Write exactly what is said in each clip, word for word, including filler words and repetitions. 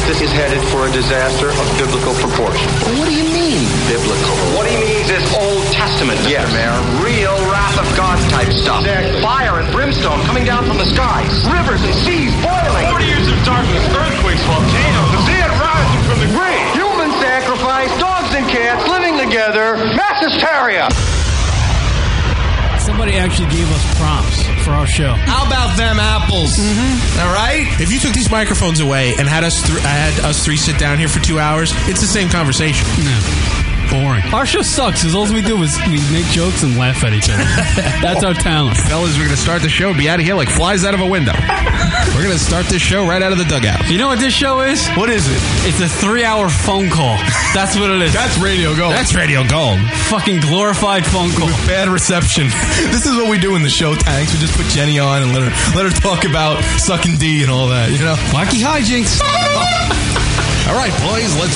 is headed for a disaster of biblical proportions. What do you mean, biblical? What he means is Old Testament, Mister Yes. Mayor. Real wrath of God type stuff. Exactly. Fire and brimstone coming down from the skies. Rivers and seas boiling. Forty years of darkness, earthquakes, volcanoes, the dead rising from the grave. Human sacrifice, dogs and cats living together, mass hysteria. Somebody actually gave us prompts for our show. How about them apples? Mm-hmm. All right? If you took these microphones away and had us th- had us three sit down here for two hours, it's the same conversation. No. Boring. Our show sucks because all we do is we make jokes and laugh at each other. That's our talent. Fellas, we're going to start the show and be out of here like flies out of a window. We're going to start this show right out of the dugout. You know what this show is? What is it? It's a three-hour phone call. That's what it is. That's radio gold. That's radio gold. Fucking glorified phone call. With bad reception. This is what we do in the show, Tanks. We just put Jenny on and let her let her talk about sucking D and all that, you know? Wacky hijinks. All right, boys, let's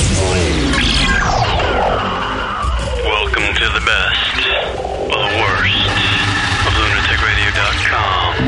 Welcome to the best, or the worst, of lunatic radio dot com.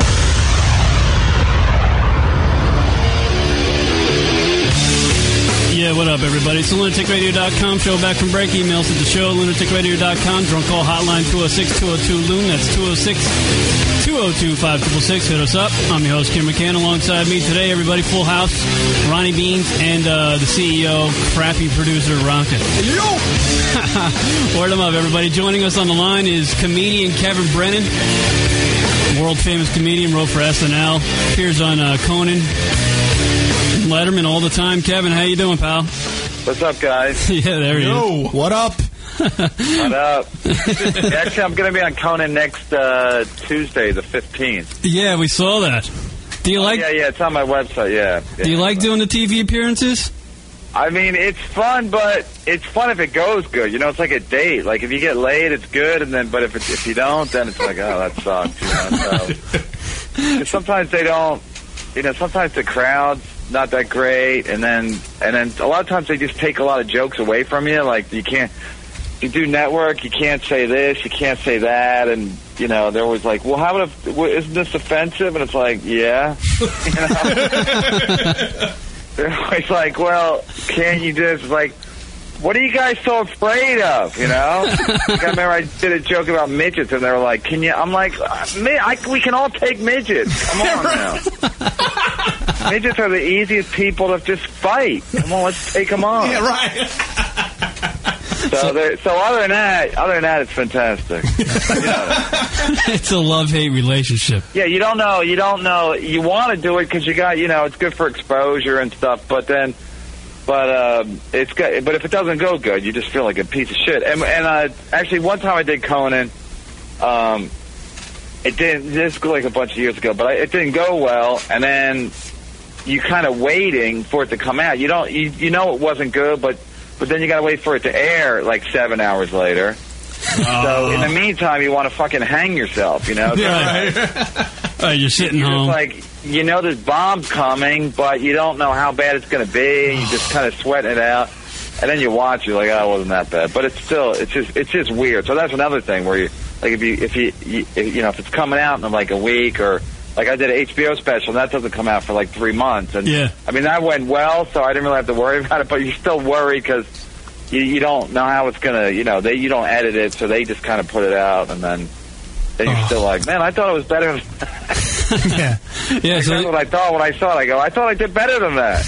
Yeah, what up, everybody? It's the lunatic radio dot com show. Back from break. Emails at the show, lunatic radio dot com. Drunk call hotline two oh six, two oh two, loon. That's two oh six, two oh two, five six six. Hit us up. I'm your host, Kim McCann. Alongside me today, everybody, full house. Ronnie Beans and uh, the C E O, crappy producer, Ronka. Word them up, everybody. Joining us on the line is comedian Kevin Brennan. World-famous comedian, wrote for S N L. Appears on uh, Conan, Letterman all the time. Kevin, how you doing, pal? What's up, guys? Yeah, there he Yo, is. what up? What up? Actually, I'm going to be on Conan next uh, Tuesday, the fifteenth. Yeah, we saw that. Do you like? Yeah, yeah, it's on my website. Yeah. yeah. Do you like doing the T V appearances? I mean, it's fun, but it's fun if it goes good. You know, it's like a date. Like if you get laid, it's good, and then but if it, if you don't, then it's like, oh, that sucks. You know? So sometimes they don't. You know, sometimes the crowd's not that great, and then and then a lot of times they just take a lot of jokes away from you. Like you can't. You do network, you can't say this, you can't say that, and you know they're always like, "Well, how would if, isn't this offensive?" And it's like, "Yeah." You know? They're always like, "Well, can't you just like, what are you guys so afraid of?" You know? Like, I remember I did a joke about midgets, and they were like, "Can you?" I'm like, I, "We can all take midgets. Come on now." Midgets are the easiest people to just fight. Come on, let's take them on. Yeah, right. So, there, so other than that, other than that, it's fantastic. You know. It's a love-hate relationship. Yeah, you don't know. You don't know. You want to do it because you got, you know, it's good for exposure and stuff. But then, but uh, it's good. But if it doesn't go good, you just feel like a piece of shit. And, and uh, actually, one time I did Conan. Um, it didn't. This was like a bunch of years ago, but I, it didn't go well. And then you kind of waiting for it to come out. You don't. You, you know it wasn't good, but. But then you got to wait for it to air like seven hours later. Oh. So in the meantime, you want to fucking hang yourself, you know? Yeah, right. uh, you're sitting you're home. Like, you know there's bombs coming, but you don't know how bad it's going to be. You just kind of sweating it out. And then you watch, you're like, oh, it wasn't that bad. But it's still, it's just it's just weird. So that's another thing where you, like if you, if you, you, if, you know, if it's coming out in like a week or, like I did an H B O special, and that doesn't come out for like three months. And yeah. I mean, that went well, so I didn't really have to worry about it. But you still worry because you, you don't know how it's gonna, you know, they you don't edit it, so they just kind of put it out, and then then you're oh. still like, man, I thought it was better. yeah, yeah. So that's what I thought when I saw it. I go, I thought I did better than that.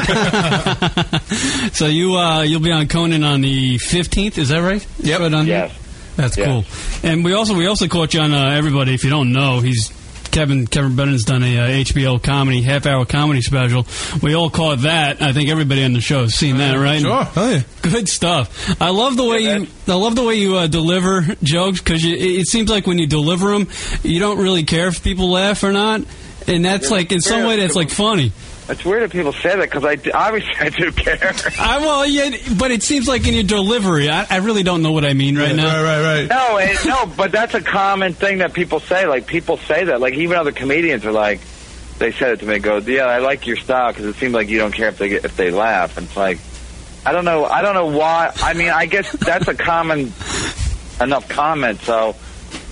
So you uh, you'll be on Conan on the fifteenth, is that right? Yep. Right on yes. That's yes. cool. And we also we also caught you on uh, everybody. If you don't know, he's. Kevin Kevin Brennan's done a uh, H B O comedy, half-hour comedy special. We all caught that. I think everybody on the show has seen that, right? Sure. Oh, yeah. Good stuff. I love the way yeah, you. I love the way you uh, deliver jokes because it, it seems like when you deliver them, you don't really care if people laugh or not, and that's yeah, like in some way that's like funny. It's weird that people say that because I obviously I do care. I well, yeah, but it seems like in your delivery, I, I really don't know what I mean right yeah, now. Right, right, right. No, it, no, but that's a common thing that people say. Like people say that. Like even other comedians are like, they said it to me. Go, yeah, I like your style because it seems like you don't care if they get, if they laugh. And it's like, I don't know, I don't know why. I mean, I guess that's a common enough comment. So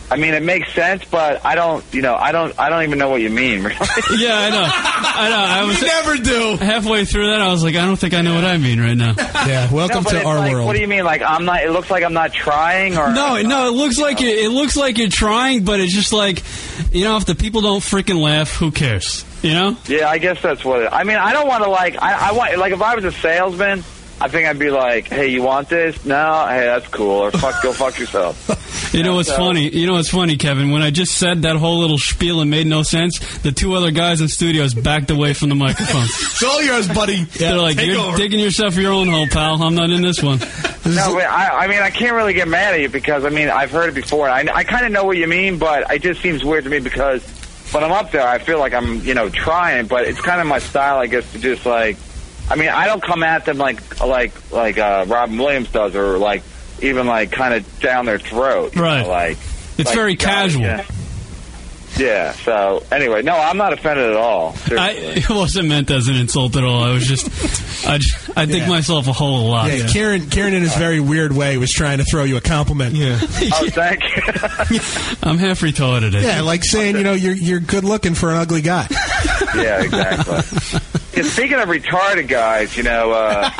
I mean, it makes sense, but I don't, you know, I don't, I don't even know what you mean. Really. Yeah, I know. I know. I was You never do. halfway through that. I was like, I don't think I know what I mean right now. Yeah, welcome No, but to it's our like, world. What do you mean? Like I'm not? It looks like I'm not trying, or No, no. It looks like you, it looks like you're trying, but it's just like, you know, if the people don't freaking laugh, who cares? You know? Yeah, I guess that's what it. I mean, I don't want to like. I, I want like if I was a salesman, I think I'd be like, "Hey, you want this? No, hey, that's cool." Or fuck, go fuck yourself. You know what's So- funny? You know what's funny, Kevin? When I just said that whole little spiel and made no sense, the two other guys in studios backed away from the microphone. It's all yours, buddy. They're like, take "You're over." digging yourself your own hole, pal. I'm not in this one." No, but I, I mean, I can't really get mad at you because I mean, I've heard it before. I, I kind of know what you mean, but it just seems weird to me because when I'm up there, I feel like I'm, you know, trying, but it's kind of my style, I guess, to just like. I mean, I don't come at them like like like uh, Robin Williams does, or like even like kind of down their throat. you Right. know, like It's like, very God, casual. Yeah. Yeah, so anyway, no, I'm not offended at all. I, seriously. it wasn't meant as an insult at all. I was just, I, just- I dig Yeah. myself a hole a lot. Yeah, Karen, Karen, in his very weird way, was trying to throw you a compliment. Yeah. Oh, thank you. I'm half retarded. I Yeah, think. like saying, you know, you're you're good looking for an ugly guy. Yeah, exactly. Yeah, speaking of retarded guys, you know, uh,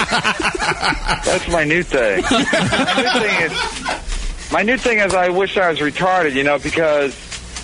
that's my new thing. My new thing is, my new thing is I wish I was retarded, you know, because,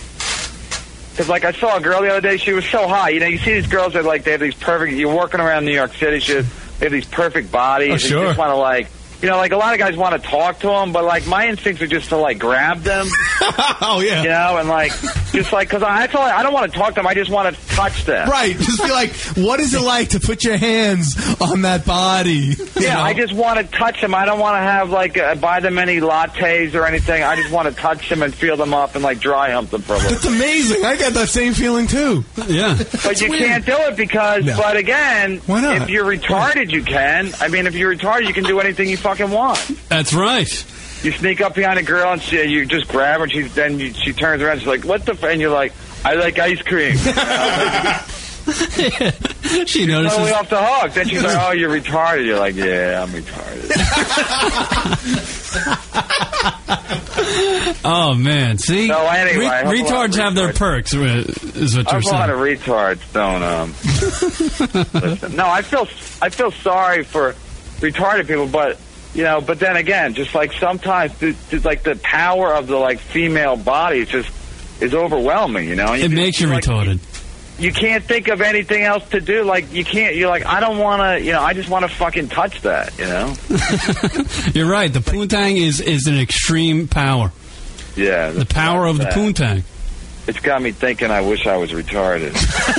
cause like I saw a girl the other day, she was so hot. You know, you see these girls that like, they have these perfect, you're walking around New York City, she has, they have these perfect bodies. Oh, and sure. You just want to like, you know, like a lot of guys want to talk to them, but like my instincts are just to like grab them. Oh, yeah. You know, and like, just like, because I, I, I don't want to talk to them, I just want to touch them. Right. Just be like, what is it like to put your hands on that body? You Yeah, know? I just want to touch them. I don't want to have, like, uh, buy them any lattes or anything. I just want to touch them and feel them up and, like, dry hump them for a little That's amazing. I got that same feeling, too. Yeah. But you can't do it because, No. but again, Why not? if you're retarded, you can. I mean, if you're retarded, you can do anything you fucking want. That's right. You sneak up behind a girl and she, you just grab her and she's, then you, she turns around and she's like, what the f-? And you're like, I like ice cream. She Totally notices. off the hook. Then she's like, oh, you're retarded. You're like, yeah, I'm retarded. Oh man, see. So anyway, I hope a lot retards of have their retards- perks, is what A you're lot saying. of retards don't. Um, listen. No, I feel I feel sorry for retarded people, but you know, but then again, just like sometimes, the, the, like the power of the like female body is just is overwhelming. You know, It makes you like, retarded. You can't think of anything else to do. Like you can't. You're like, I don't want to. You know, I just want to fucking touch that. You know. You're right. The poontang is is an extreme power. Yeah. The power of the that. poontang. It's got me thinking. I wish I was retarded.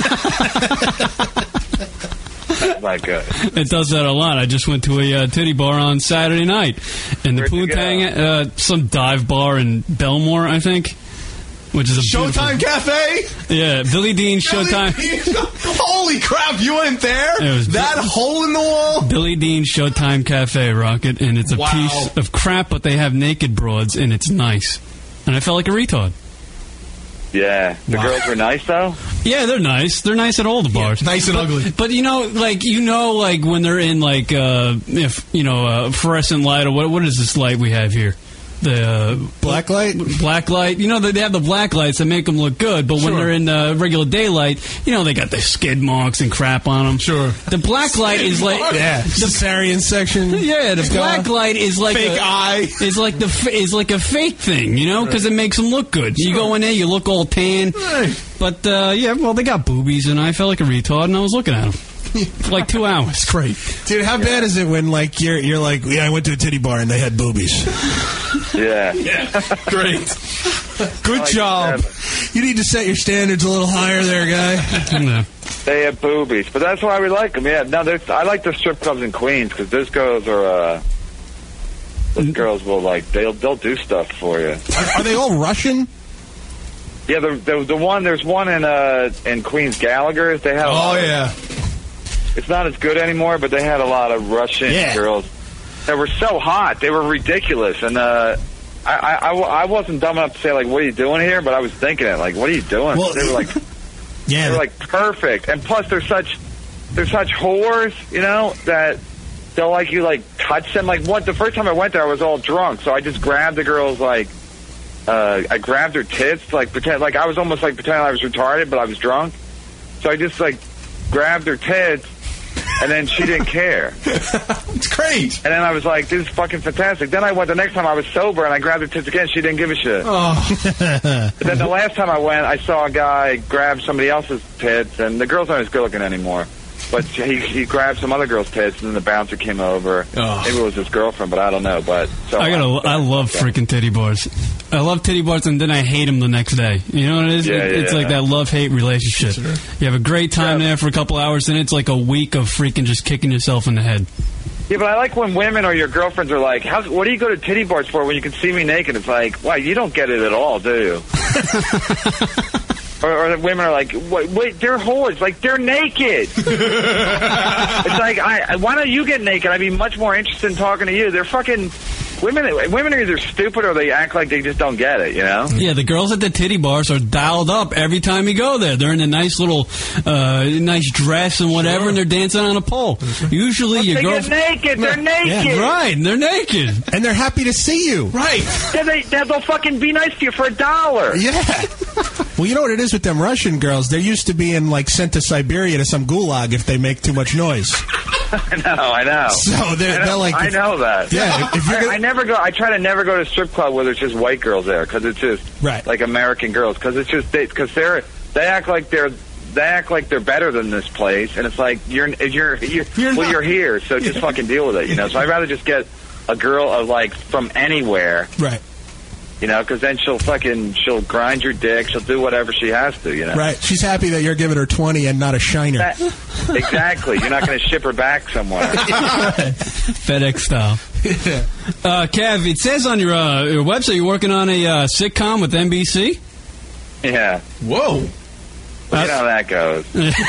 That's not good. It does that a lot. I just went to a uh, titty bar on Saturday night, and the Where'd you poontang, uh, some dive bar in Belmore, I think, which is a Showtime beautiful- Cafe? Yeah, Billy Dean Showtime. Holy crap, you went there? It was that bi- hole in the wall? Billy Dean Showtime Cafe, Rocket, and it's a Wow. piece of crap, but they have naked broads, and it's nice. And I felt like a retard. Yeah. The Wow. girls were nice though. Yeah, they're nice. They're nice at all the bars. Nice and but, ugly. But you know, like you know, like when they're in like uh, if you know, uh, fluorescent light or what? What is this light we have here? The uh, Black light? black light. You know, they have the black lights that make them look good, but when Sure. they're in uh, regular daylight, you know, they got the skid marks and crap on them. Sure. The black light is like Yeah, cesarean section. yeah, the Scar. black light is like Fake a, eye. Is like the f- is like a fake thing, you know, because it makes them look good. You go in there, you look all tan, Right. but uh, yeah, well, they got boobies, and I felt like a retard, and I was looking at them for like two hours. Great. Dude, how bad is it when like you're you're like, yeah, I went to a titty bar and they had boobies. Yeah. Great. Good like job. that. You need to set your standards a little higher there, guy. Yeah. They have boobies, but that's why we like them. Yeah. No, there's- I like the strip clubs in Queens because those girls are. Uh, those girls will like they'll they'll do stuff for you. Are, are they all Russian? Yeah, the the, the one there's one in uh in Queens Gallagher's. They have. a Oh, lot of- yeah. It's not as good anymore, but they had a lot of Russian Yeah. girls that were so hot. They were ridiculous, and uh, I, I, I, I wasn't dumb enough to say like, "What are you doing here?" But I was thinking it, like, "What are you doing?" Well, they were like, Yeah. they were like perfect, and plus they're such, they're such whores, you know, that they'll like you like touch them. Like what? The first time I went there, I was all drunk, so I just grabbed the girl's like uh, I grabbed her tits, like pretend, like I was almost like pretending I was retarded, but I was drunk. So I just like grabbed her tits, and then she didn't care. It's great. And then I was like, this is fucking fantastic. Then I went the next time I was sober, and I grabbed her tits again. She didn't give a shit. Oh. But then the last time I went, I saw a guy grab somebody else's tits, and the girls aren't as good looking anymore. But he he grabbed some other girl's tits, and then the bouncer came over. Oh. Maybe it was his girlfriend, but I don't know. But so I gotta. I love freaking titty bars. I love titty bars, and then I hate them the next day. You know what it is? Yeah, It- it's yeah. like that love-hate relationship. You have a great time there for a couple hours, and it's like a week of freaking just kicking yourself in the head. Yeah, but I like when women or your girlfriends are like, How, what do you go to titty bars for when you can see me naked? It's like, wow, you don't get it at all, do you? or, or the women are like, wait, wait, they're whores. Like, they're naked. It's like, I, why don't you get naked? I'd be much more interested in talking to you. They're fucking... Women, women are either stupid or they act like they just don't get it, you know? Yeah, the girls at the titty bars are dialed up every time you go there. They're in a nice little, uh, nice dress and whatever, and they're dancing on a pole. Usually, Well, your they girl. get naked. They're naked. Yeah, right, and they're naked. And they're happy to see you. Right. Yeah, they, they'll fucking be nice to you for a dollar. Yeah. Well, you know what it is with them Russian girls? They're used to being, like, sent to Siberia to some gulag if they make too much noise. I know, I know. So they're, I know, they're like... I know that. Yeah, if, if you're I, gonna, I never go. I try to never go to a strip club where there's just white girls there because it's just Right. like American girls because it's just because they, they're they act like they're they act like they're better than this place and it's like you're you're, you're, You're well not. you're here so just fucking deal with it, you know. So I'd rather just get a girl of like from anywhere, Right. you know, because then she'll fucking she'll grind your dick, she'll do whatever she has to, you know. Right. She's happy that you're giving her twenty and not a shiner. That- exactly. You're not going to ship her back somewhere. FedEx style. Uh, Kev, it says on your, uh, your website you're working on a uh, sitcom with N B C. Yeah. Whoa. You know how that goes.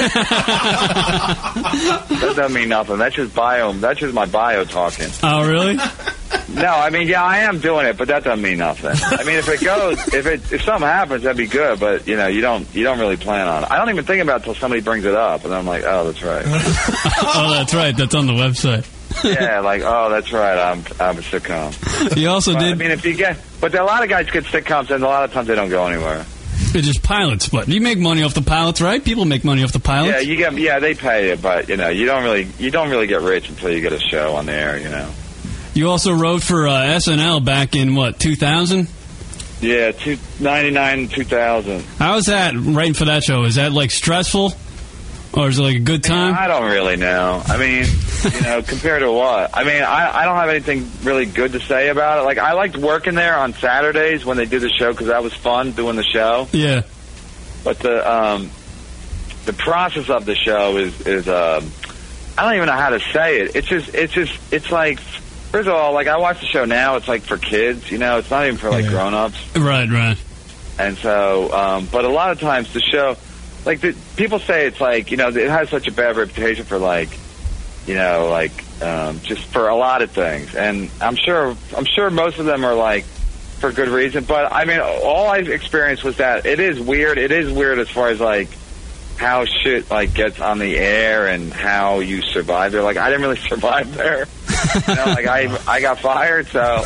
That doesn't mean nothing. That's just bio. That's just my bio talking. Oh, really? No, I mean, yeah, I am doing it, but that doesn't mean nothing. I mean, if it goes, if it, if something happens, that'd be good. But you know, you don't, you don't really plan on it. I don't even think about it until somebody brings it up, and I'm like, oh, that's right. Oh, that's right. That's on the website. Yeah, like, oh, that's right. I'm, I'm a sitcom. You also But, did. I mean, if you get, but there are a lot of guys get sitcoms, and a lot of times they don't go anywhere. It's just pilots, but you make money off the pilots, right? People make money off the pilots. Yeah, you get, yeah, they pay you, but you know, you don't really, you don't really get rich until you get a show on the air, you know. You also wrote for uh, S N L back in, what, two thousand? Yeah, two, ninety-nine, two thousand. How was that, writing for that show? Is that, like, stressful? Or is it, like, a good time? I don't really know. I mean, you know, compared to what? I mean, I, I don't have anything really good to say about it. Like, I liked working there on Saturdays when they do the show because that was fun doing the show. Yeah. But the um, the process of the show is is um, I don't even know how to say it. It's just it's just it's like, first of all, like I watch the show now. It's like for kids, you know. It's not even for like Yeah. grown-ups. Right, right. And so, um, but a lot of times the show, like the, people say it's like, you know, it has such a bad reputation for like, you know, like um, just for a lot of things. And I'm sure, I'm sure most of them are like for good reason. But I mean, all I've experienced was that it is weird. It is weird as far as like how shit like gets on the air and how you survive there. Like I didn't really survive there. You know, like I I got fired, so.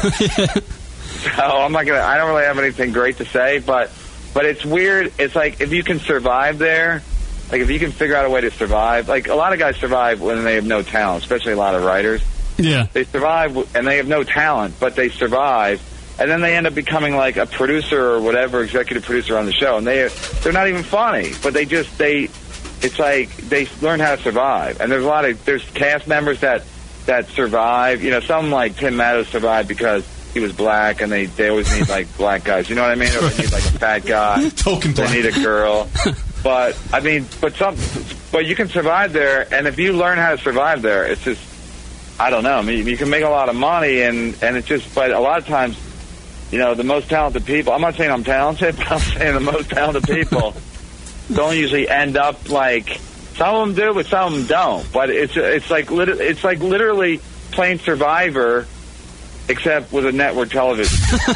So I'm not gonna. I don't really have anything great to say, but but it's weird. It's like if you can survive there, like if you can figure out a way to survive. Like a lot of guys survive when they have no talent, especially a lot of writers. Yeah. They survive w- and they have no talent, but they survive, and then they end up becoming like a producer or whatever, executive producer on the show, and they they're not even funny, but they just they. It's like they learn how to survive, and there's a lot of there's cast members that that survive. You know, some like Tim Meadows survived because he was black, and they, they always need like black guys. You know what I mean? Or they need like a fat guy. Token They black. need a girl. But I mean, but some, but you can survive there, and if you learn how to survive there, it's just, I don't know. I mean, you can make a lot of money, and and it's just, but a lot of times, you know, the most talented people. I'm not saying I'm talented, but I'm saying the most talented people don't usually end up like some of them do, but some of them don't. But it's it's like lit- it's like literally playing Survivor. Except with a network television.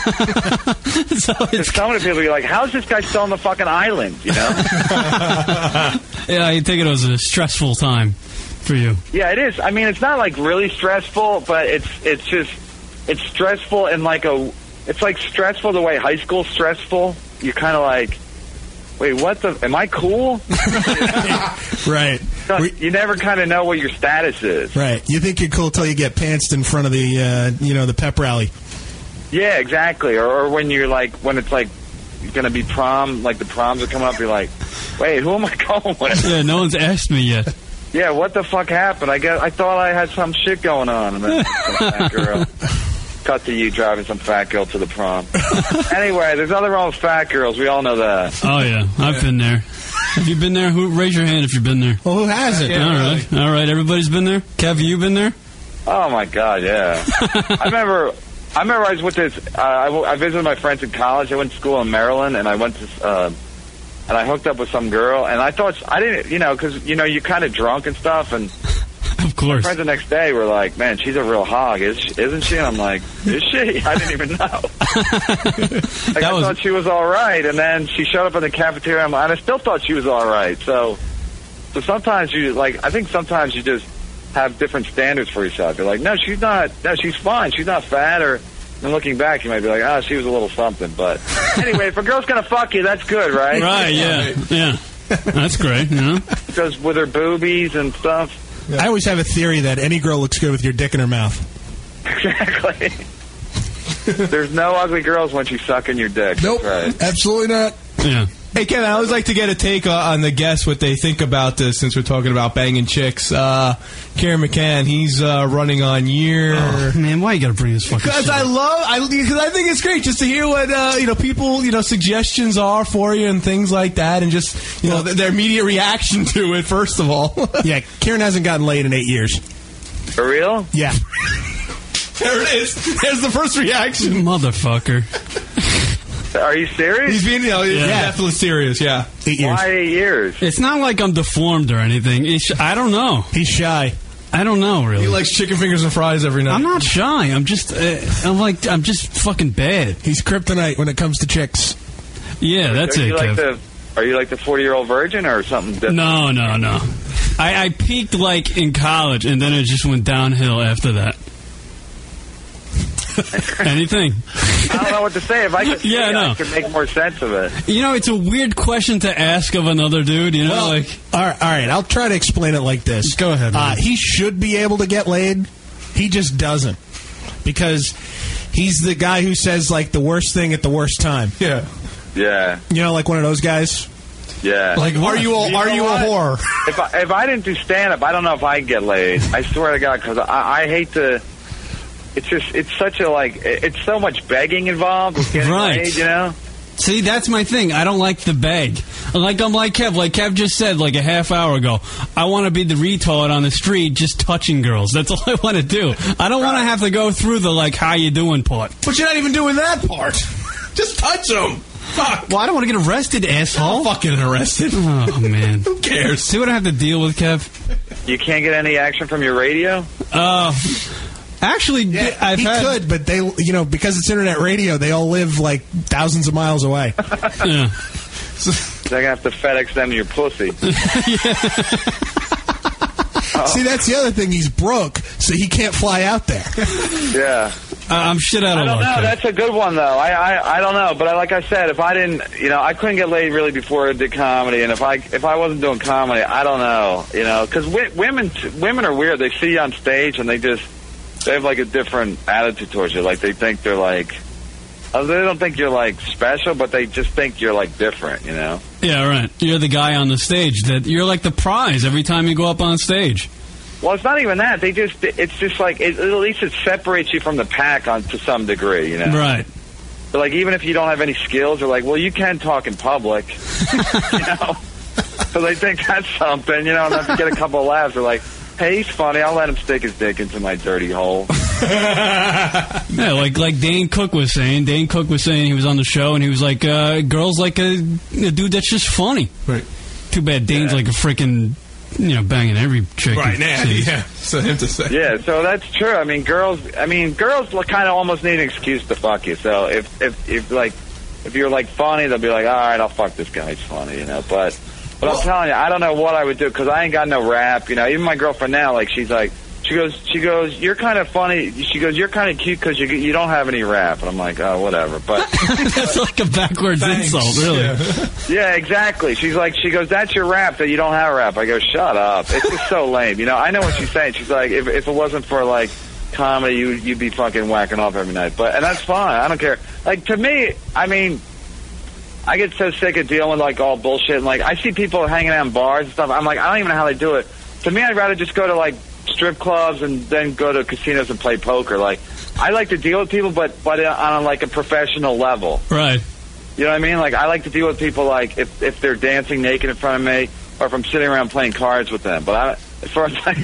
So it's, Some of the people are like, how's this guy still on the fucking island, you know? yeah, I think it was a stressful time for you. Yeah, it is. I mean, it's not like really stressful, but it's it's just, it's stressful in like a, it's like stressful the way high school's stressful. You're kind of like, wait, what the? Am I cool? Right. You never kind of know what your status is. Right. You think you're cool till you get pantsed in front of the, uh, you know, the pep rally. Yeah, exactly. Or, or when you're like, when it's like going to be prom, like the proms are coming up, you're like, wait, who am I going with? Yeah, no one's asked me yet. Yeah, what the fuck happened? I guess I thought I had some shit going on. And then some fat girl. Cut to you driving some fat girl to the prom. Anyway, there's nothing wrong with fat girls. We all know that. Oh, yeah. I've yeah. been there. Have you been there? Who? Raise your hand if you've been there. Well, who hasn't? Yeah, all right. All right. Everybody's been there? Kev, have you been there? Oh, my God, yeah. I remember I remember I was with this, uh, I, I visited my friends in college. I went to school in Maryland, and I went to, uh, and I hooked up with some girl, and I thought, I didn't, you know, because, you know, you're kind of drunk and stuff, and of course. My friends the next day were like, man, she's a real hog, is she, isn't she? And I'm like, is she? I didn't even know. like, I was... thought she was all right, and then she showed up in the cafeteria, and I still thought she was all right. So, so sometimes you, like, I think sometimes you just have different standards for yourself. You're like, no, she's not, no, she's fine. She's not fat, or, and looking back, you might be like, oh, she was a little something. But anyway, if a girl's going to fuck you, that's good, right? Right, yeah, yeah. That's great, you know? Because with her boobies and stuff. Yeah. I always have a theory that any girl looks good with your dick in her mouth. Exactly. There's no ugly girls when she's sucking your dick. Nope, right. Absolutely not. Yeah. Hey, Kevin, I always like to get a take uh, on the guests, what they think about this, since we're talking about banging chicks. Uh, Karen McCann, he's uh, running on year... Oh, man, why you gotta bring this fucking Because shit I up? love... I, because I think it's great just to hear what, uh, you know, people, you know, suggestions are for you and things like that, and just, you know, th- their immediate reaction to it, first of all. Yeah, Karen hasn't gotten laid in eight years. For real? Yeah. There it is. There's the first reaction. Motherfucker. Are you serious? He's being, you know, Yeah. definitely serious, yeah. Eight years. Why eight years? It's not like I'm deformed or anything. It's, I don't know. He's shy. I don't know, really. He likes chicken fingers and fries every night. I'm not shy. I'm just, uh, I'm like, I'm just fucking bad. He's kryptonite when it comes to chicks. Yeah, that's are it, you like Kev. the, Are you like the forty-year-old virgin or something different? No, no, no. I, I peaked, like, in college, and then it just went downhill after that. Anything. I don't know what to say. If I could see Yeah, it, no. I could make more sense of it. You know, it's a weird question to ask of another dude, you know? Well, like, all right, all right, I'll try to explain it like this. Go ahead, Uh, man. he should be able to get laid. He just doesn't. Because he's the guy who says, like, the worst thing at the worst time. Yeah. Yeah. You know, like one of those guys? Yeah. Like, are you a, You are know you what? a whore? If I, if I didn't do stand-up, I don't know if I'd get laid. I swear to God, because I, I hate to... It's just, it's such a, like, it's so much begging involved with getting Right. laid, you know? see, that's my thing. I don't like the beg. Like, I'm like Kev. Like Kev just said, like, a half hour ago, I want to be the retard on the street just touching girls. That's all I want to do. I don't want to have to go through the, like, how you doing part. But you're not even doing that part. Just touch them. Fuck. Well, I don't want to get arrested, asshole. I'm fucking arrested. Oh, man. Who cares? See what I have to deal with, Kev? You can't get any action from your radio? Uh... Actually, Yeah, I've he had... could, but they, you know, because it's internet radio, they all live like thousands of miles away. Yeah. They're going to have to FedEx them your pussy. See, that's the other thing. He's broke, so he can't fly out there. Yeah. Uh, I'm shit out I of don't luck. know. Kev. That's a good one, though. I, I I don't know, but I, like I said, if I didn't, you know, I couldn't get laid really before I did comedy, and if I if I wasn't doing comedy, I don't know, you know, because wi- women women are weird. They see you on stage and they just they have like a different attitude towards you. Like they think they're like, uh, they don't think you're like special, but they just think you're like different, you know. Yeah, right. You're the guy on the stage. That you're like the prize every time you go up on stage. Well, it's not even that. They just, it's just like, it, at least it separates you from the pack on to some degree, you know? Right. But like, even if you don't have any skills, they're like, well, you can talk in public, you know? So they think that's something, you know, and if you get a couple of laughs, they're like, hey, he's funny, I'll let him stick his dick into my dirty hole. Yeah, like like Dane Cook was saying. Dane Cook was saying he was on the show, and he was like, uh, girls like a, a dude that's just funny. Right. Too bad Dane's Yeah. like a freaking... You know, banging every chick. Right, he now, sees. yeah. So him to say. Yeah, so that's true. I mean, girls, I mean, girls kind of almost need an excuse to fuck you. So if, if, if like, if you're like funny, they'll be like, all right, I'll fuck this guy. He's funny, you know. But, but I'm telling you, I don't know what I would do because I ain't got no rap. You know, even my girlfriend now, like, she's like, She goes, she goes, you're kind of funny. She goes, you're kind of cute because you you don't have any rap. And I'm like, oh, whatever. But that's like a backwards Thanks. insult, really. yeah, exactly. She's like, she goes, that's your rap that you don't have rap. I go, shut up. It's just so lame. You know, I know what she's saying. She's like, if if it wasn't for like comedy, you you'd be fucking whacking off every night. But and that's fine. I don't care. Like to me, I mean, I get so sick of dealing with like all bullshit. And like I see people hanging out in bars and stuff. I'm like, I don't even know how they do it. To me, I'd rather just go to like strip clubs and then go to casinos and play poker. Like, I like to deal with people, but but on like a professional level. Right. You know what I mean? Like, I like to deal with people like if if they're dancing naked in front of me, or if I'm sitting around playing cards with them. But I, as far as like,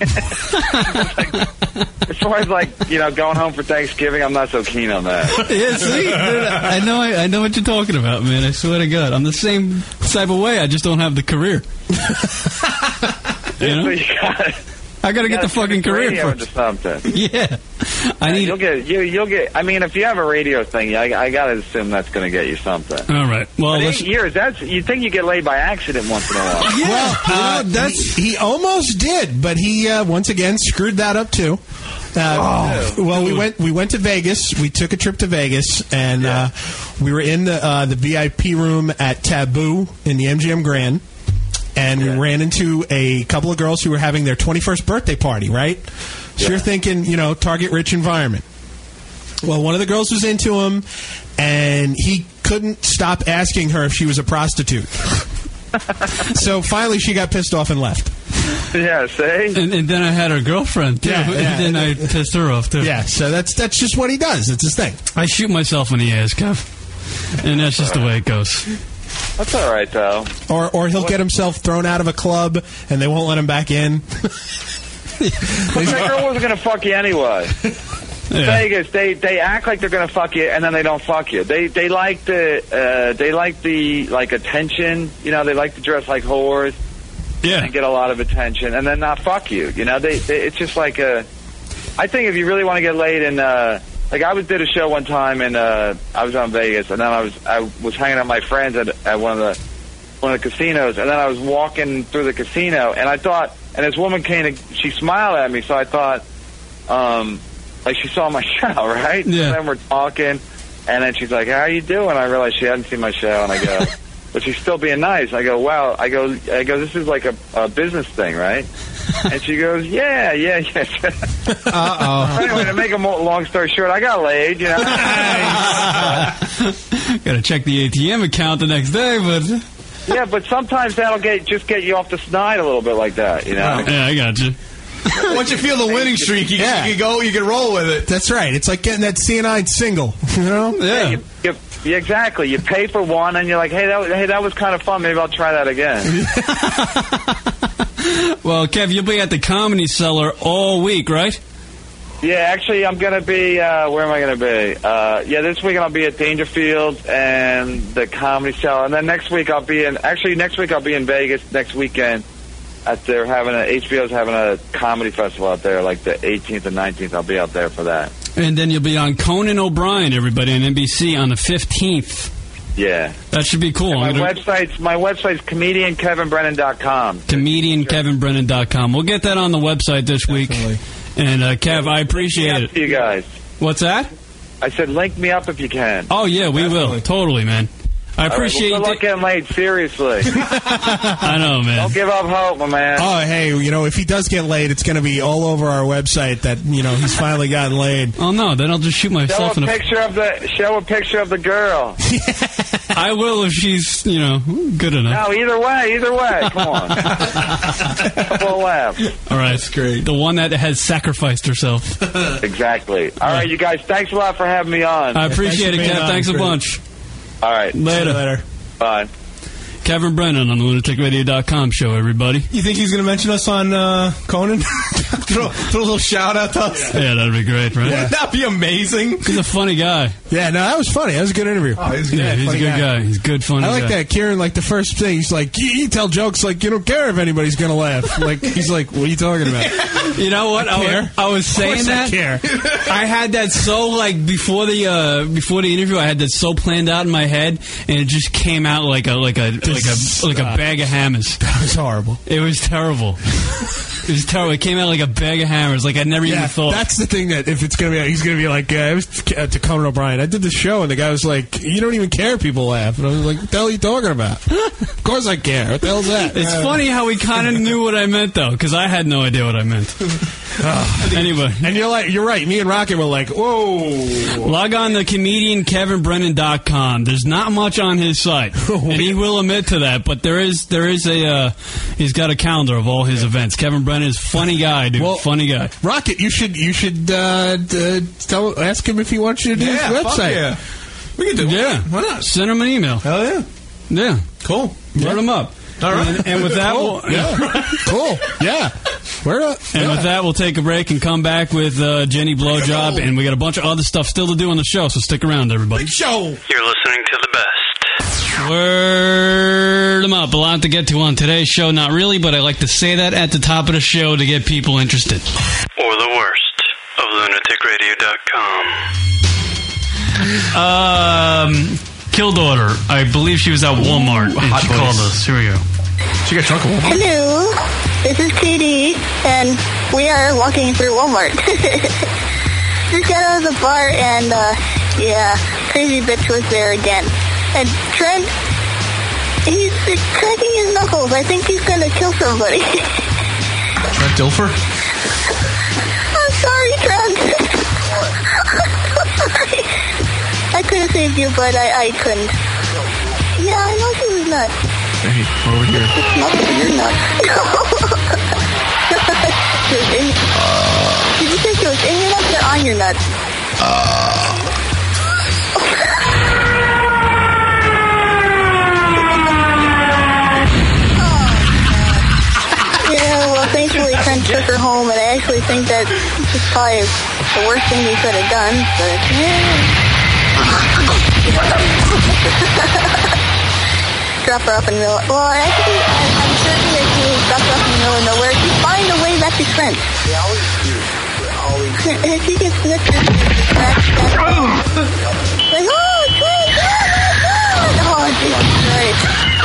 as far as like you know, going home for Thanksgiving, I'm not so keen on that. Yeah, see, I know, I, I know what you're talking about, man. I swear to God, I'm the same type of way. I just don't have the career. You know? So you gotta, I gotta get the fucking career into first. something. Yeah, I need. You'll get you. You'll get. I mean, if you have a radio thing, I, I gotta assume that's going to get you something. All right. Well, But eight let's, years. That's you think you get laid by accident once in a while. Well, uh, that's he, he almost did, but he uh, once again screwed that up too. Uh, Oh, well, we went we went to Vegas. We took a trip to Vegas, and Yeah. uh, we were in the uh, the V I P room at Taboo in the M G M Grand, and Yeah. we ran into a couple of girls who were having their twenty-first birthday party. Right, so Yeah. you're thinking, you know, target rich environment. Well, one of the girls was into him, and he couldn't stop asking her if she was a prostitute. So finally, she got pissed off and left. Yeah, see? and, and then I had her girlfriend too, Yeah, yeah. and then I pissed her off too. Yeah, so that's that's just what he does. It's his thing. I shoot myself in the ass, Kev, and that's just the way it goes. That's all right, though. Or or he'll get himself thrown out of a club, and they won't let him back in. But that girl wasn't going to fuck you anyway. Yeah. Vegas, they they act like they're going to fuck you, and then they don't fuck you. They they like the uh, they like the like attention. You know, they like to dress like whores Yeah. and get a lot of attention, and then not fuck you. You know, they, they it's just like a. I think if you really want to get laid, and uh, like I was did a show one time, and uh, I was on Vegas, and then I was I was hanging out with my friends at, at one of the one of the casinos, and then I was walking through the casino, and I thought, and this woman came, and she smiled at me, so I thought, um, like she saw my show, right? Yeah. And then we're talking, and then she's like, "How are you doing?" I realized she hadn't seen my show, and I go, "But she's still being nice." I go, "Wow." I go, "I go. This is like a, a business thing, right?" And she goes, "Yeah, yeah, yeah." Uh Anyway, to make a mo- long story short, I got laid. You know. Got to check the A T M account the next day, but Yeah, but sometimes that'll get just get you off the snide a little bit like that, you know. yeah, I got you. Once you feel the winning streak, you, Yeah. you can go, you can roll with it. That's right. It's like getting that C N I single. You know? Yeah. You, you, yeah, exactly. You pay for one, and you're like, "Hey, that was, hey, that was kind of fun. Maybe I'll try that again." Well, Kev, you'll be at the Comedy Cellar all week, right? Yeah, actually, I'm gonna be. Uh, where am I gonna be? Uh, yeah, this week I'll be at Dangerfield and the Comedy Cellar, and then next week I'll be in. Actually, next week I'll be in Vegas. Next weekend, at they're having a H B O's having a comedy festival out there, like the eighteenth and nineteenth. I'll be out there for that. And then you'll be on Conan O'Brien, everybody, on N B C on the fifteenth. Yeah. That should be cool. My I'm gonna- website's my website's comedian kevin brennan dot com. comedian kevin brennan dot com. We'll get that on the website this week. And, uh, Kev, I appreciate Yeah, it. to you guys. What's that? I said link me up if you can. Oh, yeah, we will. Totally, man. I appreciate All right, well, you. good luck getting laid, seriously. I know, man. Don't give up hope, my man. Oh, hey, you know, if he does get laid, it's going to be all over our website that, you know, he's finally gotten laid. Oh, no, then I'll just shoot Show a myself in the... picture of the show a picture of the girl. I will if she's, you know, good enough. No, either way, either way. Come on. Couple of laughs. All right. That's great. The one that has sacrificed herself. Exactly. All right, you guys, thanks a lot for having me on. I appreciate Thanks for it, being Kev. on. Thanks a Great. bunch. All right. Later. Later. Bye. Kevin Brennan on the lunatic radio dot com show, everybody. You think he's going to mention us on uh, Conan? throw, throw a little shout out to us. Yeah, that'd be great, right? Wouldn't that be amazing? He's a funny guy. Yeah, no, that was funny. That was a good interview. Oh, he's Yeah, he's a funny good guy. guy. He's a good, funny I like guy. that, Kieran. Like the first thing, he's like, you, you tell jokes like you don't care if anybody's gonna laugh. Like he's like, what are you talking about? You know what? I, care. was, I was Of saying course I that. care. I had that so like before the uh, before the interview. I had that so planned out in my head, and it just came out like a like a, a like a like a bag of hammers. That was horrible. It was terrible. It was terrible. It came out like a bag of hammers. Like I never Yeah, even thought. that's the thing that if it's gonna be, he's gonna be like, uh, it was uh, to Conan O'Brien. I did the show, and the guy was like, "You don't even care if people laugh." And I was like, "What the hell are you talking about?" Of course I care. What the hell's that? It's Uh, funny how he kind of knew what I meant though, because I had no idea what I meant. Anyway, and you're like, you're right. Me and Rocket were like, "Whoa!" Log on to comedian kevin brennan dot com. There's not much on his site, and he will admit to that. But there is there is a uh, he's got a calendar of all his events. Kevin Brennan is a funny guy, dude. Well, funny guy. Rocket, you should you should uh, d- tell ask him if he wants you to do Yeah, his fuck website. yeah. We can do it. Yeah, Why not? Send him an email. Hell yeah. Yeah, Cool. write him up. All right. And, and with that, Cool. we'll, Yeah, cool. Yeah, where? Uh, And yeah. with that, we'll take a break and come back with uh, Jenny Blowjob, and we got a bunch of other stuff still to do on the show, so stick around, everybody. Show. You're listening to the best. Word 'em up. A lot to get to on today's show. Not really, but I like to say that at the top of the show to get people interested. Or the worst of lunatic radio dot com. Um, Killdaughter. I believe she was at Walmart, and hot she voice. called us. Here we go. She got drunk a Walmart. Hello, this is Katie, and we are walking through Walmart. Just got out of the bar, and, uh, yeah, crazy bitch was there again. And Trent, he's uh, cracking his knuckles. I think he's gonna kill somebody. Trent Dilfer? I'm sorry, Trent. I'm so sorry. I could have saved you, but I, I couldn't. Yeah, I know she was nuts. Hey, we're over here. It's not that you're nuts. She was in, did you say she was in your nuts or on your nuts? Yeah, well, thankfully Trent took her home, and I actually think that this is probably the worst thing he could have done, but yeah. Drop her off in the middle. Well, actually, I, I'm certain that he dropped her off in the middle of nowhere. She'd find a way back to Trent. They always do. They always do. And she gets snipped and scratched. Like, oh, Trent! Oh, Jesus Christ.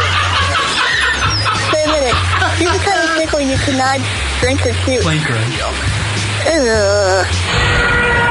Wait a minute. She's the kind of pickle you could not drink or chew. Plank right. Ugh.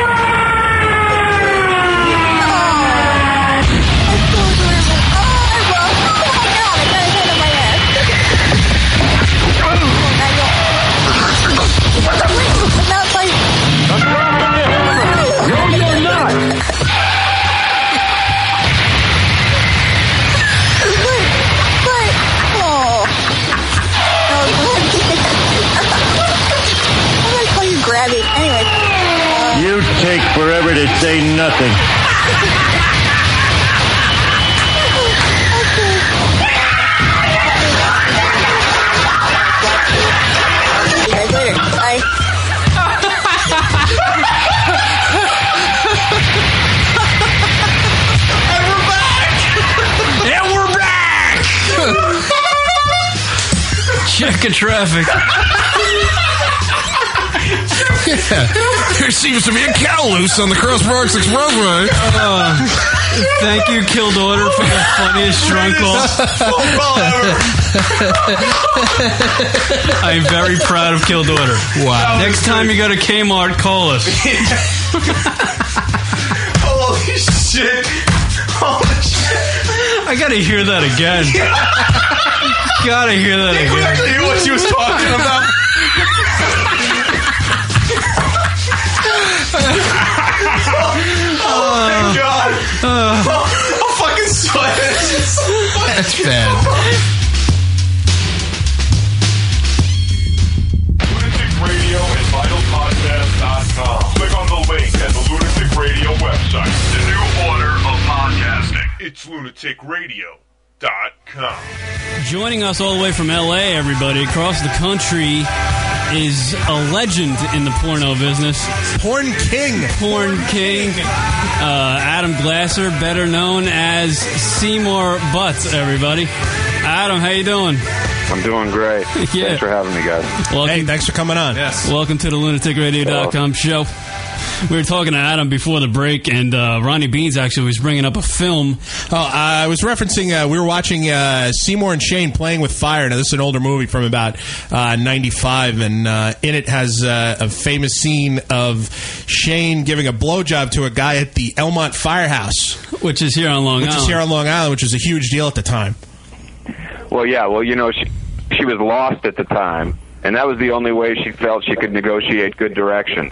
You take forever to say nothing. Later. Bye. And we're back! And we're back! Checking traffic. Yeah. There seems to be a cow loose on the Cross Bronx Expressway. Uh, thank you, Killdaughter, for the funniest drunk call. I'm very proud of Killdaughter. Wow. Next time you go to Kmart, call us. Holy shit. Holy shit. I gotta hear that again. Gotta hear that Did you again. actually hear what she was talking about? Oh my god. Uh, oh, I'm fucking sweating. That's bad. Lunatic Radio and Vital Podcast dot com. Click on the link at the Lunatic Radio website. The new order of podcasting. It's lunatic radio dot com. Joining us all the way from L A, everybody, across the country, is a legend in the porno business. Porn king. Porn king. Uh, Adam Glasser, better known as Seymour Butts, everybody. Adam, how you doing? I'm doing great. Yeah. Thanks for having me, guys. Welcome, Hey, thanks for coming on. Yes. welcome to the lunatic radio dot com show. We were talking to Adam before the break, and uh, Ronnie Beans actually was bringing up a film. Oh, uh, I was referencing, uh, we were watching uh, Seymour and Shane Playing with Fire. Now, this is an older movie from about uh, ninety-five, and uh, in it has uh, a famous scene of Shane giving a blowjob to a guy at the Elmont Firehouse. Which is here on Long which Island. Which is here on Long Island, which was a huge deal at the time. Well, yeah, well, you know, she, she was lost at the time. And that was the only way she felt she could negotiate good direction.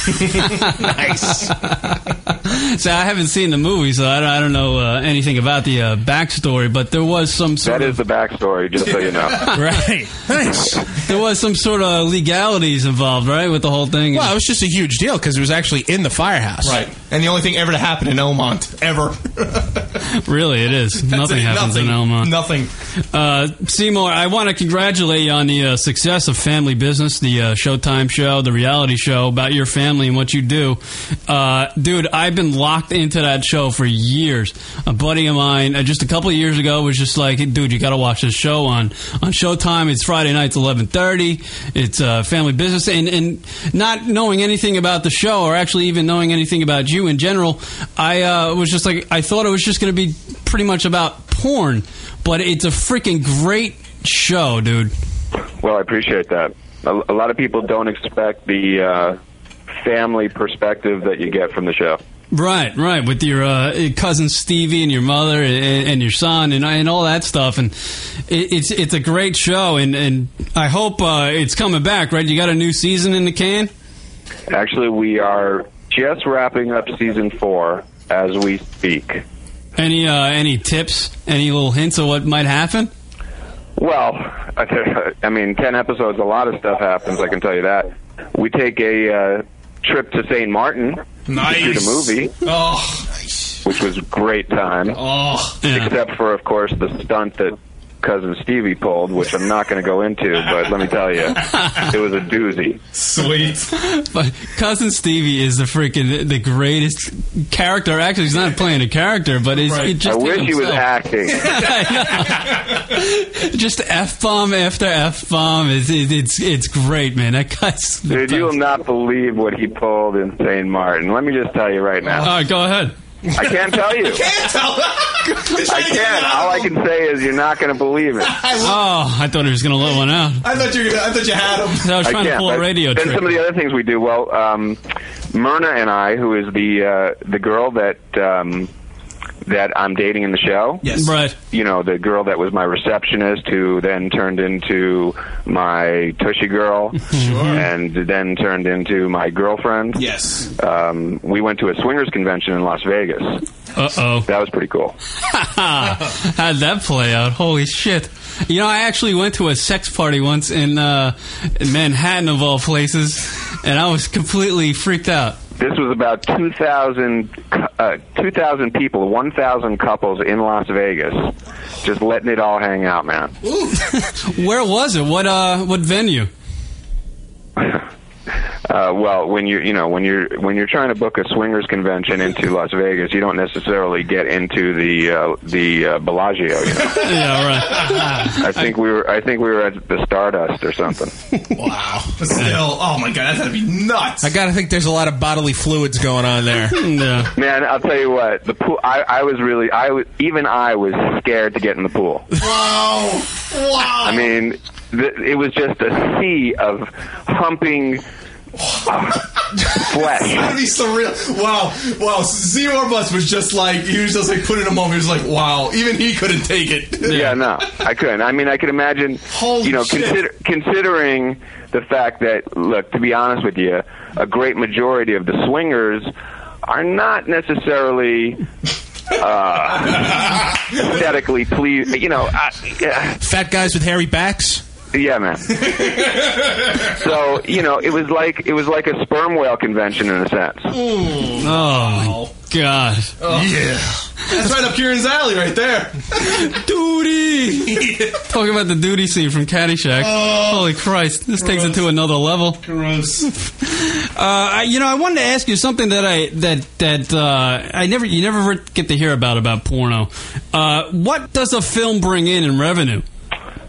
Nice. So I haven't seen the movie, so I don't, I don't know uh, anything about the uh, backstory, but there was some sort That of... is the backstory, just so you know. Right. Nice. There was some sort of legalities involved, right, with the whole thing? Well, it was just a huge deal because it was actually in the firehouse. Right. And the only thing ever to happen in Elmont, ever. Really, it is. That's Nothing it, happens nothing, in Elmont. Nothing. Uh, Seymour, I want to congratulate you on the uh, success of Family Business, the uh, Showtime show, the reality show about your family and what you do. Uh, dude, I've been locked into that show for years. A buddy of mine, uh, just a couple of years ago, was just like, hey, dude, you got to watch this show on, on Showtime. It's Friday nights, eleven thirty. It's uh, Family Business. And, and not knowing anything about the show or actually even knowing anything about you in general, I uh, was just like, I thought it was just going to be pretty much about porn. But it's a freaking great show, dude. Well, I appreciate that. A, a lot of people don't expect the uh, family perspective that you get from the show. Right, right, with your uh, cousin Stevie and your mother and, and your son and, and all that stuff, and it, it's it's a great show, and, and I hope uh, it's coming back. Right, you got a new season in the can? Actually, we are just wrapping up season four as we speak. Any uh, any tips? Any little hints of what might happen? Well, I mean, ten episodes, a lot of stuff happens, I can tell you that. We take a uh, trip to Saint Martin nice. to shoot a movie, oh, nice. which was a great time, oh, yeah. except for, of course, the stunt that cousin Stevie pulled, which I'm not going to go into, but let me tell you, it was a doozy. Sweet. But cousin Stevie is the freaking the greatest character. Actually, he's not playing a character, but it's Right. it just I wish he was himself. acting. Just F bomb after F bomb. It's, it's it's great, man. That guy's the Dude, you will best. not believe what he pulled in Saint Martin. Let me just tell you right now. All right, go ahead. I can't tell you. Can't tell. I can't. All I can say is you're not going to believe it. Oh, I thought he was going to let one out. I thought you. I thought you had him. I was I trying to can't. pull a But radio then trick. some of the other things we do. Well, um, Myrna and I, who is the uh, the girl that um, that I'm dating in the show. Yes. Right. You know, the girl that was my receptionist, who then turned into my tushy girl, Sure. and then turned into my girlfriend. Yes. Um, we went to a swingers convention in Las Vegas. Uh-oh. That was pretty cool. How'd that play out? Holy shit. You know, I actually went to a sex party once in, uh, in Manhattan, of all places, and I was completely freaked out. This was about two thousand, uh, two thousand people, one thousand couples in Las Vegas, just letting it all hang out, man. Where was it? What uh, what venue? Uh, well, when you you know when you're when you're trying to book a swingers convention into Las Vegas, you don't necessarily get into the uh, the uh, Bellagio. You know? Yeah, right. I think we were I think we were at the Stardust or something. Wow. But still, oh my god, that's gotta be nuts. I got to think there's a lot of bodily fluids going on there. Yeah. Man, I'll tell you what, the pool. I, I was really I was even I was scared to get in the pool. Wow. Wow. I mean, th- it was just a sea of humping. Uh, flesh. It's gotta be surreal. Wow, wow. Zero Bus was just like he was just like put in a moment. He was like, wow. Even he couldn't take it. Yeah, no, I couldn't. I mean, I could imagine. Holy you know, shit. consider, considering the fact that, look, to be honest with you, a great majority of the swingers are not necessarily uh, aesthetically pleased. You know, I, yeah. Fat guys with hairy backs. Yeah, man. So, you know, it was like it was like a sperm whale convention in a sense. Oh, my God. Yeah. That's right up Kieran's alley right there. Duty! Talking about the duty scene from Caddyshack. Oh, Holy Christ. This takes it to another level. Gross. Uh, I, you know, I wanted to ask you something that I that that uh, I never you never get to hear about about porno. Uh, what does a film bring in in revenue?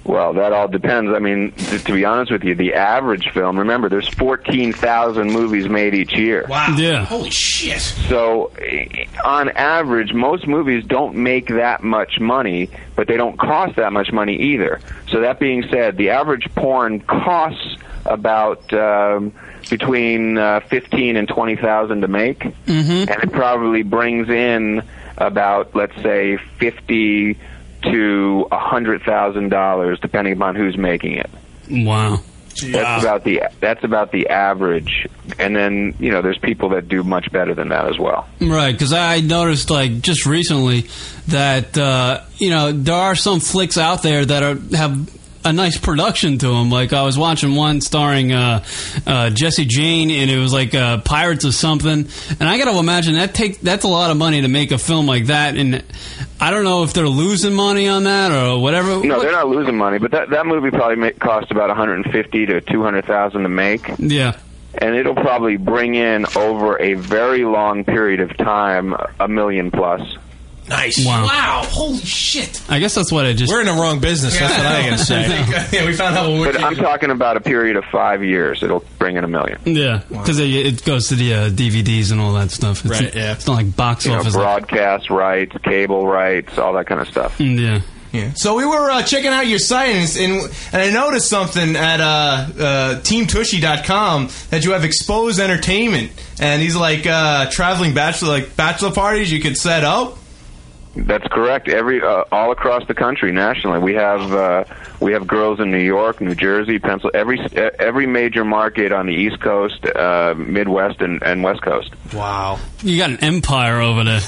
Well, that all depends. I mean, to, to be honest with you, the average film, remember, there's fourteen thousand movies made each year. Wow. Yeah. Holy shit. So, eh, on average, most movies don't make that much money, but they don't cost that much money either. So that being said, the average porn costs about um, between uh, fifteen and twenty thousand to make, Mm-hmm. and it probably brings in about, let's say, fifty to a hundred thousand dollars, depending upon who's making it. Wow. That's about the that's about the average, and then you know there's people that do much better than that as well. Right, because I noticed, like, just recently that, uh, you know, there are some flicks out there that are have a nice production to them. Like, I was watching one starring uh, uh, Jesse Jane, and it was like uh, Pirates of something. And I got to imagine that take that's a lot of money to make a film like that. And I don't know if they're losing money on that or whatever. No, they're not losing money, but that that movie probably make, cost about one hundred fifty to two hundred thousand to make. Yeah. And it'll probably bring in over a very long period of time a million plus. Nice. Wow. Wow. Holy shit. I guess that's what I just... We're in the wrong business. That's what I gotta say. Yeah, we found out what we're But I'm talking about a period of five years. It'll bring in a million. Yeah, because it, it goes to the uh, D V Ds and all that stuff. It's, Right, yeah. It's not like box You know, office. broadcast rights, cable rights, all that kind of stuff. Mm, yeah. Yeah. So we were uh, checking out your site, and, and, and I noticed something at uh, uh, team tushy dot com that you have Exposed Entertainment, and these like uh, traveling bachelor like bachelor parties you could set up. That's correct. Every uh, all across the country, nationally, we have uh, we have girls in New York, New Jersey, Pennsylvania, every every major market on the East Coast, uh, Midwest, and, and West Coast. Wow, you got an empire over there.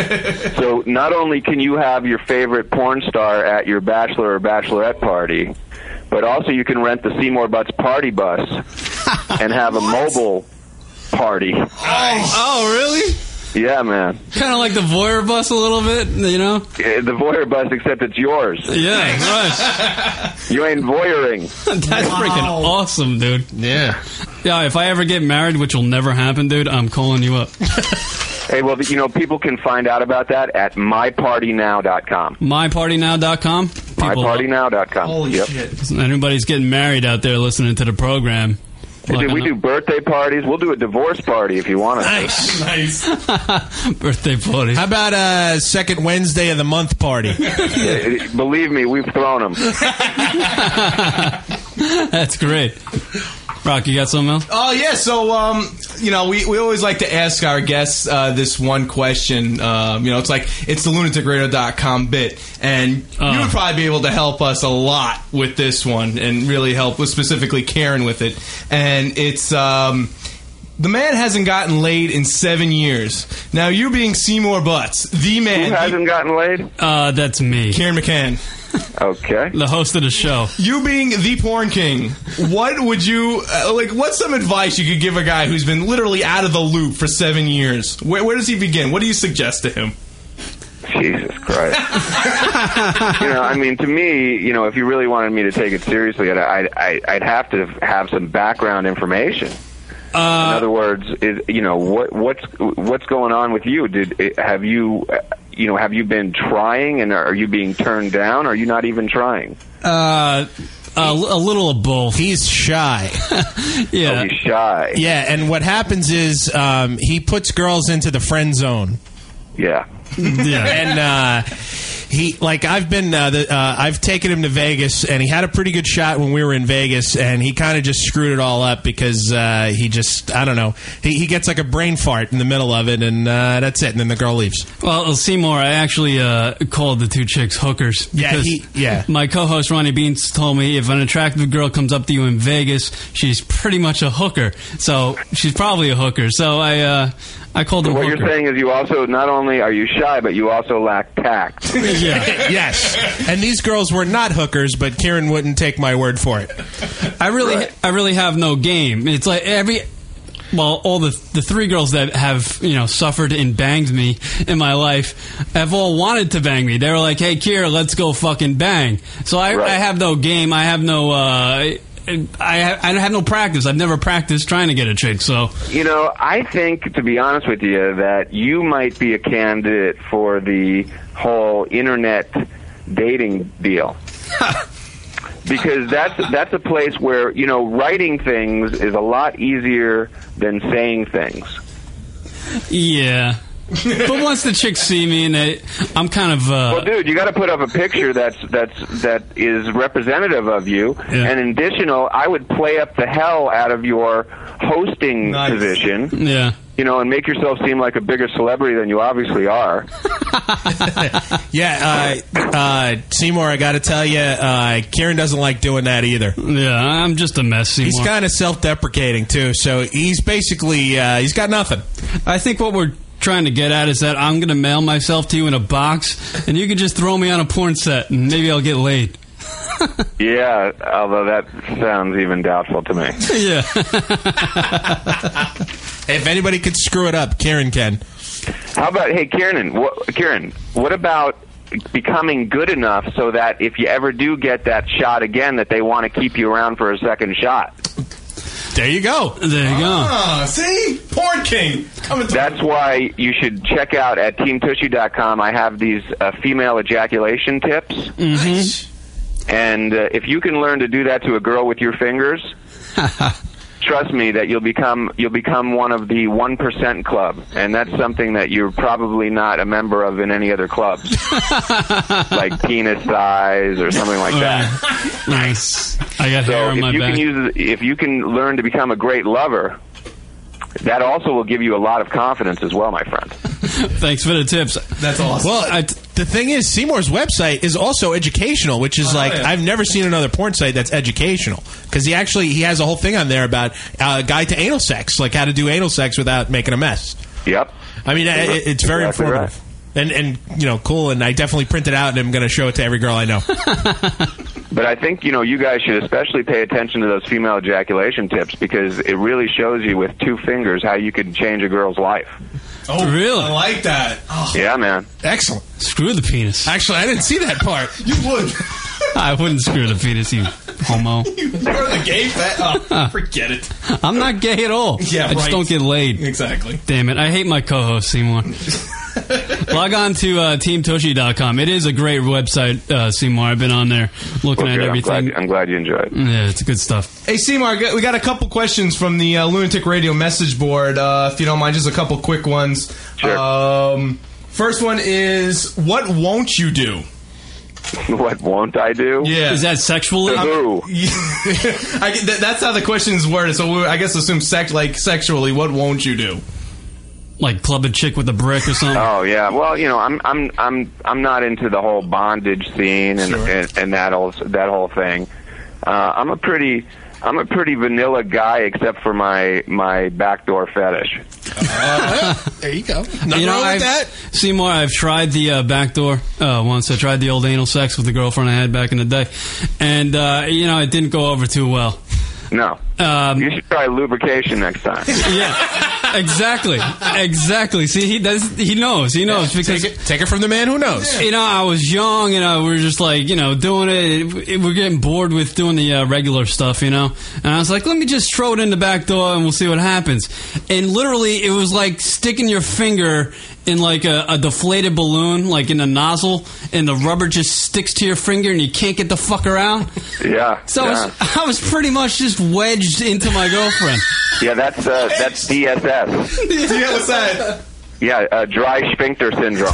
So not only can you have your favorite porn star at your bachelor or bachelorette party, but also you can rent the Seymour Butts party bus and have a mobile party. Oh, oh, really? Yeah, man. Kind of like the voyeur bus a little bit, you know? Yeah, the voyeur bus, except it's yours. Yeah, right. You ain't voyeuring. That's wow. freaking awesome, dude. Yeah. Yeah, if I ever get married, which will never happen, dude, I'm calling you up. Hey, well, you know, people can find out about that at my party now dot com. my party now dot com? my party now dot com. Holy yep. shit. Anybody's getting married out there listening to the program. Dude, we do birthday parties. We'll do a divorce party if you want to. Nice. Nice. Birthday party. How about a second Wednesday of the month party? Yeah, believe me, we've thrown them. That's great. Rock, you got something else? Oh, yeah. So, um, you know, we, we always like to ask our guests uh, this one question. Um, you know, it's like, it's the lunatic radio dot com bit. And Uh. you would probably be able to help us a lot with this one and really help with specifically Karen with it. And it's, um, the man hasn't gotten laid in seven years. Now, you being Seymour Butts, the man. Who hasn't gotten laid? Uh, that's me. Karen McCann. Okay. The host of the show. You being the porn king, what would you, uh, like, what's some advice you could give a guy who's been literally out of the loop for seven years? Where, where does he begin? What do you suggest to him? Jesus Christ. You know, I mean, to me, you know, if you really wanted me to take it seriously, I'd, I'd, I'd have to have some background information. Uh, In other words, is you know what what's what's going on with you? Did have you you know have you been trying, and are you being turned down? Or are you not even trying? Uh, a, a little of both. He's shy. Yeah, Oh, he's shy. Yeah, and what happens is um, he puts girls into the friend zone. Yeah. yeah. And uh, he, like, I've been, uh, the, uh, I've taken him to Vegas, and he had a pretty good shot when we were in Vegas, and he kind of just screwed it all up because uh, he just, I don't know, he, he gets like a brain fart in the middle of it, and uh, that's it, and then the girl leaves. Well, Seymour, I actually uh, called the two chicks hookers. Yeah, because he- yeah. My co-host Ronnie Beans told me if an attractive girl comes up to you in Vegas, she's pretty much a hooker. So she's probably a hooker. So I, uh, I called them What hooker. you're saying is you also not only are you shy, but you also lack tact. Yeah. Yes. And these girls were not hookers, but Kieran wouldn't take my word for it. I really, Right. I really have no game. It's like every, well, all the the three girls that have you know suffered and banged me in my life have all wanted to bang me. They were like, "Hey, Kira, let's go fucking bang." So I, Right. I have no game. I have no. Uh, I have, I have no practice. I've never practiced trying to get a chick. So You know, I think, to be honest with you, that you might be a candidate for the whole internet dating deal. because that's that's a place where, you know, writing things is a lot easier than saying things. Yeah. But once the chicks see me, and they, I'm kind of. Uh, well, dude, you got to put up a picture that's that's that is representative of you. Yeah. And additional, I would play up the hell out of your hosting Nice. position. Yeah. You know, and make yourself seem like a bigger celebrity than you obviously are. Yeah, uh, uh, Seymour, I got to tell you, uh, Kieran doesn't like doing that either. Yeah, I'm just a mess, Seymour. He's kind of self-deprecating too, so he's basically uh, he's got nothing. I think what we're trying to get at is that I'm going to mail myself to you in a box, and you can just throw me on a porn set, and maybe I'll get laid. Yeah, although that sounds even doubtful to me. Yeah. If anybody could screw it up, Kieran can. How about, hey, Kieran, what, Kieran, what about becoming good enough so that if you ever do get that shot again, that they want to keep you around for a second shot? There you go. There you go. Ah, see? Porn King. Coming through. That's why you should check out at team tushy dot com. I have these uh, female ejaculation tips. Mm-hmm. And uh, if you can learn to do that to a girl with your fingers, trust me that you'll become you'll become one of the one percent club, and that's something that you're probably not a member of in any other clubs, like penis size or something like that. Nice. I got So hair on if my you back. can use if you can learn to become a great lover, that also will give you a lot of confidence as well, my friend. Thanks for the tips. That's awesome. Well, I, the thing is, Seymour's website is also educational, which is Oh, like yeah. I've never seen another porn site that's educational, because he actually he has a whole thing on there about uh, guide to anal sex, like how to do anal sex without making a mess. Yep. I mean, it, it's very Exactly informative. And, and you know, cool, and I definitely print it out, and I'm going to show it to every girl I know. But I think, you know, you guys should especially pay attention to those female ejaculation tips, because it really shows you with two fingers how you can change a girl's life. Oh, really? I like that. Oh, Yeah, man. Excellent. Screw the penis. Actually, I didn't see that part. you would. I wouldn't screw the penis, you homo. You're the gay fat. Oh, forget it. I'm not gay at all. Yeah, I just right. don't get laid. Exactly. Damn it. I hate my co-host, Seymour. Log on to uh, team tushy dot com. It is a great website, uh, Seymour. I've been on there looking Well, at good. I'm everything. glad, I'm glad you enjoyed it. Yeah, it's good stuff. Hey, Seymour, I got- we got a couple questions from the uh, Lunatic Radio message board. Uh, if you don't mind, just a couple quick ones. Sure. Um, first one is, what won't you do? What won't I do? Yeah. Is that sexually? To who? I, get- that, that's how the question is worded, so we, I guess assume sex, like sexually, what won't you do? Like club a chick with a brick or something? Oh yeah, well, you know, I'm I'm I'm I'm not into the whole bondage scene and Sure. and, and that whole that whole thing. Uh, I'm a pretty I'm a pretty vanilla guy, except for my my backdoor fetish. There you go. Nothing You know, wrong with I've, that. Seymour, I've tried the uh, back door uh, once. I tried the old anal sex with the girlfriend I had back in the day. And, uh, you know, it didn't go over too well. No, Um, you should try lubrication next time. Yeah, exactly, exactly. See, he does. He knows. He knows because Take it, take it from the man who knows. you know I was young and uh, we were just like you know doing it. it we're getting bored with doing the uh, regular stuff, you know. And I was like, let me just throw it in the back door and we'll see what happens. And literally, it was like sticking your finger in like a, a deflated balloon, like in a nozzle, and the rubber just sticks to your finger and you can't get the fucker out. Yeah. So I, yeah. was, I was pretty much just wedged into my girlfriend. Yeah, that's uh, that's D S S. Yeah, what's that? Yeah, uh, dry sphincter syndrome.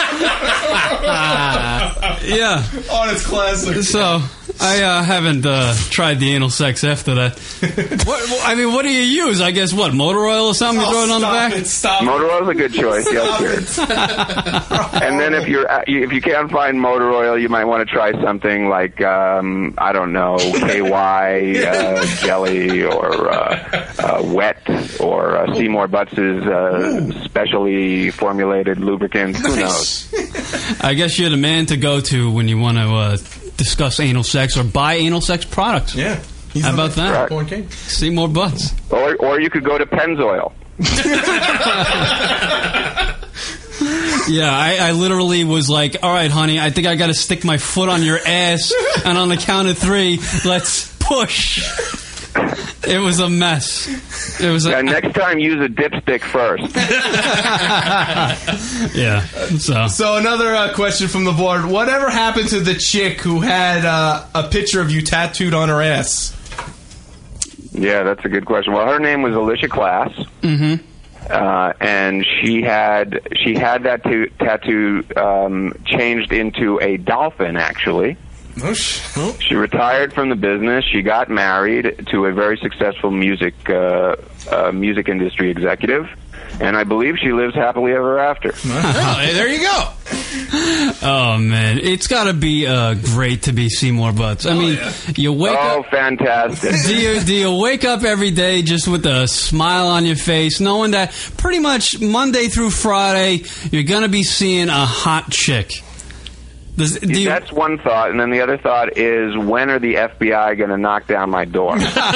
Yeah. Oh, it's classic. So I uh, haven't uh, tried the anal sex after that. What, I mean, what do you use? I guess what, motor oil or something? You throw it on the Stop back. it, stop it. Motor oil's a good choice. Yes, sir. And then if you're uh, if you can't find motor oil, you might want to try something like um, I don't know, K Y uh, jelly or uh, uh, wet or uh, Seymour Butts' uh, specially formulated lubricant. Who knows? I guess you're the man to go to when you want to uh, discuss anal sex or buy anal sex products. Yeah. How about that? Right. Porn King. See more butts. Or or you could go to Pennzoil. Yeah, I, I literally was like, all right, honey, I think I got to stick my foot on your ass, and on the count of three, let's push. It was a mess. It was. A, yeah, next time, use a dipstick first. yeah. So. So another uh, question from the board: whatever happened to the chick who had uh, a picture of you tattooed on her ass? Yeah, that's a good question. Well, her name was Alicia Class. Mm-hmm. Uh, and she had she had that to, tattoo um, changed into a dolphin, actually. Oh, sh- oh. She retired from the business. She got married to a very successful music uh, uh, music industry executive, and I believe she lives happily ever after. Oh, hey, there you go. Oh man, it's got to be uh, great to be Seymour Butts. I mean, yeah. you wake oh, up. Oh, fantastic! Do you do you wake up every day just with a smile on your face, knowing that pretty much Monday through Friday you're gonna be seeing a hot chick? Does, do you, That's one thought, and then the other thought is, when are the F B I going to knock down my door?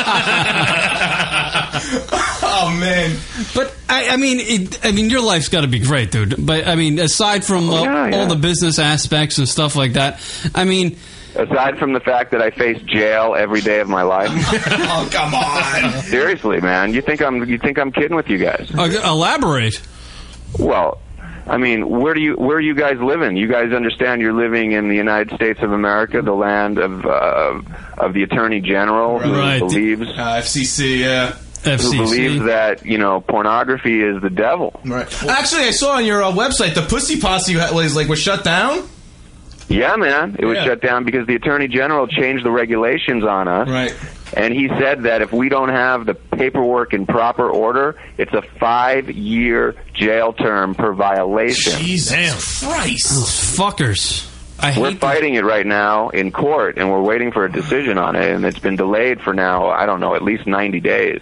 Oh man! But I, I mean, it, I mean, your life's got to be great, dude. But I mean, aside from Oh, uh, yeah, yeah. all the business aspects and stuff like that, I mean, Aside from the fact that I face jail every day of my life. Oh, come on! Seriously, man, you think I'm you think I'm kidding with you guys? uh, elaborate. Well, I mean, where do you where are you guys living? You guys understand you're living in the United States of America, the land of uh, of the Attorney General, who Right. believes Uh, F C C, yeah. F C C. who believes that, you know, pornography is the devil. Right. Actually, I saw on your uh, website the Pussy Posse was like was shut down. Yeah, man, it was Yeah. shut down because the Attorney General changed the regulations on us. Right. And he said that if we don't have the paperwork in proper order, it's a five-year jail term per violation. Jesus Christ! Those fuckers. I We're hate fighting it right now in court, and we're waiting for a decision on it, and it's been delayed for now, I don't know, at least ninety days.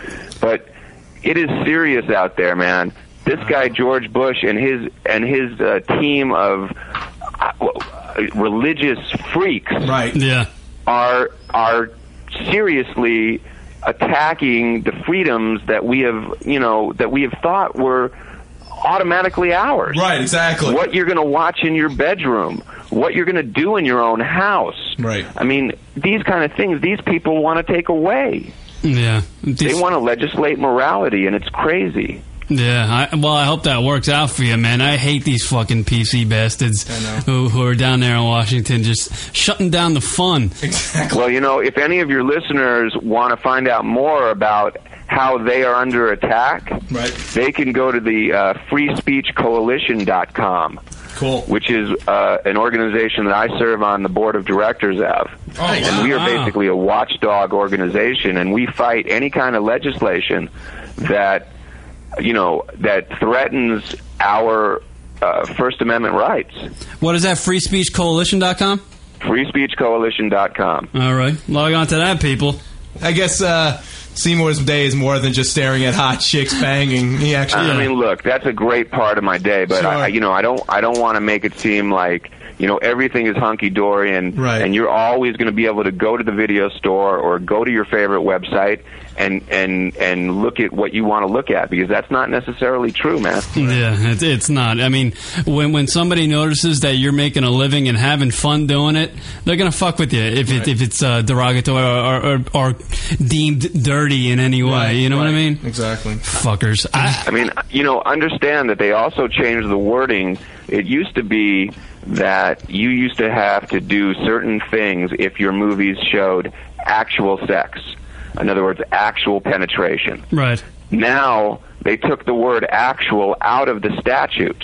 But it is serious out there, man. This guy, George Bush, and his, and his uh, team of uh, religious freaks Right. Yeah. are are seriously attacking the freedoms that we have, you know, that we have thought were automatically ours. Right. Exactly. What you're going to watch in your bedroom, what you're going to do in your own house. Right. I mean, these kind of things, these people want to take away. Yeah. They These- want to legislate morality, and it's crazy. Yeah, I, well, I hope that works out for you, man. I hate these fucking P C bastards I know. who, who are down there in Washington just shutting down the fun. Exactly. Well, you know, if any of your listeners want to find out more about how they are under attack, Right. they can go to the uh, free speech coalition dot com. Cool. Which is uh, an organization that I serve on the board of directors of. Oh, And we are wow. basically a watchdog organization, and we fight any kind of legislation that, you know, that threatens our uh, First Amendment rights. What is that, free speech coalition dot com? free speech coalition dot com. All right, log on to that, people. I guess uh, Seymour's day is more than just staring at hot chicks banging. He actually. I mean, look, that's a great part of my day, but Sure. I, you know, I don't, I don't want to make it seem like, you know, everything is hunky dory, and Right. and you're always going to be able to go to the video store or go to your favorite website and and and look at what you want to look at, because that's not necessarily true, man. Yeah, it's, it's not. I mean, when when somebody notices that you're making a living and having fun doing it, they're gonna fuck with you if it, if it's uh, derogatory or, or, or deemed dirty in any way. Right, you know what I right. mean? Exactly. Fuckers. I, I mean, you know, understand that they also changed the wording. It used to be that you used to have to do certain things if your movies showed actual sex. In other words, actual penetration. right. Now, they took the word actual out of the statute.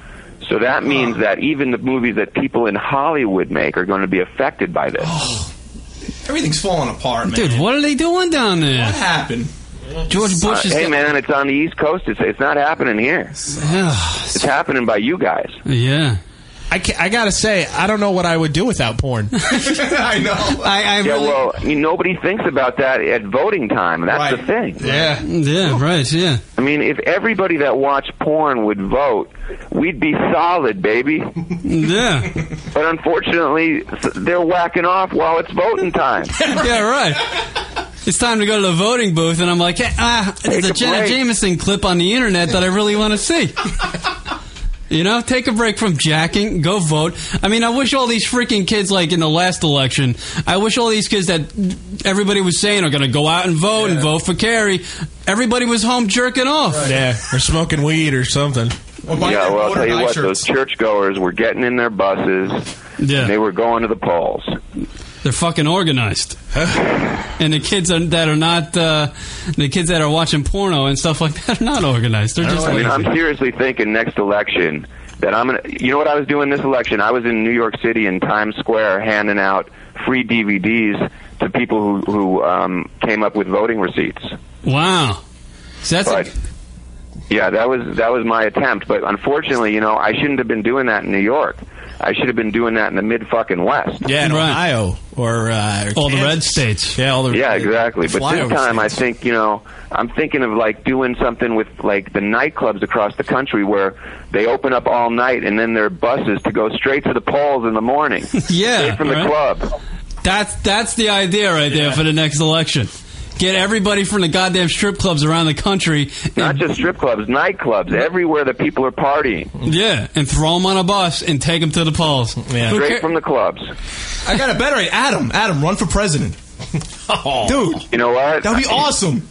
So that means that even the movies that people in Hollywood make are going to be affected by this. Everything's falling apart, man. Dude, what are they doing down there? What happened? George Uh, Bush is. hey, man, it's on the East Coast. It's, it's not happening here. It's happening by you guys. Yeah. I, ca- I gotta say, I don't know what I would do without porn. I know. I, I Yeah, really. well, I mean, nobody thinks about that at voting time. That's Right. the thing. Yeah. Yeah, right, yeah. I mean, if everybody that watched porn would vote, we'd be solid, baby. Yeah. But unfortunately, they're whacking off while it's voting time. Yeah, right. It's time to go to the voting booth, and I'm like, hey, ah, there's Take a a Jenna break. Jameson clip on the internet that I really want to see. You know, take a break from jacking, go vote. I mean, I wish all these freaking kids, like in the last election, I wish all these kids that everybody was saying are going to go out and vote yeah. and vote for Kerry, everybody was home jerking off. Right. Yeah, or smoking weed or something. Well, yeah, well, I'll tell you what, shirts. Those churchgoers were getting in their buses, yeah. and they were going to the polls. They're fucking organized. And the kids are, that are not, uh, the kids that are watching porno and stuff like that are not organized. They're just I mean, I'm seriously thinking next election that I'm going to, you know what I was doing this election? I was in New York City in Times Square handing out free D V Ds to people who, who um, came up with voting receipts. Wow. So that's but, a- yeah, that was, that was my attempt. But unfortunately, you know, I shouldn't have been doing that in New York. I should have been doing that in the mid-fucking West. Yeah, in right. Ohio or, uh, or all the red states. Yeah, all the yeah, exactly. But this time, states. I think you know, I'm thinking of like doing something with like the nightclubs across the country where they open up all night and then their buses to go straight to the polls in the morning. Yeah, straight from right? the club. That's that's the idea right there yeah. for the next election. Get everybody from the goddamn strip clubs around the country. Not just strip clubs, nightclubs, everywhere that people are partying. Yeah, and throw them on a bus and take them to the polls. Yeah. Straight from the clubs. I got a better idea. Adam, Adam, run for president. Oh. Dude. You know what? That would be awesome.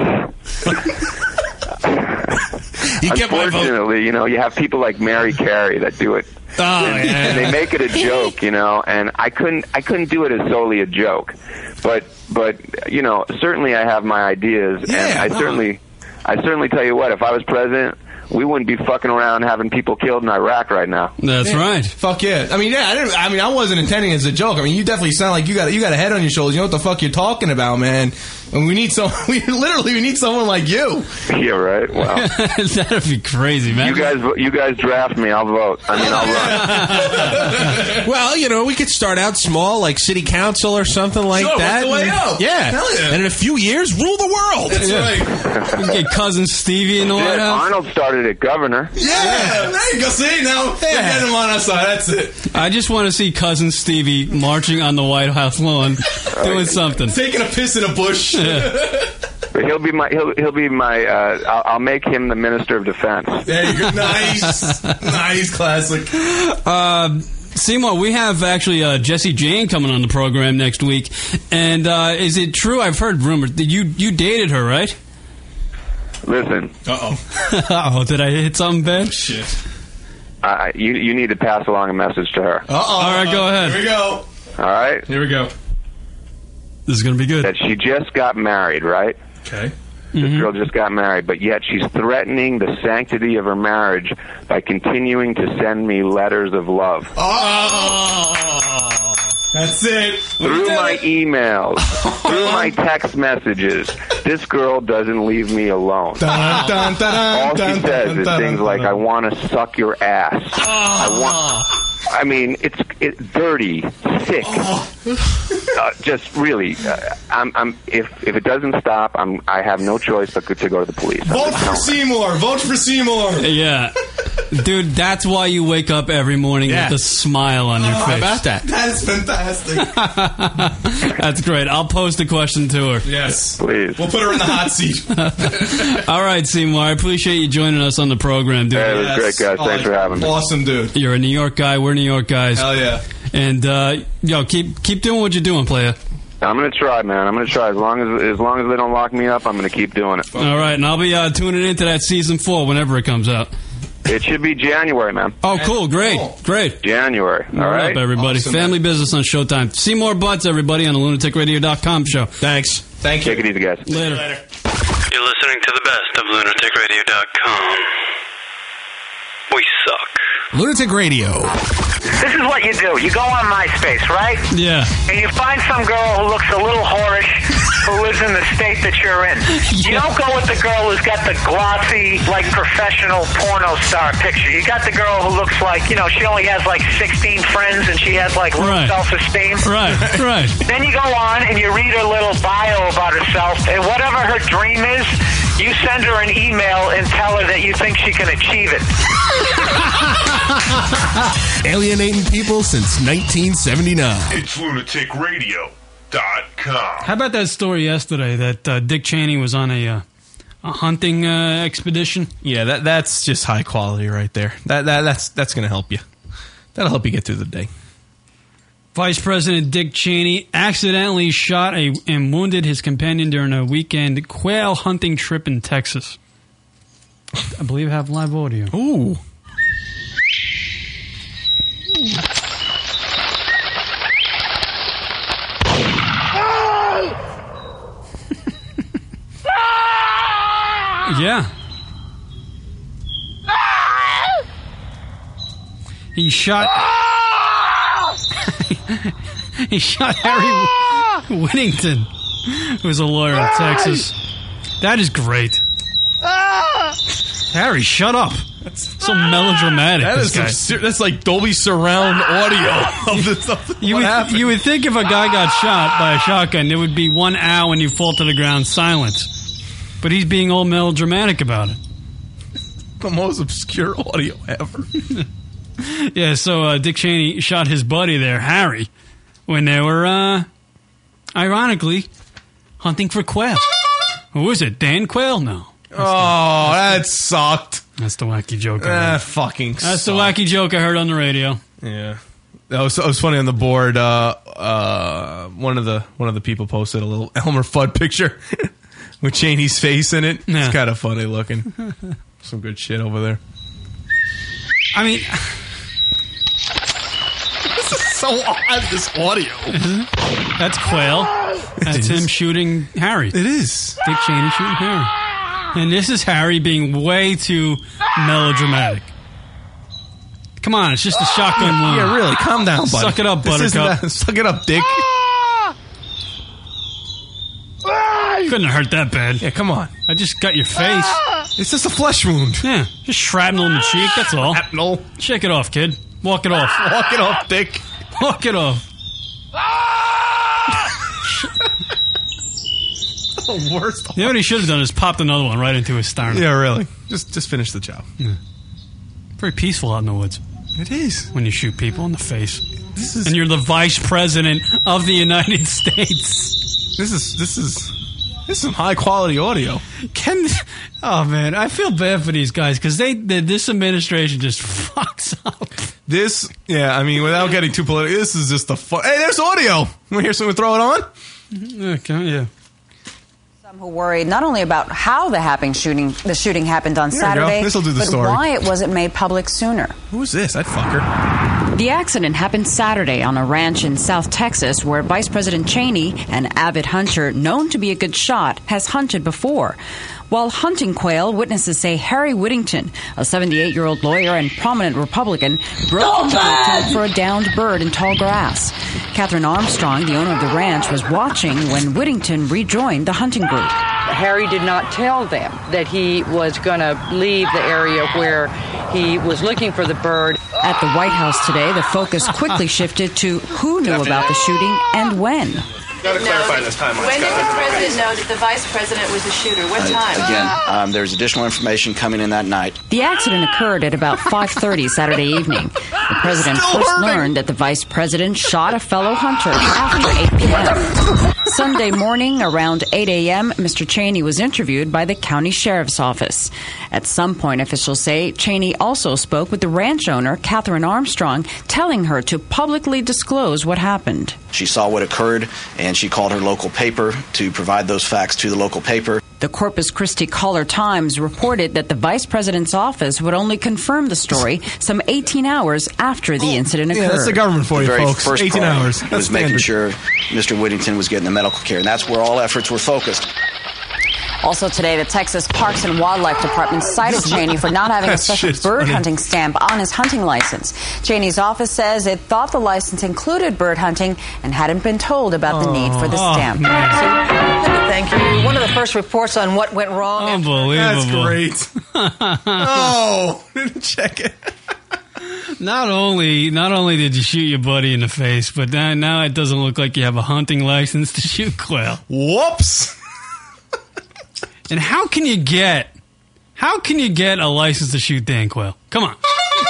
you Unfortunately, you know, you have people like Mary Carey that do it. Oh, and, yeah. and they make it a joke, you know, and I couldn't I couldn't do it as solely a joke. But but you know, certainly I have my ideas yeah, and I no. certainly I certainly tell you what, if I was president, we wouldn't be fucking around having people killed in Iraq right now. That's yeah. right. Fuck yeah. I mean, yeah, I didn't I mean, I wasn't intending it as a joke. I mean, you definitely sound like you got you got a head on your shoulders. You know what the fuck you're talking about, man. And we need some. We literally we need someone like you. Yeah, right. Wow, that'd be crazy, man. You guys, you guys draft me. I'll vote. I mean, I'll run. Well, you know, we could start out small, like city council or something like sure, that. What's the way and, out? Yeah. Hell yeah. And in a few years, rule the world. That's yeah. right. We can get cousin Stevie in the yeah, White House. Arnold started at governor. Yeah, yeah. There you go. See now, yeah. get him on our side. That's it. I just want to see cousin Stevie marching on the White House lawn, doing something, taking a piss in a bush. Yeah. But he'll be my he'll he'll be my uh, I'll, I'll make him the Minister of Defense. There you go. Nice, nice, classic. Uh, Seymour, we have actually uh, Jessie Jane coming on the program next week, and uh, is it true? I've heard rumors that you you dated her, right? Listen. Uh oh. Oh, did I hit something bad? Shit. Uh, you you need to pass along a message to her. Uh oh. All right, go ahead. Here we go. All right. Here we go. This is gonna be good. That she just got married, right? Okay. This mm-hmm. girl just got married, but yet she's threatening the sanctity of her marriage by continuing to send me letters of love. Oh, that's it. Through my emails, through my text messages, this girl doesn't leave me alone. Dun, dun, dun, All she dun, says dun, is dun, things dun, like, dun. "I want to suck your ass." Oh. I want. I mean, it's it's dirty, sick. Oh. Uh, just really, uh, I'm, I'm. If if it doesn't stop, I'm. I have no choice but to go to the police. Vote for Seymour. Vote for Seymour. Yeah, dude, that's why you wake up every morning yeah. with a smile on your oh, face. How about that? That is fantastic. That's great. I'll post a question to her. Yes, please. We'll put her in the hot seat. All right, Seymour. I appreciate you joining us on the program, dude. Hey, it was yes. great, guys. Thanks oh, for having me. Awesome, dude. You're a New York guy. We're New York guys. Hell yeah. And uh, yo, keep keep doing what you're doing, player. I'm gonna try, man. I'm gonna try. As long as as long as they don't lock me up, I'm gonna keep doing it. All right, and I'll be uh, tuning into that season four whenever it comes out. It should be January, man. Oh, cool, great, Cool. great. January. All What right, up, everybody? Awesome, Family man. Business on Showtime. Seymour Butts, everybody, on the lunatic radio dot com show. Thanks. Thank you. Take it easy, guys. Later. Later. You're listening to the best of lunatic radio dot com. We suck. Lunatic Radio. This is what you do. You go on MySpace, right? Yeah. And you find some girl who looks a little whorish who lives in the state that you're in. You don't go with the girl who's got the glossy, like, professional porno star picture. You got the girl who looks like, you know, she only has, like, sixteen friends and she has, like, low Right. self-esteem. Right, right. Then you go on and you read her little bio about herself, and whatever her dream is, you send her an email and tell her that you think she can achieve it. Alienating people since nineteen seventy-nine. It's lunatic radio dot com. How about that story yesterday that uh, Dick Cheney was on a uh, a hunting uh, expedition. Yeah, that that's just high quality right there. That that that's that's going to help you. That'll help you get through the day. Vice President Dick Cheney accidentally shot a, and wounded his companion during a weekend quail hunting trip in Texas. I believe I have live audio. Ooh. Yeah. He shot... he shot Harry Whittington, who's a lawyer in Texas. That is great. Harry, shut up. That's so melodramatic. That this is guy. some ser- that's like Dolby surround audio of the stuff. You would, you would think if a guy got shot by a shotgun, there would be one ow when you fall to the ground silence. But he's being all melodramatic about it. The most obscure audio ever. Yeah, so uh, Dick Cheney shot his buddy there, Harry, when they were, uh, ironically, hunting for quail. Who is it? Dan Quayle? No. That's oh, the, that sucked. That's the wacky joke. I heard. That fucking That's sucked. the wacky joke I heard on the radio. Yeah. That was, that was funny on the board. Uh, uh, one of the one of the people posted a little Elmer Fudd picture with Cheney's face in it. Yeah. It's kind of funny looking. Some good shit over there. I mean... This is so odd, this audio. That's Quayle. That's him shooting Harry. It is. Dick Cheney shooting Harry. And this is Harry being way too melodramatic. Come on, it's just a shotgun wound. Yeah, really, calm down, buddy. Suck it up, This isn't Buttercup. that- suck it up, Dick. Couldn't have hurt that bad. Yeah, come on. I just got your face. It's just a flesh wound. Yeah, just shrapnel in the cheek, that's all. Shrapnel. Shake it off, kid. Walk it off. Walk it off, Dick. Walk it off. The worst. You know what he should have done is popped another one right into his sternum. Yeah, really. Just just finish the job. Yeah. Very peaceful out in the woods. It is. When you shoot people in the face. This is and you're the vice president of the United States. This is this is this is some high quality audio. Can oh man, I feel bad for these guys because they, they this administration just fucks up. This yeah, I mean, without getting too political, this is just the fun. Hey, there's audio. Want to hear someone throw it on? Okay, yeah. Some who worried not only about how the happening shooting the shooting happened on There you go. Saturday, This'll do the but story. why it wasn't made public sooner. Who's this? I'd fuck her. The accident happened Saturday on a ranch in South Texas where Vice President Cheney, an avid hunter known to be a good shot, has hunted before. While hunting quail, witnesses say Harry Whittington, a seventy-eight-year-old lawyer and prominent Republican, broke into the tent for a downed bird in tall grass. Catherine Armstrong, the owner of the ranch, was watching when Whittington rejoined the hunting group. Harry did not tell them that he was going to leave the area where he was looking for the bird. At the White House today, the focus quickly shifted to who knew about the shooting and when. Got to clarify this timeline. When did the president know that the vice president was the shooter? What time? Uh, again, um, there's additional information coming in that night. The accident occurred at about five thirty Saturday evening. The president first learned that the vice president shot a fellow hunter after eight p.m. Sunday morning, around eight a.m., Mister Cheney was interviewed by the county sheriff's office. At some point, officials say Cheney also spoke with the ranch owner, Catherine Armstrong, telling her to publicly disclose what happened. She saw what occurred, and she called her local paper to provide those facts to the local paper. The Corpus Christi Caller-Times reported that the vice president's office would only confirm the story some eighteen hours after the incident occurred. Yeah, that's the government for The you, very folks. first eighteen priority hours. That's was making standard. sure Mister Whittington was getting the medical care, and that's where all efforts were focused. Also today, the Texas Parks and Wildlife Department cited Cheney for not having a That special shit's bird funny. hunting stamp on his hunting license. Cheney's office says it thought the license included bird hunting and hadn't been told about the need for the Oh, stamp. Thank you. One of the first reports on what went wrong. Unbelievable. That's great. Oh, didn't check it. Not only not only did you shoot your buddy in the face, but now, now it doesn't look like you have a hunting license to shoot quail. Whoops. And how can you get how can you get a license to shoot Dan Quayle? Come on.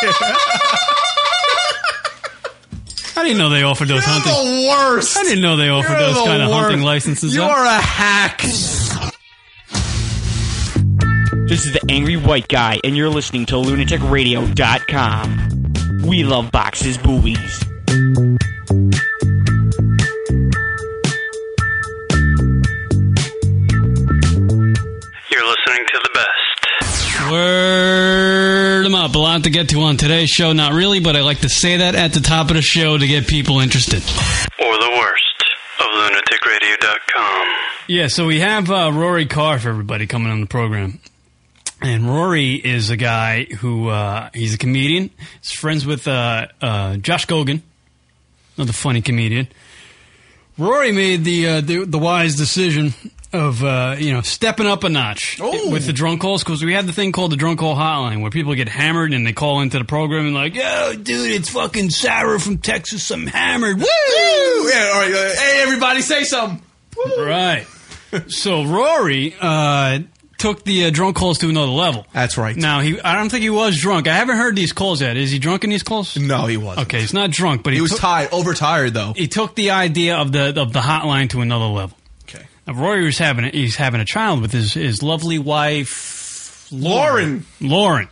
I didn't know they offered those You're hunting. the worst. I didn't know they offered You're those the kind of worst. hunting licenses. You're huh? a hack. This is the Angry White Guy, and you're listening to lunatic radio dot com. We love boxes, boobies. You're listening to the best. Word 'em up. A lot to get to on today's show. Not really, but I like to say that at the top of the show to get people interested. Or the worst of lunatic radio dot com. Yeah, so we have uh, Rory Carr for everybody coming on the program. And Rory is a guy who, uh, he's a comedian. He's friends with uh, uh, Josh Gogan, another funny comedian. Rory made the uh, the, the wise decision of, uh, you know, stepping up a notch with the drunk calls, because we have the thing called the drunk call hotline where people get hammered and they call into the program and like, yo, dude, it's fucking Sarah from Texas. I'm hammered. Woo! Yeah, all right, uh, hey, everybody, say something. Woo! Right. So Rory uh, took the uh, drunk calls to another level. That's right. Now, he I don't think he was drunk. I haven't heard these calls yet. Is he drunk in these calls? No, he wasn't. Okay, he's not drunk, but he, He was took- tired, overtired, though. He took the idea of the of the hotline to another level. Okay. Now, Rory was having a, he's having a child with his, his lovely wife Lauren. Lauren,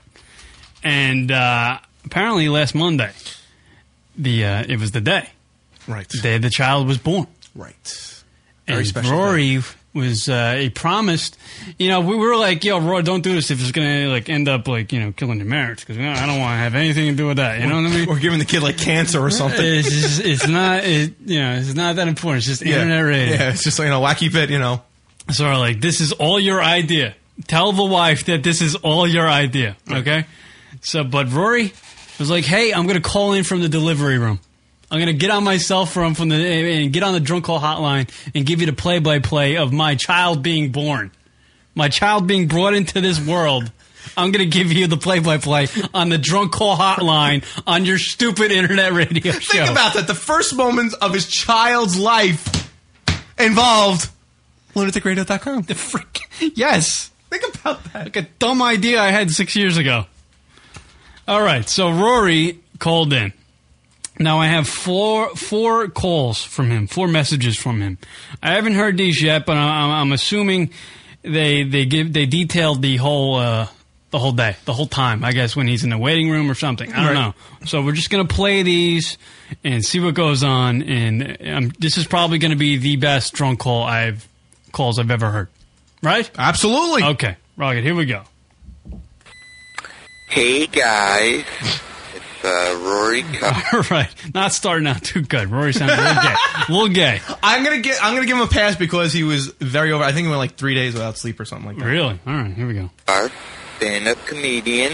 and uh, apparently last Monday, the uh, it was the day, right? The day the child was born. Right. And Very special Rory was uh, he promised, you know, we were like, yo, Rory, don't do this if it's gonna like end up like, you know, killing your marriage, because you know, I don't want to have anything to do with that. You know what I mean? Or giving the kid like cancer or something. It's, just, it's not, it, you know, it's not that important. It's just Yeah. internet radio. Yeah, it's just, you know, wacky bit, you know. So we're like, this is all your idea. Tell the wife that this is all your idea, okay? So, but Rory was like, hey, I'm going to call in from the delivery room. I'm going to get on my cell phone from the and get on the drunk call hotline and give you the play-by-play of my child being born. My child being brought into this world. I'm going to give you the play-by-play on the drunk call hotline on your stupid internet radio show. Think about that. The first moments of his child's life involved lunatic radio dot com. The freak. Yes. Think about that. Like a dumb idea I had six years ago. All right, so Rory called in. Now I have four four calls from him, four messages from him. I haven't heard these yet, but I'm, I'm assuming they they give they detailed the whole uh, the whole day, the whole time. I guess when he's in the waiting room or something. I don't Right. know. So we're just gonna play these and see what goes on. And um, this is probably going to be the best drunk call I've calls I've ever heard. Right? Absolutely. Okay, Rocket. Here we go. Hey guys, it's uh, Rory Carr. All right, not starting out too good. Rory sounds a little gay. A little gay. I'm gonna get. I'm gonna give him a pass because he was very over. I think he went like three days without sleep or something like that. Really? All right. Here we go. Stand-up comedian.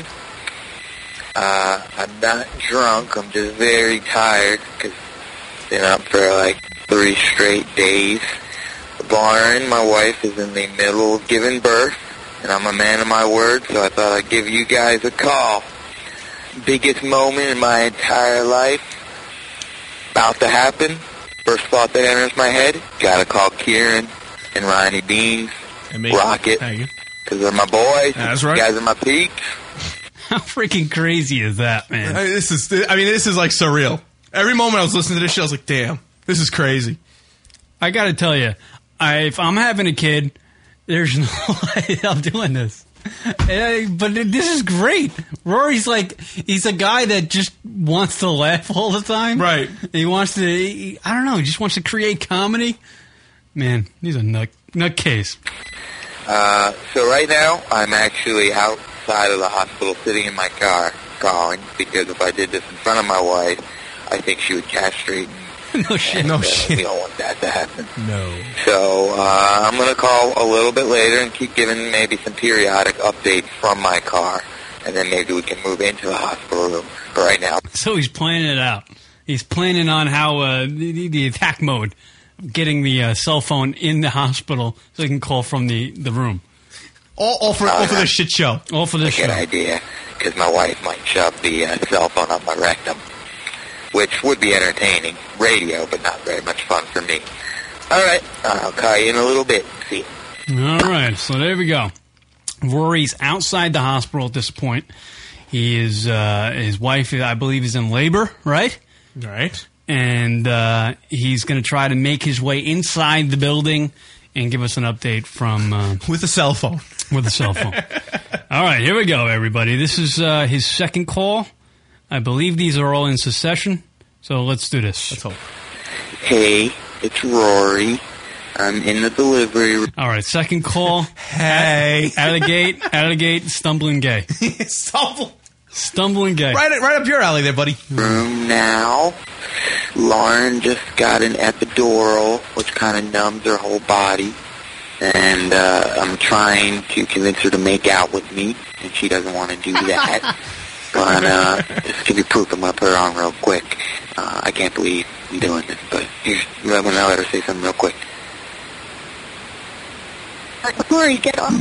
Uh, I'm not drunk. I'm just very tired because I've been up for like three straight days. Lauren, my wife, is in the middle of giving birth, and I'm a man of my word, so I thought I'd give you guys a call. Biggest moment in my entire life, about to happen. First thought that enters my head, gotta call Kieran and Ronnie Beans, And me. Rocket, Thank you. because they're my boys. That's right. You guys are my peeps. How freaking crazy is that, man? I mean, this is. I mean, this is like surreal. Every moment I was listening to this show, I was like, "Damn, this is crazy." I got to tell you, I, if I'm having a kid, there's no way I'm doing this. Uh, but this is great. Rory's like, he's a guy that just wants to laugh all the time. Right. He wants to, he, I don't know, he just wants to create comedy. Man, he's a nut, nutcase. Uh, so right now, I'm actually outside of the hospital sitting in my car calling, because if I did this in front of my wife, I think she would castrate me. No shit. And, No uh, shit. We don't want that to happen. No. So uh, I'm going to call a little bit later and keep giving maybe some periodic updates from my car, and then maybe we can move into the hospital room. But right now, So he's planning it out. He's planning on how uh, the, the attack mode, getting the uh, cell phone in the hospital so he can call from the, the room. All, all for all for this shit show. All for this good show. idea, because my wife might shove the uh, cell phone up my rectum, which would be entertaining radio, but not very much fun for me. All right, I'll call you in a little bit. See you. All right, so there we go. Rory's outside the hospital at this point. He is uh, his wife, I believe, is in labor, right? Right. And uh, he's going to try to make his way inside the building and give us an update from uh, With a cell phone. with a cell phone. All right, here we go, everybody. This is uh, his second call. I believe these are all in succession, so let's do this. Let's hope. Hey, it's Rory. I'm in the delivery room. All right, second call. Hey. Out of the gate, out of the gate, stumbling gay. Stumble. Stumbling gay. Right, right up your alley there, buddy. Room now. Lauren just got an epidural, which kind of numbs her whole body. And uh, I'm trying to convince her to make out with me, and she doesn't want to do that. But uh, just give you proof, I'm going to put her on real quick. Uh, I can't believe I'm doing this, but here's, I'm going to let her say something real quick. Rory, get on.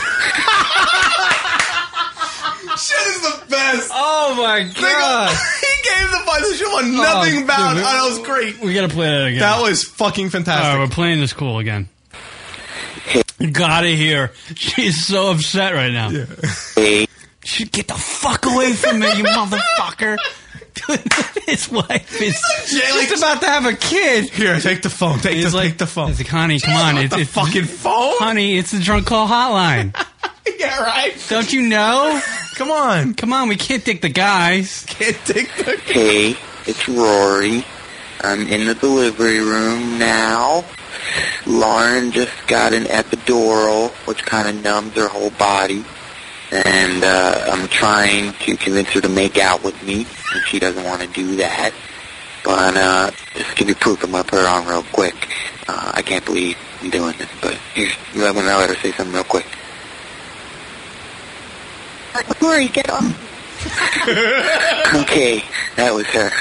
Shit is the best. Oh, my God. He gave the buzz. The show on nothing Oh, about dude, it. That was great. We got to play that again. That was fucking All fantastic. right, we're playing this call again. You gotta hear. She's so upset right now. Hey. She get the fuck away from me, you motherfucker. His wife is just about to have a kid. Here, take the phone. Take, the, like, take the phone. He's like, honey, come on. want It's the it's fucking phone? Honey, it's the drunk call hotline. Yeah, right. Don't you know? Come on. Come on, we can't take the guys. Can't take the... Hey, it's Rory. I'm in the delivery room now. Lauren just got an epidural, which kind of numbs her whole body. And uh, I'm trying to convince her to make out with me, and she doesn't want to do that. But uh, just give you proof, I'm going to put her on real quick. Uh, I can't believe I'm doing this, but here's, I'm going to let her say something real quick. Rory, get on. Okay, that was her.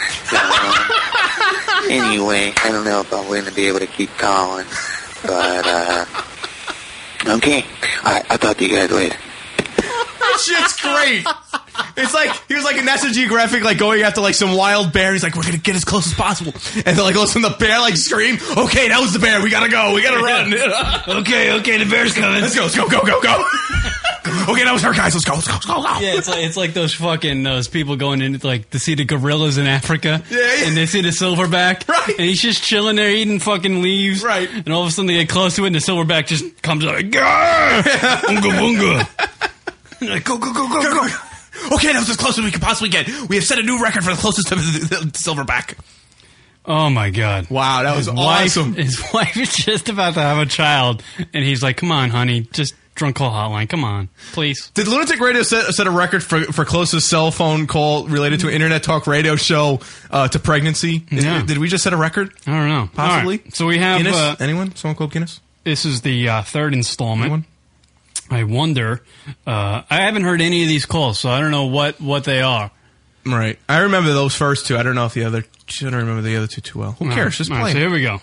So, um, anyway, I don't know if I'm going to be able to keep calling, but, uh, okay. All right, I'll talk to you guys later. That shit's great. It's like, he was like in National Geographic, like going after like some wild bear. He's like, we're going to get as close as possible. And they're like, listen, the bear like scream. Okay, that was the bear. We got to go. We got to run. Okay, okay, the bear's coming. Let's go, let's go, go, go, go. Okay, that was her, guys. Let's go, let's go, let's go, go. Yeah, it's like it's like those fucking those people going in like to see the gorillas in Africa. Yeah, yeah. And they see the silverback. Right. And he's just chilling there eating fucking leaves. Right. And all of a sudden they get close to it and the silverback just comes out like, Gah! Unga bunga. And like, go, go, go, go, go. Okay, that was as close as we could possibly get. We have set a new record for the closest to the, the, the silverback. Oh my God! Wow, that was his awesome. Wife, his wife is just about to have a child, and he's like, "Come on, honey, just drunk call hotline. Come on, please." Did Lunatic Radio set, set a record for, for closest cell phone call related to an internet talk radio show uh, to pregnancy? Did, Yeah. did we just set a record? I don't know. Possibly. All right, so we have Guinness. uh, Anyone? Someone called Guinness? this is the uh, third installment. Anyone? I wonder. Uh, I haven't heard any of these calls, so I don't know what, what they are. Right. I remember those first two. I don't know if the other. I don't remember the other two too well. Who All cares? right, Just all play. right, so here we go.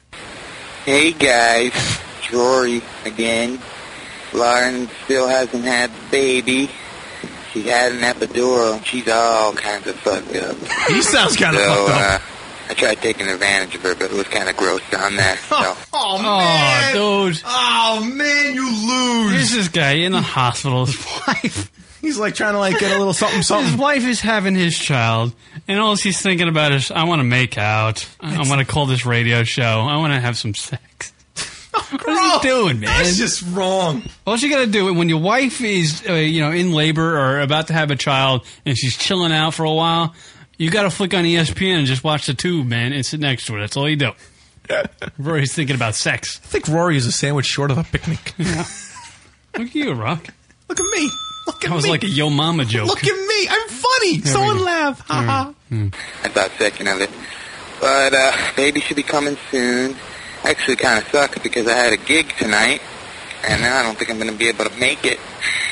Hey guys, it's Rory again. Lauren still hasn't had the baby. She had an epidural and she's all kinds of fucked up. He sounds kind of so, fucked up. Uh, I tried taking advantage of her, but it was kind of gross on that. So. Oh, man. Oh, dude. Oh, man, you lose. Here's this guy in the hospital. His wife. He's like trying to like get a little something, His something. wife is having his child, and all she's thinking about is, I want to make out. I want to call this radio show. I want to have some sex. What is he doing, man? That's just wrong. All you got to do when your wife is, uh, you know, in labor or about to have a child, and she's chilling out for a while, you got to flick on E S P N and just watch the tube, man, and sit next to her. That's all you do. Rory's thinking about sex. I think Rory is a sandwich short of a picnic. Yeah. Look at you, Rock. Look at me. Look at That was me. like a Yo Mama joke. Look at me. I'm funny. There Someone we go. laugh. Ha ha. I thought second of it. But uh, baby should be coming soon. Actually kind of sucks because I had a gig tonight, and I don't think I'm going to be able to make it.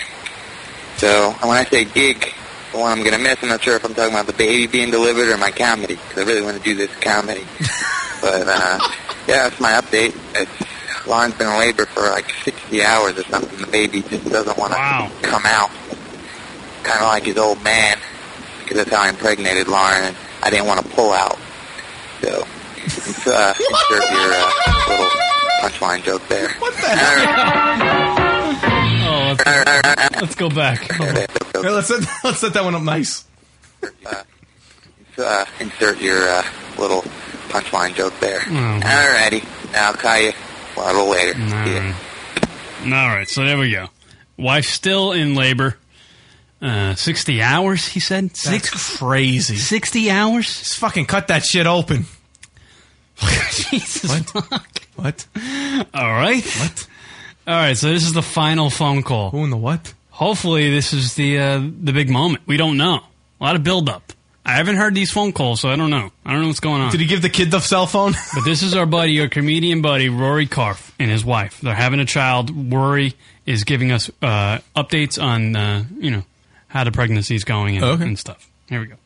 So when I say gig, the one I'm going to miss, I'm not sure if I'm talking about the baby being delivered or my comedy, because I really want to do this comedy. But uh, yeah, that's my update. It's, Lauren's been in labor for like sixty hours or something. The baby just doesn't want to Wow. come out. Kind of like his old man, because that's how I impregnated Lauren, and I didn't want to pull out. So, it's, uh, insert your uh, little punchline joke there. What the hell? Oh, let's, let's go back. Here, let's set, let's set that one up nice. Uh, uh, insert your uh, little punchline joke there. Oh. Alrighty, I'll call you a little later. All See ya. right. All right, so there we go. Wife still in labor. Uh, sixty hours, he said. Six That's crazy. Sixty hours. Just fucking cut that shit open. Jesus. What? Fuck. What? All right. What? All right. So this is the final phone call. Who in the what? Hopefully, this is the uh, the big moment. We don't know. A lot of buildup. I haven't heard these phone calls, so I don't know. I don't know what's going on. Did he give the kid the cell phone? But this is our buddy, our comedian buddy, Rory Karff, and his wife. They're having a child. Rory is giving us uh, updates on, uh, you know, how the pregnancy is going and, Okay. and stuff. Here we go.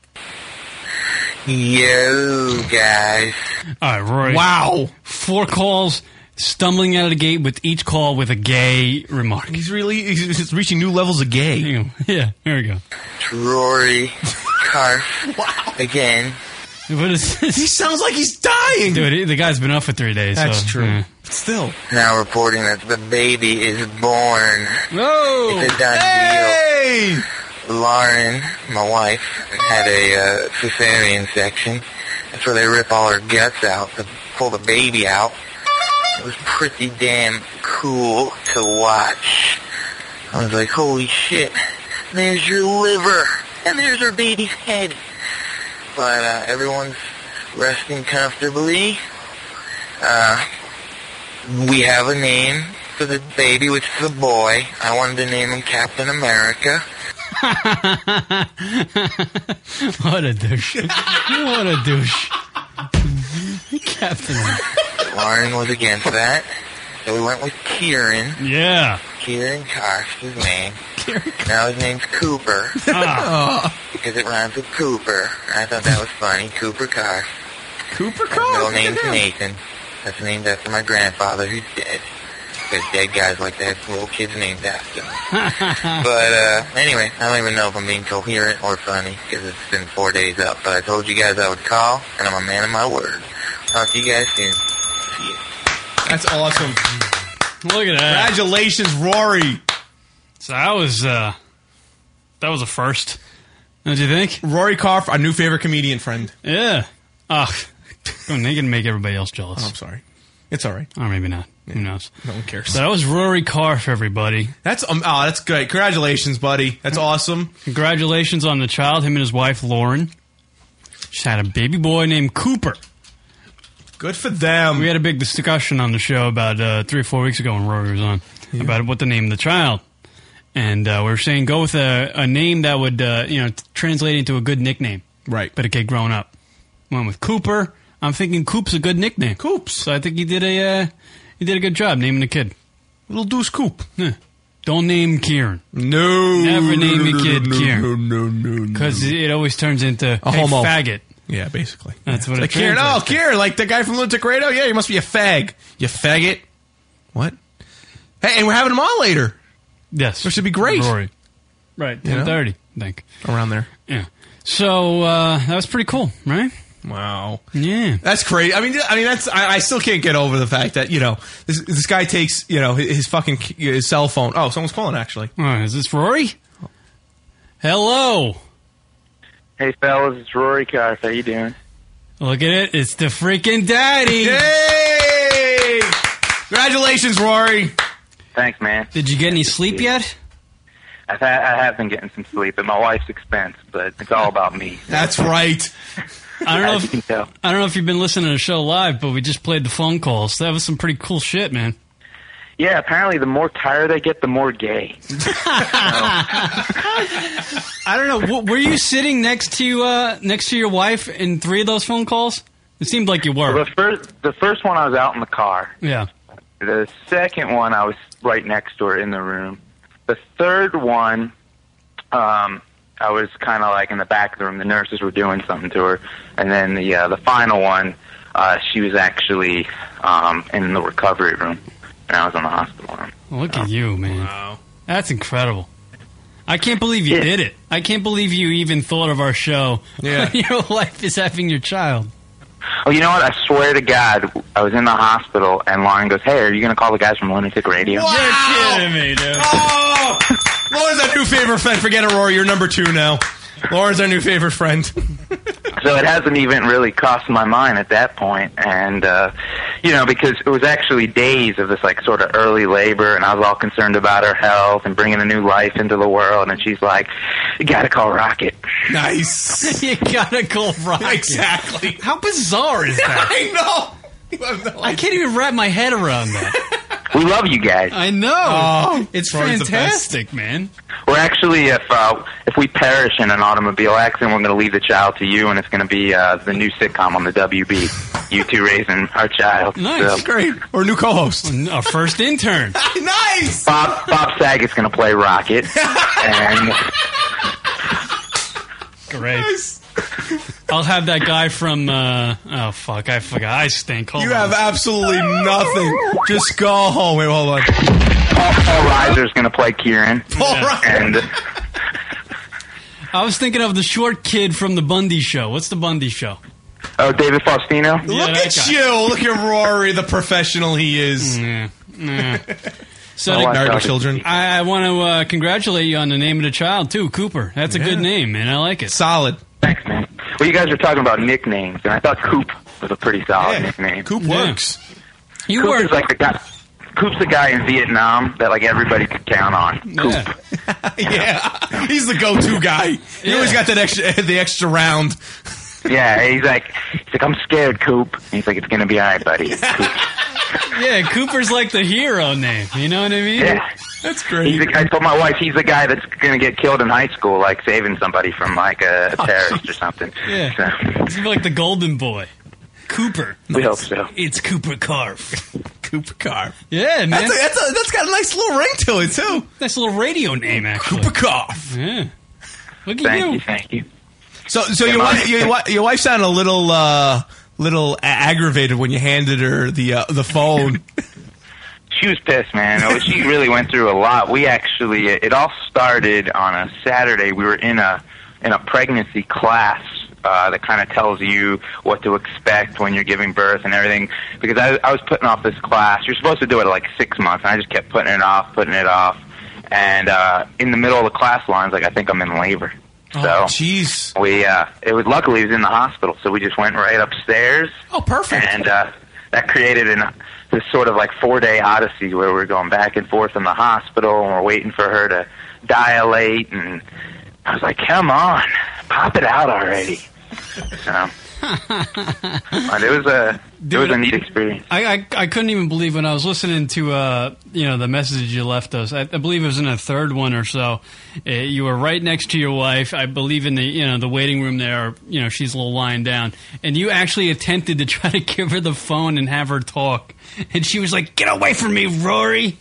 Yo, guys. All right, Rory. Wow. Four calls, stumbling out of the gate with each call with a gay remark. He's really he's reaching new levels of gay. Yeah, here we go. It's Rory Karff Wow. again. What is this? He sounds like he's dying. Dude, the guy's been up for three days. That's so, true. yeah. But still. Now reporting that the baby is born. Whoa! It's a done Hey! deal. Lauren, my wife, had a uh, cesarean section. That's where they rip all her guts out to pull the baby out. It was pretty damn cool to watch. I was like, holy shit, there's your liver, and there's her baby's head. But uh, everyone's resting comfortably. Uh, we have a name for the baby, which is a boy. I wanted to name him Captain America. What a douche. What a douche. Captain. Lauren was against that. So we went with Kieran. Yeah. Kieran Karff's his name. Now his name's Cooper. Ah. Because it rhymes with Cooper. I thought that was funny. Cooper Karff. Cooper His Karff? middle Look at name's him. Nathan. That's named after my grandfather who's dead. Because dead guys like to have little kids named after them. But uh, anyway, I don't even know if I'm being coherent or funny because it's been four days up. But I told you guys I would call, and I'm a man of my word. Talk to you guys soon. See you. That's awesome. Look at that. Congratulations, Rory. So that was, uh, that was a first. Don't you think? Rory Karff, our new favorite comedian friend. Yeah. Ugh. They can make everybody else jealous. Oh, I'm sorry. It's all right. Or maybe not. Who knows? No one cares. So that was Rory Karff, everybody. That's um, oh, that's great. Congratulations, buddy. That's awesome. Congratulations on the child. Him and his wife, Lauren. Just had a baby boy named Cooper. Good for them. We had a big discussion on the show about uh, three or four weeks ago when Rory was on about what to name the child. And uh, we were saying go with a, a name that would uh, you know t- translate into a good nickname. Right. But a kid growing up. Went with Cooper. I'm thinking Coop's a good nickname. Coops. So I think he did a uh, he did a good job naming the kid. Little Deuce Coop. Yeah. Don't name Kieran. No. Never name no, your no, kid no, Kieran. No, no, no, no. Because it always turns into A hey, homo. faggot. Yeah, basically. That's what like it Kieran. Oh, translates to. Kieran, like the guy from Lunatic Radio? Yeah, you must be a fag. You faggot. What? Hey, and we're having him on later. Yes. Which would be great. Rory. Right. You know? ten thirty, I think. Around there. Yeah. So uh, that was pretty cool, right? Wow. Yeah. That's crazy. I mean, I mean, that's. I, I still can't get over the fact that you know this this guy takes you know his, his fucking his cell phone. Oh, someone's calling actually. Oh, is this Rory? Hello. Hey, fellas, it's Rory Karff. How you doing? Look at it. It's the freaking daddy. Yay! Congratulations, Rory. Thanks, man. Did you get any sleep yet? I've had, I have been getting some sleep at my wife's expense, but it's all about me. That's right. I don't know As you if can tell. I don't know if you've been listening to the show live, but we just played the phone calls. That was some pretty cool shit, man. Yeah, apparently the more tired I get, the more gay. I don't know. W- were you sitting next to uh, next to your wife in three of those phone calls? It seemed like you were. Well, the first, the first one I was out in the car. Yeah. The second one I was right next to her in the room. The third one, um, I was kind of like in the back of the room. The nurses were doing something to her, and then the uh, the final one, uh, she was actually um, in the recovery room, and I was in the hospital room. Look at you, man. Wow. That's incredible. I can't believe you Yeah. did it. I can't believe you even thought of our show. Yeah. Your wife is having your child. Oh, you know what? I swear to God, I was in the hospital, and Lauren goes, "Hey, are you going to call the guys from Lunatic Radio?" You're kidding me, dude. Oh, Lauren's our new favorite friend. Forget it, Rory. You're number two now. Lauren's our new favorite friend. So it hasn't even really crossed my mind at that point. And, uh, you know, because it was actually days of this, like, sort of early labor, and I was all concerned about her health and bringing a new life into the world. And she's like, you gotta call Rocket. Nice. You gotta call Rocket. Exactly. How bizarre is that? I know. You have no I can't even wrap my head around that. We love you guys. I know. Oh, it's Rory's the fantastic, man. We're actually, if uh, if we perish in an automobile accident, we're going to leave the child to you, and it's going to be uh, the new sitcom on the W B. You two raising our child. Nice. So. Great. Or a new co-host. Our first intern. Nice. Bob Bob Saget's going to play Rocket. And Great. Nice. Oh, I'll have that guy from, uh, oh, fuck, I forgot. I stink. Hold You on. have absolutely nothing. Just go home. Wait, hold on. Paul, Paul Reiser's going to play Kieran. Paul Yeah. And I was thinking of the short kid from the Bundy Show. What's the Bundy Show? oh, David Faustino. Yeah, Look that at guy. you. Look at Rory, the professional he is. Yeah. Yeah. So Oh, to- I Married thought with it- children. I, I want to uh, congratulate you on the name of the child, too, Cooper. That's a Yeah. good name, man. I like it. Solid. Thanks, man. Well, you guys were talking about nicknames, and I thought Coop was a pretty solid Yeah. nickname. Coop Yeah. works. You Coop were is like the guy. Coop's the guy in Vietnam that like everybody could count on. Coop. Yeah. Yeah. He's the go-to guy. He Yeah. always got that extra, the extra round. Yeah, he's like, he's like, I'm scared, Coop. And he's like, it's gonna be all right, buddy. Coop. Yeah, Cooper's like the hero name. You know what I mean? Yeah. That's He's great. the, I told my wife he's the guy that's gonna get killed in high school, like saving somebody from like a, a terrorist or something. Yeah. So, He's like the golden boy. Cooper. we hope so. It's Cooper Carve. Cooper Carr. Yeah, man. That's, a, that's, a, that's got a nice little ring to it, too. Nice little radio name, actually. Cooper Carr. Yeah. Look at Thank you. you, thank you. So, so Yeah, your, my- wife, your, wi- your wife sounded a little, uh, little a- aggravated when you handed her the uh, the phone. She was pissed, man. Oh, She really went through a lot. We actually, it all started on a Saturday. We were in a in a pregnancy class uh, that kind of tells you what to expect when you're giving birth and everything. Because I, I was putting off this class. You're supposed to do it at like six months, and I just kept putting it off, putting it off. And uh, in the middle of the class lines, like I think I'm in labor. So Oh, jeez. we, uh, it was luckily it was in the hospital, so we just went right upstairs. Oh, perfect. And uh, that created an this sort of like four day odyssey where we're going back and forth in the hospital, and we're waiting for her to dilate. And I was like, "Come on, pop it out already!" So, but it was a it was a neat experience. I, I I couldn't even believe when I was listening to uh you know the message you left us. I, I believe it was in a third one or so. Uh, you were right next to your wife. I believe in the you know the waiting room there. You know she's a little lying down, and you actually attempted to try to give her the phone and have her talk, and she was like, "Get away from me, Rory."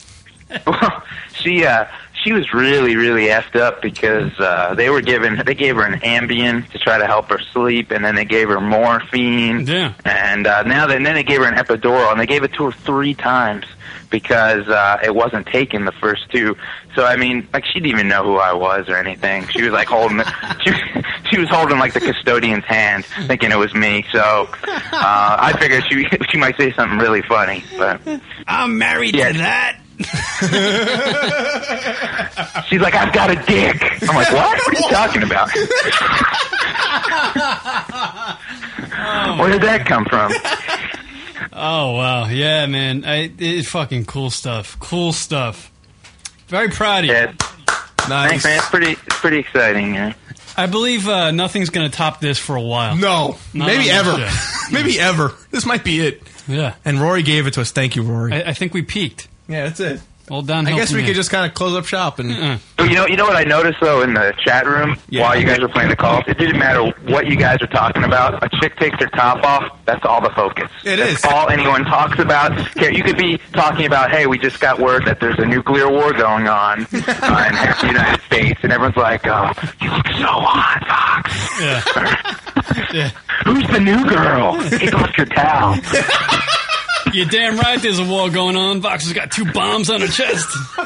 she uh she was really really effed up because uh they were given they gave her an Ambien to try to help her sleep, and then they gave her morphine. Yeah. And uh now they, and then they gave her an epidural, and they gave it to her three times because uh it wasn't taken the first two. So I mean, like, she didn't even know who I was or anything. She was like holding she she was holding like the custodian's hand, thinking it was me. So uh I figured she she might say something really funny, but I'm married Yeah. to that. she's like, I've got a dick. I'm like, what? What are you talking about? Where did that come from? Oh wow, yeah, man, I, it's fucking cool stuff. Cool stuff. Very proud of you. Yeah. Nice. Thanks, man. It's pretty, it's pretty exciting. Yeah. I believe uh, nothing's going to top this for a while. No. Not Maybe on ever. this show. Maybe ever. This might be it. Yeah. And Rory gave it to us. Thank you, Rory. I, I think we peaked. Yeah, that's it. All downhill. I guess from we here. could just kind of close up shop and. Uh-uh. So, you know, you know what I noticed though in the chat room Yeah. while you guys were playing the calls? It didn't matter what you guys were talking about. A chick takes her top off. That's all the focus. It That's is. all anyone talks about. Okay, you could be talking about, hey, we just got word that there's a nuclear war going on uh, in the United States, and everyone's like, oh, you look so hot, Fox. Yeah. Who's the new girl? Take off your towel. You're damn right there's a war going on. Vox has got two bombs on her chest.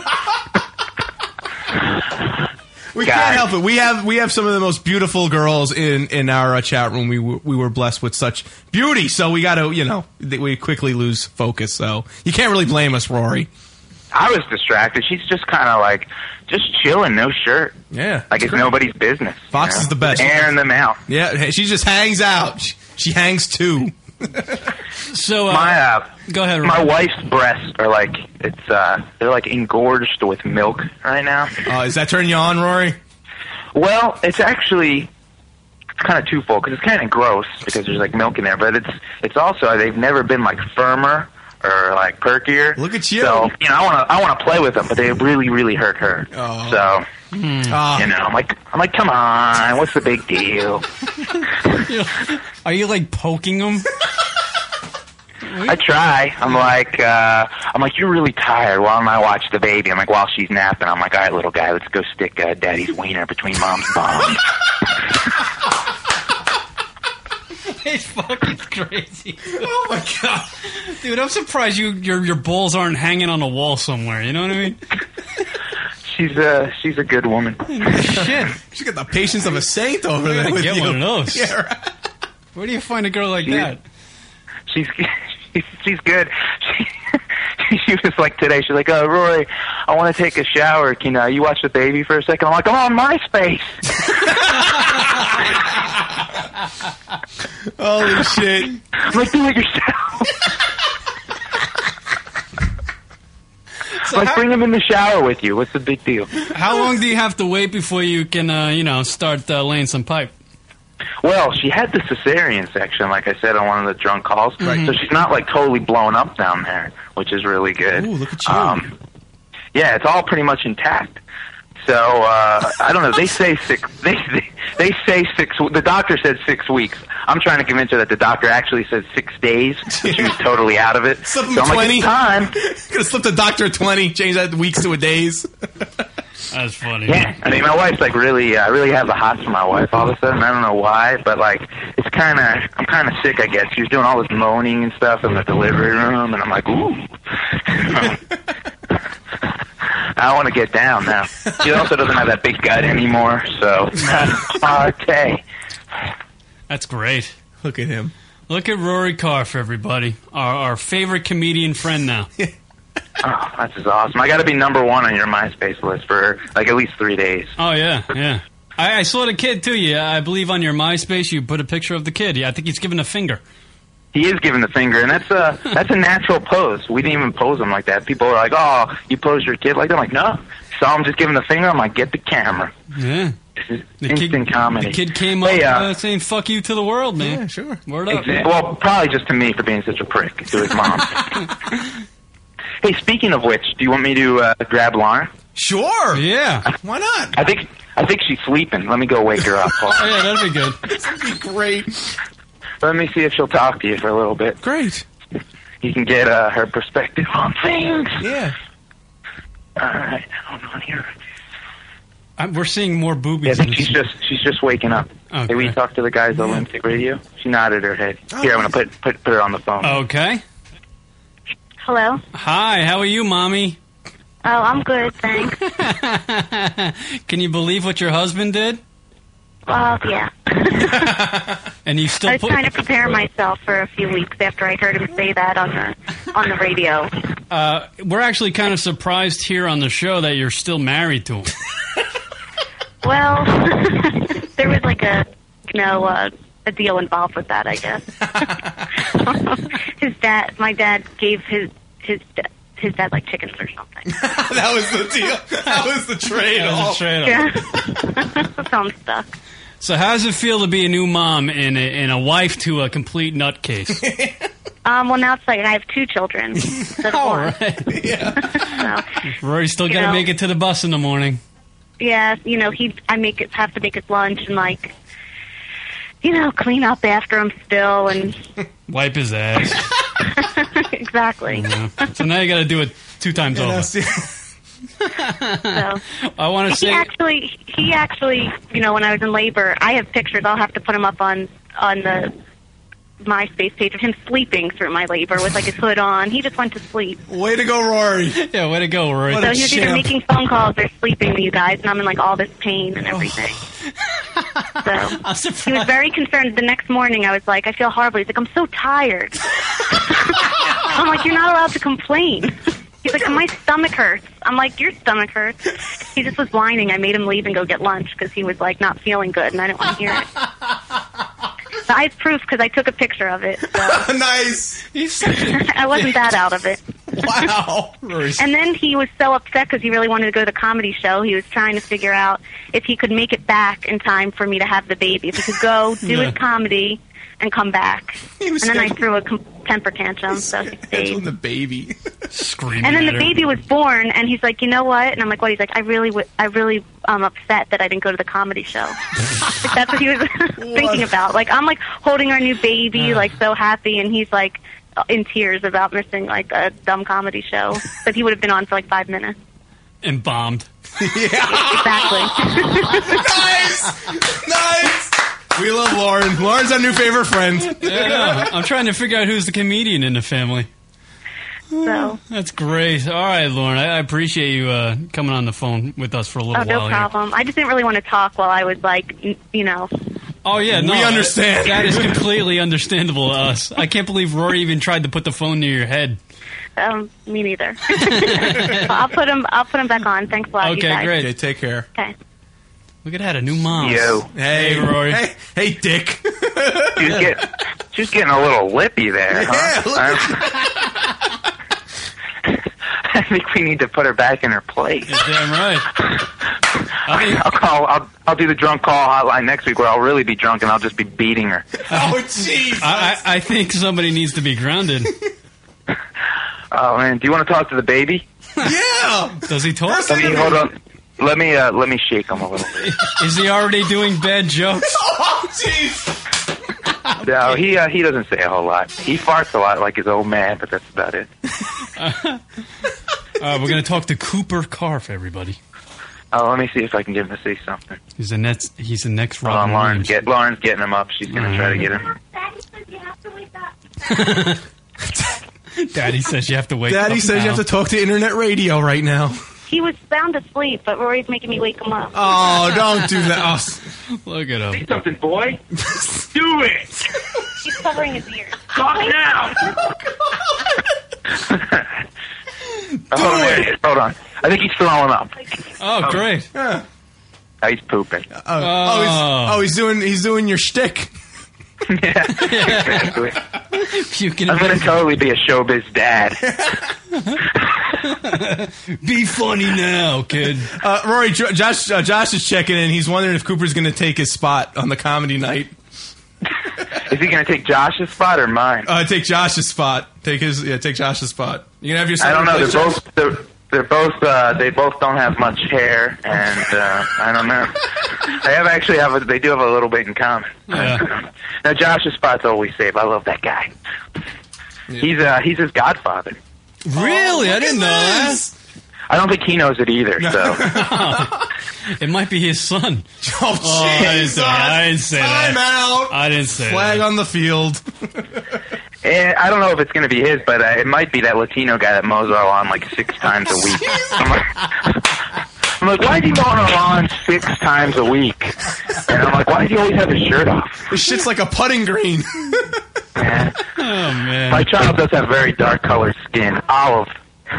We can't help it. We have we have some of the most beautiful girls in in our uh, chat room. We were, we were blessed with such beauty, so we got to you know th- we quickly lose focus. So you can't really blame us, Rory. I was distracted. She's just kind of like, just chilling, no shirt. Yeah. Like it's nobody's business. Fox you know? is the best. Airing them out. Yeah, she just hangs out. She, she hangs too. So uh, my uh, go ahead. My Rory. wife's breasts are like it's uh they're like engorged with milk right now. Uh, is that turning you on, Rory? Well, it's actually kind of twofold because it's kind of gross because there's like milk in there, but it's it's also they've never been like firmer or like perkier. Look at you. So you know I want to I want to play with them, but they really really hurt her. Oh. So. Hmm. Oh. You know, I'm like, I'm like, come on, what's the big deal? Are you like poking them? I try. I'm like, uh, I'm like, you're really tired. Why don't I watch the baby? I'm like, while she's napping, I'm like, all right, little guy, let's go stick uh, daddy's wiener between mom's bombs. It's fucking crazy. Oh my god, dude! I'm surprised you your your balls aren't hanging on a wall somewhere. You know what I mean? She's a she's a good woman. Shit, she's got the patience of a saint over there. With Get you. one of those. Yeah, right. Where do you find a girl like She's- that? She's she's, she's good. She, she was like today. She's like, oh, Rory, I want to take a shower. Can uh, you watch the baby for a second? I'm like, I'm on MySpace. Holy shit! I'm like, do it yourself. So like, how- bring him in the shower with you. What's the big deal? How long do you have to wait before you can, uh, you know, start uh, laying some pipe? Well, she had the cesarean section, like I said on one of the drunk calls. Right. So she's not like totally blown up down there, which is really good. Ooh, look at you. Um, yeah, it's all pretty much intact. So uh, I don't know. They say six. They, they they say six. The doctor said six weeks. I'm trying to convince her that the doctor actually said six days. She was totally out of it. Slip him so I'm twenty. like, it's time. Gonna slip the doctor a twenty. Change that weeks to a days. That's funny. Yeah, I mean, my wife's like really, I uh, really have the hots for my wife all of a sudden. I don't know why, but like, it's kind of, I'm kind of sick, I guess. She was doing all this moaning and stuff in the delivery room, and I'm like, ooh. I want to get down now. She also doesn't have that big gut anymore, so okay. That's great. Look at him. Look at Rory Karff, everybody. Our, our favorite comedian friend now. Oh, that's just awesome. I got to be number one on your MySpace list for like at least three days. Oh, yeah, yeah. I, I saw the kid, too. Yeah, I believe on your MySpace you put a picture of the kid. Yeah, I think he's giving a finger. He is giving the finger, and that's a that's a natural pose. We didn't even pose him like that. People are like, "Oh, you posed your kid like that?" I'm like, no. Saw him just giving the finger. I'm like, get the camera. Yeah. This is The instant kid, comedy. the kid came Hey, up uh, uh, saying, fuck you to the world, man. Yeah, sure. Word up. Exa- Well, probably just to me for being such a prick to his mom. Hey, speaking of which, do you want me to uh, grab Lauren? Sure. Yeah. Why not? I think I think she's sleeping. Let me go wake her up. Hold on. Oh, yeah, that'd be good. That'd be great. Let me see if she'll talk to you for a little bit. Great. You can get uh, her perspective on things. Yeah. All right, hold on here. I, we're seeing more Yeah, I boobies. think in she's this. just she's just waking up. Okay. Hey, we talk to the guys at Lunatic Radio. She nodded her head. Here, I'm gonna put put put her on the phone. Okay. Hello. Hi, how are you, Mommy? Oh, I'm good, thanks. Can you believe what your husband did? Well, yeah. And you still I was put... trying to prepare myself for a few weeks after I heard him say that on the on the radio. Uh, we're actually kind of surprised here on the show that you're still married to him. Well, there was like a you know uh, a deal involved with that, I guess. His dad, my dad, gave his his his dad like chickens or something. That was the deal. That was the trade That was off. a trade-off. Yeah, so I'm stuck. So how does it feel to be a new mom and a, and a wife to a complete nutcase? Um, well, now it's like I have two children. instead of All one. right. So, Rory's still You got to know. make it to the bus in the morning. yeah, you know, he I make it have to make his lunch and like, you know, clean up after him still and Wipe his ass. exactly. Yeah. So now you got to do it two times over. So I want to he say... actually, he actually, you know, when I was in labor, I have pictures. I'll have to put them up on on the MySpace page of him sleeping through my labor with like his hood on. He just went to sleep. Way to go, Rory. Yeah, way to go, Rory. So he was either making phone calls or sleeping with you guys, and I'm in like all this pain and everything. So he was very concerned. The next morning, I was like, I feel horrible. He's like, I'm so tired. I'm like, you're not allowed to complain. He's like, my stomach hurts. I'm like, your stomach hurts. He just was whining. I made him leave and go get lunch because he was like not feeling good, and I didn't want to hear it. But I have proof because I took a picture of it. So. Nice. I wasn't that out of it. Wow. And then he was so upset because he really wanted to go to the comedy show. He was trying to figure out if he could make it back in time for me to have the baby. If he could go, do Yeah. his comedy, and come back. And was then I scheduling- threw a com- temper tantrum, so he stayed. the baby. Screaming And then at the her. baby was born, and he's like, you know what? And I'm like, what? He's like, I really, w- I really, um, upset that I didn't go to the comedy show. Like, that's what he was thinking about. Like, I'm like holding our new baby, like so happy, and he's like in tears about missing like a dumb comedy show that he would have been on for like five minutes. And bombed. Exactly. Nice! Nice! We love Lauren. Lauren's our new favorite friend. Yeah, I'm trying to figure out who's the comedian in the family. So. That's great. All right, Lauren, I, I appreciate you uh, coming on the phone with us for a little Oh, no while here. problem. I just didn't really want to talk while I was like, n- you know. Oh, yeah, no. We understand. That is completely understandable to us. I can't believe Rory even tried to put the phone near your head. Um, me neither. Well, I'll put him. I'll put him back on. Thanks a lot. you Okay, guys. great. Okay, take care. Okay. Look at that, a new mom. Yo. Hey, Hey, Rory. Hey, hey Dick. She's, get, she's getting a little lippy there, huh? I think we need to put her back in her place. You're damn right. I'll call. I'll, I'll do the drunk call hotline next week, where I'll really be drunk and I'll just be beating her. Oh, jeez. I, I, I think somebody needs to be grounded. Oh man, do you want to talk to the baby? Yeah. Does he talk? Let me hold on. Let me uh, let me shake him a little bit. Is he already doing bad jokes? Oh, jeez. No, he uh, he doesn't say a whole lot. He farts a lot like his old man, but that's about it. Uh, uh, we're going to talk to Cooper Karff, everybody. Oh, let me see if I can get him to say something. He's the next. He's the next Hold on, Robin Lauren's Williams. get Lauren's getting him up. She's gonna try to get him. Daddy says you have to wake up. Daddy says now. you have to talk to internet radio right now. He was sound asleep, but Rory's making me wake him up. Oh, don't do that. Oh. Look at him. Say something, boy. Do it. He's covering his ears. Talk now. Oh, there it is. Hold on. I think he's throwing up. Oh, great. Yeah. Oh, he's pooping. Oh, oh, he's, oh, he's doing he's doing your shtick. Yeah, exactly. Puking I'm gonna totally be a showbiz dad. Be funny now, kid. Uh, Rory, Jo- Josh, uh, Josh is checking in. He's wondering if Cooper's going to take his spot on the comedy night. Is he gonna take Josh's spot or mine? Uh, take Josh's spot. Take his. Yeah, take Josh's spot. You gonna have your. I don't know. They're Josh? both. They're, they're both. Uh, they both don't have much hair, and uh, I don't know. They have actually have. A, they do have a little bit in common. Yeah. Now Josh's spot's always safe. I love that guy. He's uh, he's his godfather. Really? I didn't know that. I don't think he knows it either. So It might be his son. Oh, Oh, I didn't Jesus. say that. I didn't say Time that. out. I didn't say Flag that. on the field. eh, I don't know if it's going to be his, but uh, it might be that Latino guy that mows our lawn like six times a week. I'm like, I'm like, why is he mowing our lawn six times a week? And I'm like, why does he always have his shirt off? This shit's like a putting green. Oh, man. My child does have very dark colored skin, olive.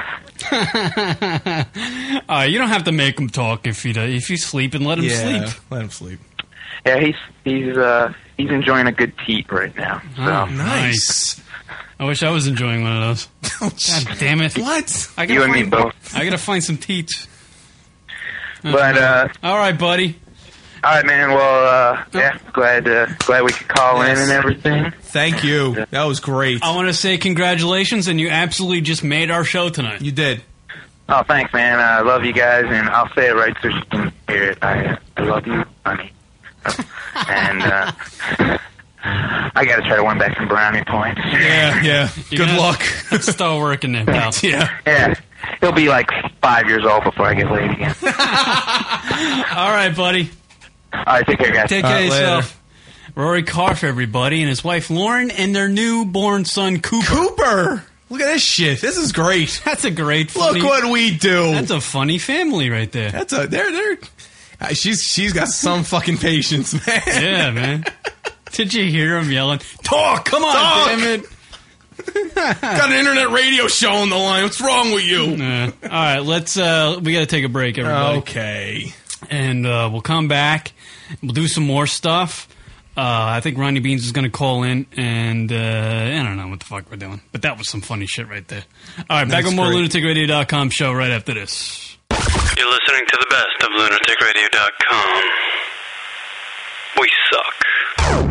uh, you don't have to make him talk if he does. If he's sleeping, let him Yeah, sleep. let him sleep. Yeah, he's he's uh he's enjoying a good teat right now. So. Oh, nice. I wish I was enjoying one of those. God damn it! What? I gotta You and me find- both. I gotta find some teats. But uh, all right, buddy. All right, man. Well, uh, yeah, glad uh, glad we could call Yes. in and everything. Thank you. That was great. I want to say congratulations, and you absolutely just made our show tonight. You did. Oh, thanks, man. I love you guys, and I'll say it right so you can hear it. I I love you, honey. And uh, I got to try to win back some brownie points. Yeah, yeah. You're Good gonna luck. have to start working there, pal. Yeah. Yeah, he'll be like five years old before I get laid again. All right, buddy. All right, take care, guys. Take All care right, of yourself. Rory Karff, everybody, and his wife Lauren, and their newborn son Cooper. Cooper! Look at this shit. This is great. That's a great. Funny, Look what we do. That's a funny family right there. That's a they're they're. Uh, she's she's got some fucking patience, man. Yeah, man. Did you hear him yelling? Talk! Come on, Talk! damn it! Got an internet radio show on the line. What's wrong with you? Uh, all right, let's. Uh, we got to take a break, everybody. Okay. And uh, we'll come back. We'll do some more stuff. Uh, I think Ronnie Beans is going to call in, and uh, I don't know what the fuck we're doing. But that was some funny shit right there. All right, back That's on more great. lunatic radio dot com show right after this. You're listening to the best of lunatic radio dot com. We suck.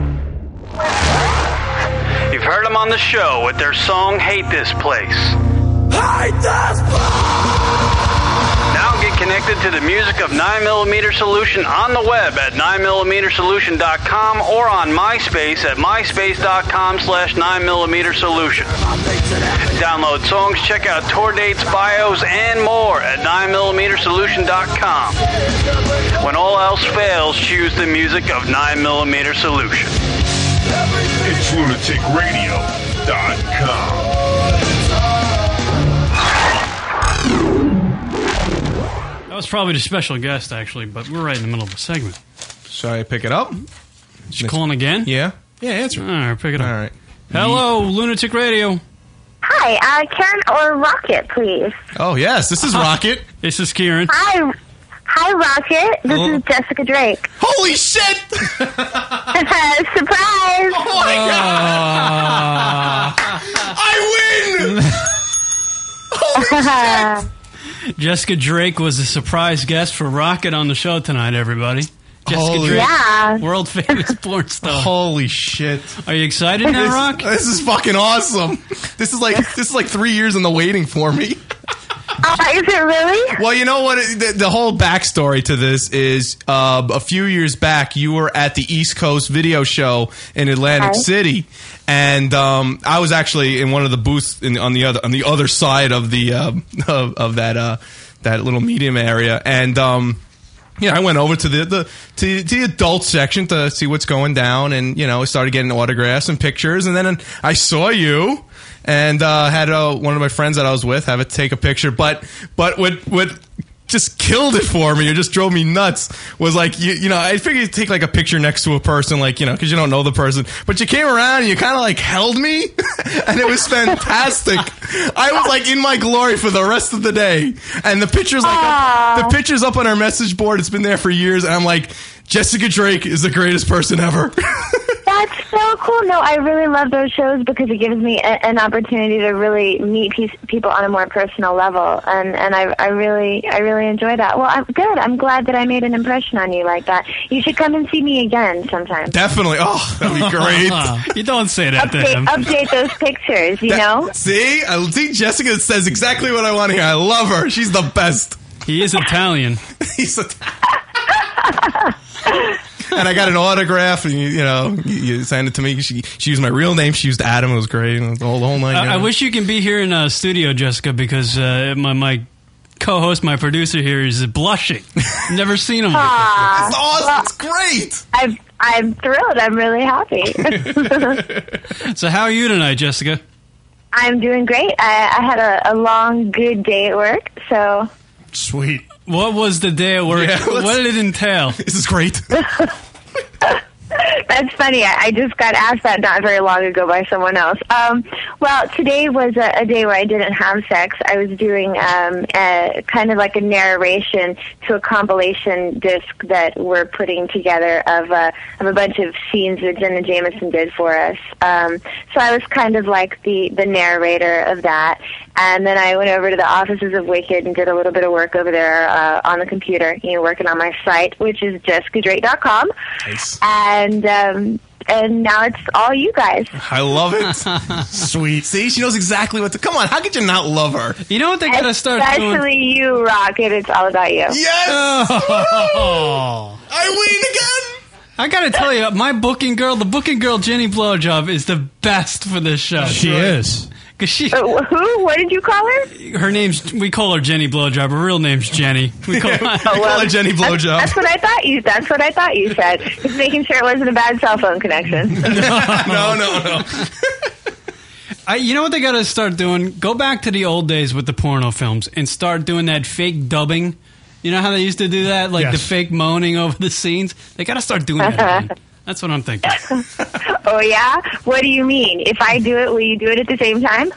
You've heard them on the show with their song Hate This Place. Hate This Place! Now get connected to the music of nine millimeter Solution on the web at nine millimeter solution dot com or on MySpace at myspace dot com slash nine millimeter solution. Download songs, check out tour dates, bios, and more at nine millimeter solution dot com. When all else fails, choose the music of nine millimeter Solution. It's lunatic radio dot com. That was probably the special guest, actually, but we're right in the middle of a segment. Should I pick it up? Is she calling again? Yeah. Yeah, answer. All right, pick it up. All right. Hello, Lunatic Radio. Hi, uh, Karen or Rocket, please. Oh, yes. This is Rocket. This is Kieran. Hi, hi, Rocket. This Oh. is Jessica Drake. Holy shit! Surprise! Oh, my God! I win! Holy shit! Jessica Drake was a surprise guest for Rocket on the show tonight, everybody. Jessica Holy- Drake, Yeah. world famous porn star. Holy shit! Are you excited now, This, Rock? this is fucking awesome. This is like this is like three years in the waiting for me. Uh, is it really? Well, you know what? The, the whole backstory to this is uh, a few years back, you were at the East Coast Video Show in Atlantic Okay. City, and um, I was actually in one of the booths in, on the other on the other side of the uh, of, of that uh, that little medium area, and um, yeah, I went over to the, the to, to the adult section to see what's going down, and you know, I started getting autographs and pictures, and then I saw you. And uh, had uh, one of my friends that I was with have it take a picture, but but what what just killed it for me, or just drove me nuts, was like you you know I figured you'd take like a picture next to a person, like you know because you don't know the person, but you came around and you kind of like held me, and it was fantastic. I was like in my glory for the rest of the day, and the pictures like up, the pictures up on our message board. It's been there for years, and I'm like, Jessica Drake is the greatest person ever. That's so cool. No, I really love those shows because it gives me a, an opportunity to really meet pe- people on a more personal level, and and I, I really I really enjoy that. Well, I'm good. I'm glad that I made an impression on you like that. You should come and see me again sometime. Definitely. Oh, that'd be great. You don't say that to Update, him. update those pictures. You That- know. See, I see. Jessica says exactly what I want to hear. I love her. She's the best. He is Italian. He's Italian. And I got an autograph, and you, you know, you, you signed it to me. She she used my real name. She used Adam. It was great. And the whole, the whole nine. I, I yards. wish you can be here in uh, studio, Jessica, because uh, my my co-host, my producer here, is blushing. Never seen him. Aw. It's awesome. It's great. I'm I'm thrilled. I'm really happy. So how are you tonight, Jessica? I'm doing great. I, I had a, a long, good day at work, so. Sweet. What was the day at work? Yeah, let's- What did it entail? This is great. That's funny. I, I just got asked that not very long ago by someone else. Um, well, today was a, a day where I didn't have sex. I was doing um, a, kind of like a narration to a compilation disc that we're putting together of, uh, of a bunch of scenes that Jenna Jameson did for us. Um, so I was kind of like the, the narrator of that. And then I went over to the offices of Wicked and did a little bit of work over there uh, on the computer, you know, working on my site, which is jessica drake dot com. Nice. And um, and now it's all you guys. I love it. Sweet. See, she knows exactly what to. Come on, how could you not love her? You know what they gotta start doing? Especially you, Rocket. It's all about you. Yes. Oh. I win again. I gotta tell you, my booking girl, the booking girl Jenny Blowjob, is the best for this show. She is. Cause she, Uh, who? What did you call her? her name's, we call her Jenny Blowjob. Her real name's Jenny. We call her, I call her Jenny That's, Blowjob. that's what I thought you. That's what I thought you said. Just making sure it wasn't a bad cell phone connection. no, no, no. I, you know what they gotta start doing? Go back to the old days with the porno films and start doing that fake dubbing. You know how they used to do that? Like Yes. the fake moaning over the scenes? They gotta start doing that again. That's what I'm thinking. Oh, yeah? What do you mean? If I do it, will you do it at the same time?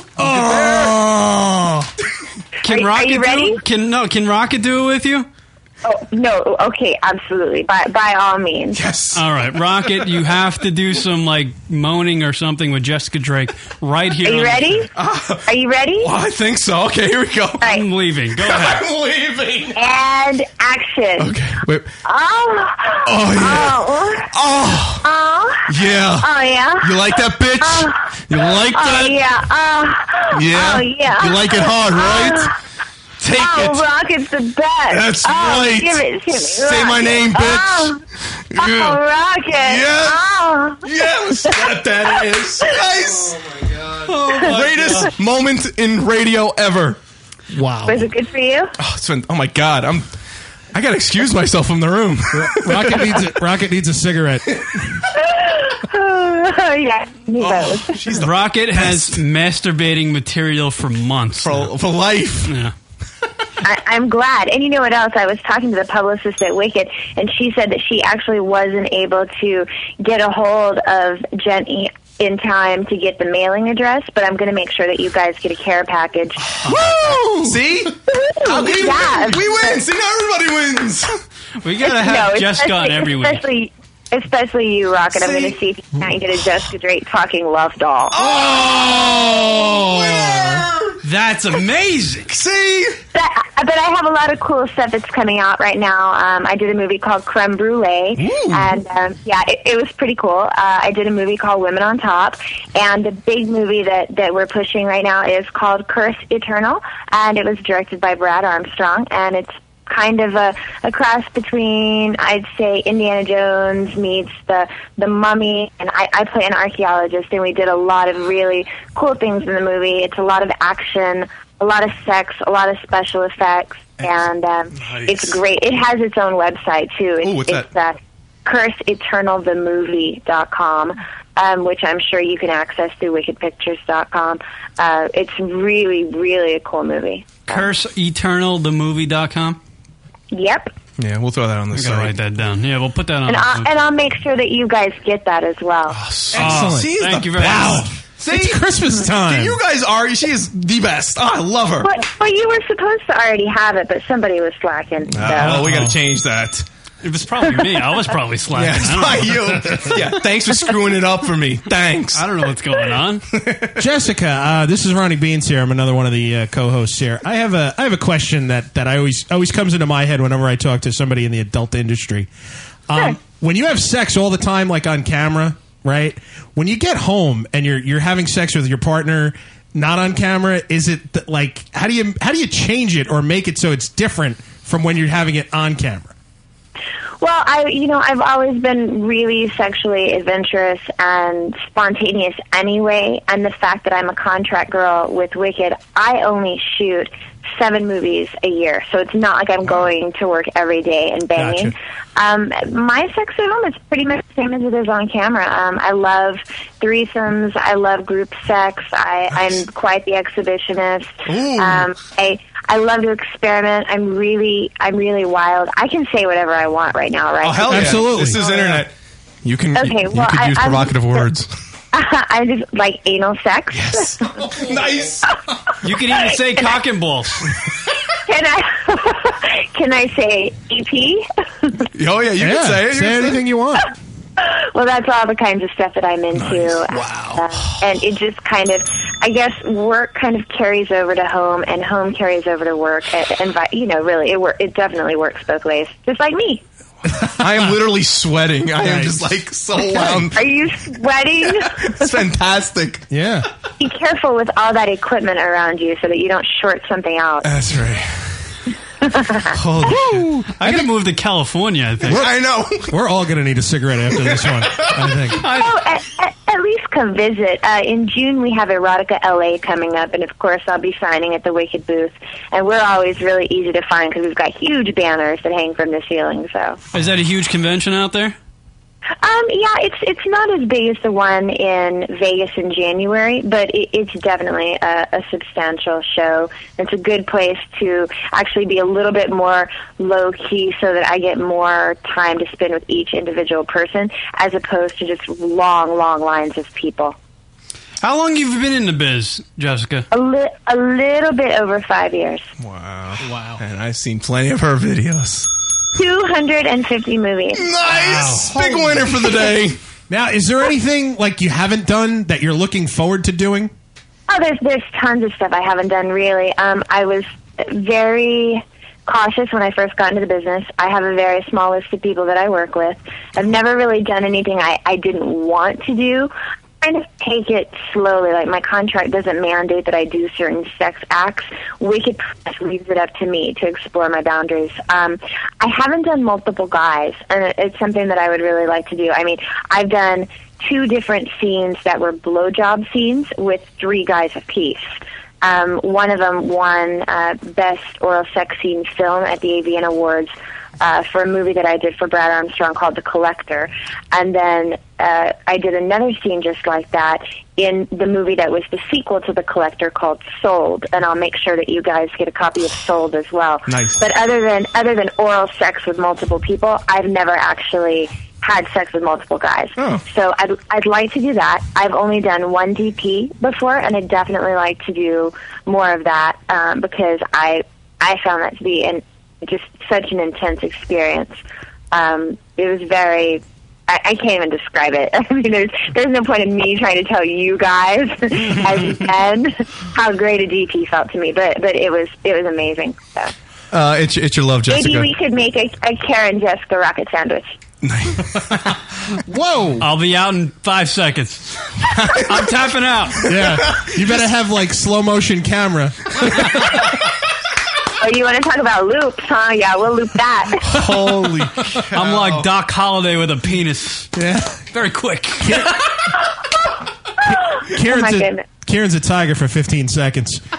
Oh. Can Are- Rocket are you ready? do? Can no? Can Rocket do it with you? Oh, no. Okay, absolutely. By by all means. Yes. All right, Rocket. You have to do some like moaning or something with Jessica Drake right here. Are you on the ready? show. Are you ready? Well, I think so. Okay, here we go. I'm leaving. Go ahead. I'm leaving. And action. Okay. Wait. Oh. Oh, yeah. Oh. Oh. Oh. Yeah. Oh, yeah. You like that, bitch? Oh. You like Oh, that? yeah. Oh. Yeah? Oh, yeah. You like it hard, right? Oh. Take oh, it. Rocket's the best. That's oh, right. Give it to me. Say my Rocket. name, bitch. Oh, Yeah. oh Rocket. Yeah. Oh. Yeah, slap that ass. Nice. Oh, my God. Greatest moment in radio ever. Wow. Was it good for you? Oh, it's been, oh my God. I'm. I gotta excuse myself from the room. Rocket needs a, Rocket needs a cigarette. Oh, yeah. Me both. She's Rocket has masturbating material for months. For, for life. Yeah. I, I'm glad. And you know what else? I was talking to the publicist at Wicked, and she said that she actually wasn't able to get a hold of Jenny in time to get the mailing address, but I'm going to make sure that you guys get a care package. Woo! See? Uh, we, Yeah. win. we win. See, now everybody wins. We gotta have No, Jessica on especially- every week. Especially, especially you, Rocket. I'm See? going to see if you can't get a Jessica Drake talking love doll. Oh! That's amazing. See? But, but I have a lot of cool stuff that's coming out right now. Um, I did a movie called Creme Brulee, Ooh. and um, yeah, it, it was pretty cool. Uh, I did a movie called Women on Top, and the big movie that, that we're pushing right now is called Curse Eternal, and it was directed by Brad Armstrong, and it's kind of a, a cross between, I'd say, Indiana Jones meets the the Mummy, and I, I play an archaeologist, and we did a lot of really cool things in the movie. It's a lot of action, a lot of sex, a lot of special effects, and um, Nice. it's great. It has its own website, too. It's, Ooh, what's it's uh, curse eternal the movie dot com. Um, which I'm sure you can access through wicked pictures dot com. Uh, it's really, really a cool movie. Curse Eternal the movie dot com. Yep. Yeah, we'll throw that on the I gotta site. write that down. Yeah, we'll put that on. And I'll, and I'll make sure that you guys get that as well. Excellent. She is Thank the you very best. much. See? It's Christmas time. You guys are. She is the best. Oh, I love her. But, but you were supposed to already have it, but somebody was slacking. So. Oh, we got to change that. It was probably me. I was probably slacking. Yeah, it's I not don't know. you. Yeah, thanks for screwing it up for me. Thanks. I don't know what's going on. Jessica, uh, this is Ronnie Beans here. I'm another one of the uh, co-hosts here. I have a I have a question that, that I always always comes into my head whenever I talk to somebody in the adult industry. Um, when you have sex all the time, like on camera, right? When you get home and you're you're having sex with your partner, not on camera, is it th- like how do you how do you change it or make it so it's different from when you're having it on camera? Well, I, you know, I've always been really sexually adventurous and spontaneous anyway, and the fact that I'm a contract girl with Wicked, I only shoot seven movies a year, so it's not like I'm going to work every day and banging. Gotcha. Um, my sex at home is pretty much the same as it is on camera. Um, I love threesomes. I love group sex. I, I'm quite the exhibitionist. Um, I I love to experiment. I'm really I'm really wild. I can say whatever I want right now, right? Oh, hell yeah. Absolutely. This is internet. You can, Okay, you, well, you could I- use I'm- provocative words. I just like anal sex. Yes. Nice. You can even say cock and balls. Can I can I say E P? Oh, yeah, you Yeah, can say it. You say can anything you want. Well, that's all the kinds of stuff that I'm into. Wow. Uh, and it just kind of, I guess, work kind of carries over to home, and home carries over to work. And, and vi- you know, really, it wor- it definitely works both ways, just like me. I am literally sweating. I am Nice. just like so wound. Are you sweating? It's fantastic. Yeah. Be careful with all that equipment around you so that you don't short something out. That's right. Holy shit. I gotta move to California, I think. I know. We're all going to need a cigarette after this one, I think. Oh, at, at, at least come visit. Uh, in June, we have Erotica L A coming up, and of course, I'll be signing at the Wicked booth. And we're always really easy to find because we've got huge banners that hang from the ceiling. So Is that a huge convention out there? Um, yeah, it's it's not as big as the one in Vegas in January, but it, it's definitely a, a substantial show. It's a good place to actually be a little bit more low-key so that I get more time to spend with each individual person as opposed to just long, long lines of people. How long have you been in the biz, Jessica? A, li- a little bit over five years. Wow. Wow. And I've seen plenty of her videos. two hundred fifty movies. Nice! Wow. Big winner for the day. Now, is there anything like you haven't done that you're looking forward to doing? Oh, there's there's tons of stuff I haven't done, really. Um, I was very cautious when I first got into the business. I have a very small list of people that I work with. I've never really done anything I, I didn't want to do. Kind of take it slowly. Like, my contract doesn't mandate that I do certain sex acts. Wicked Press leaves it up to me to explore my boundaries. Um, I haven't done multiple guys, and it's something that I would really like to do. I mean, I've done two different scenes that were blowjob scenes with three guys apiece. Um, one of them won uh, Best Oral Sex Scene Film at the A V N Awards uh, for a movie that I did for Brad Armstrong called The Collector. And then uh, I did another scene just like that in the movie that was the sequel to The Collector called Sold. And I'll make sure that you guys get a copy of Sold as well. Nice. But other than other than oral sex with multiple people, I've never actually had sex with multiple guys. Oh. So I'd, I'd like to do that. I've only done one D P before, and I'd definitely like to do more of that um, because I I found that to be an, just such an intense experience. Um, it was very... I, I can't even describe it. I mean, there's there's no point in me trying to tell you guys as men how great a D P felt to me, but but it was it was amazing. So. Uh, it's, it's your love, Jessica. Maybe we could make a, a Karen Jessica rocket sandwich. Whoa! I'll be out in five seconds. I'm tapping out. Yeah. You better have, like, slow-motion camera. Oh, you want to talk about loops, huh? Yeah, we'll loop that. Holy cow. I'm like Doc Holliday with a penis. Yeah. Very quick. Karen's, Oh, my a, goodness. Karen's a tiger for fifteen seconds. But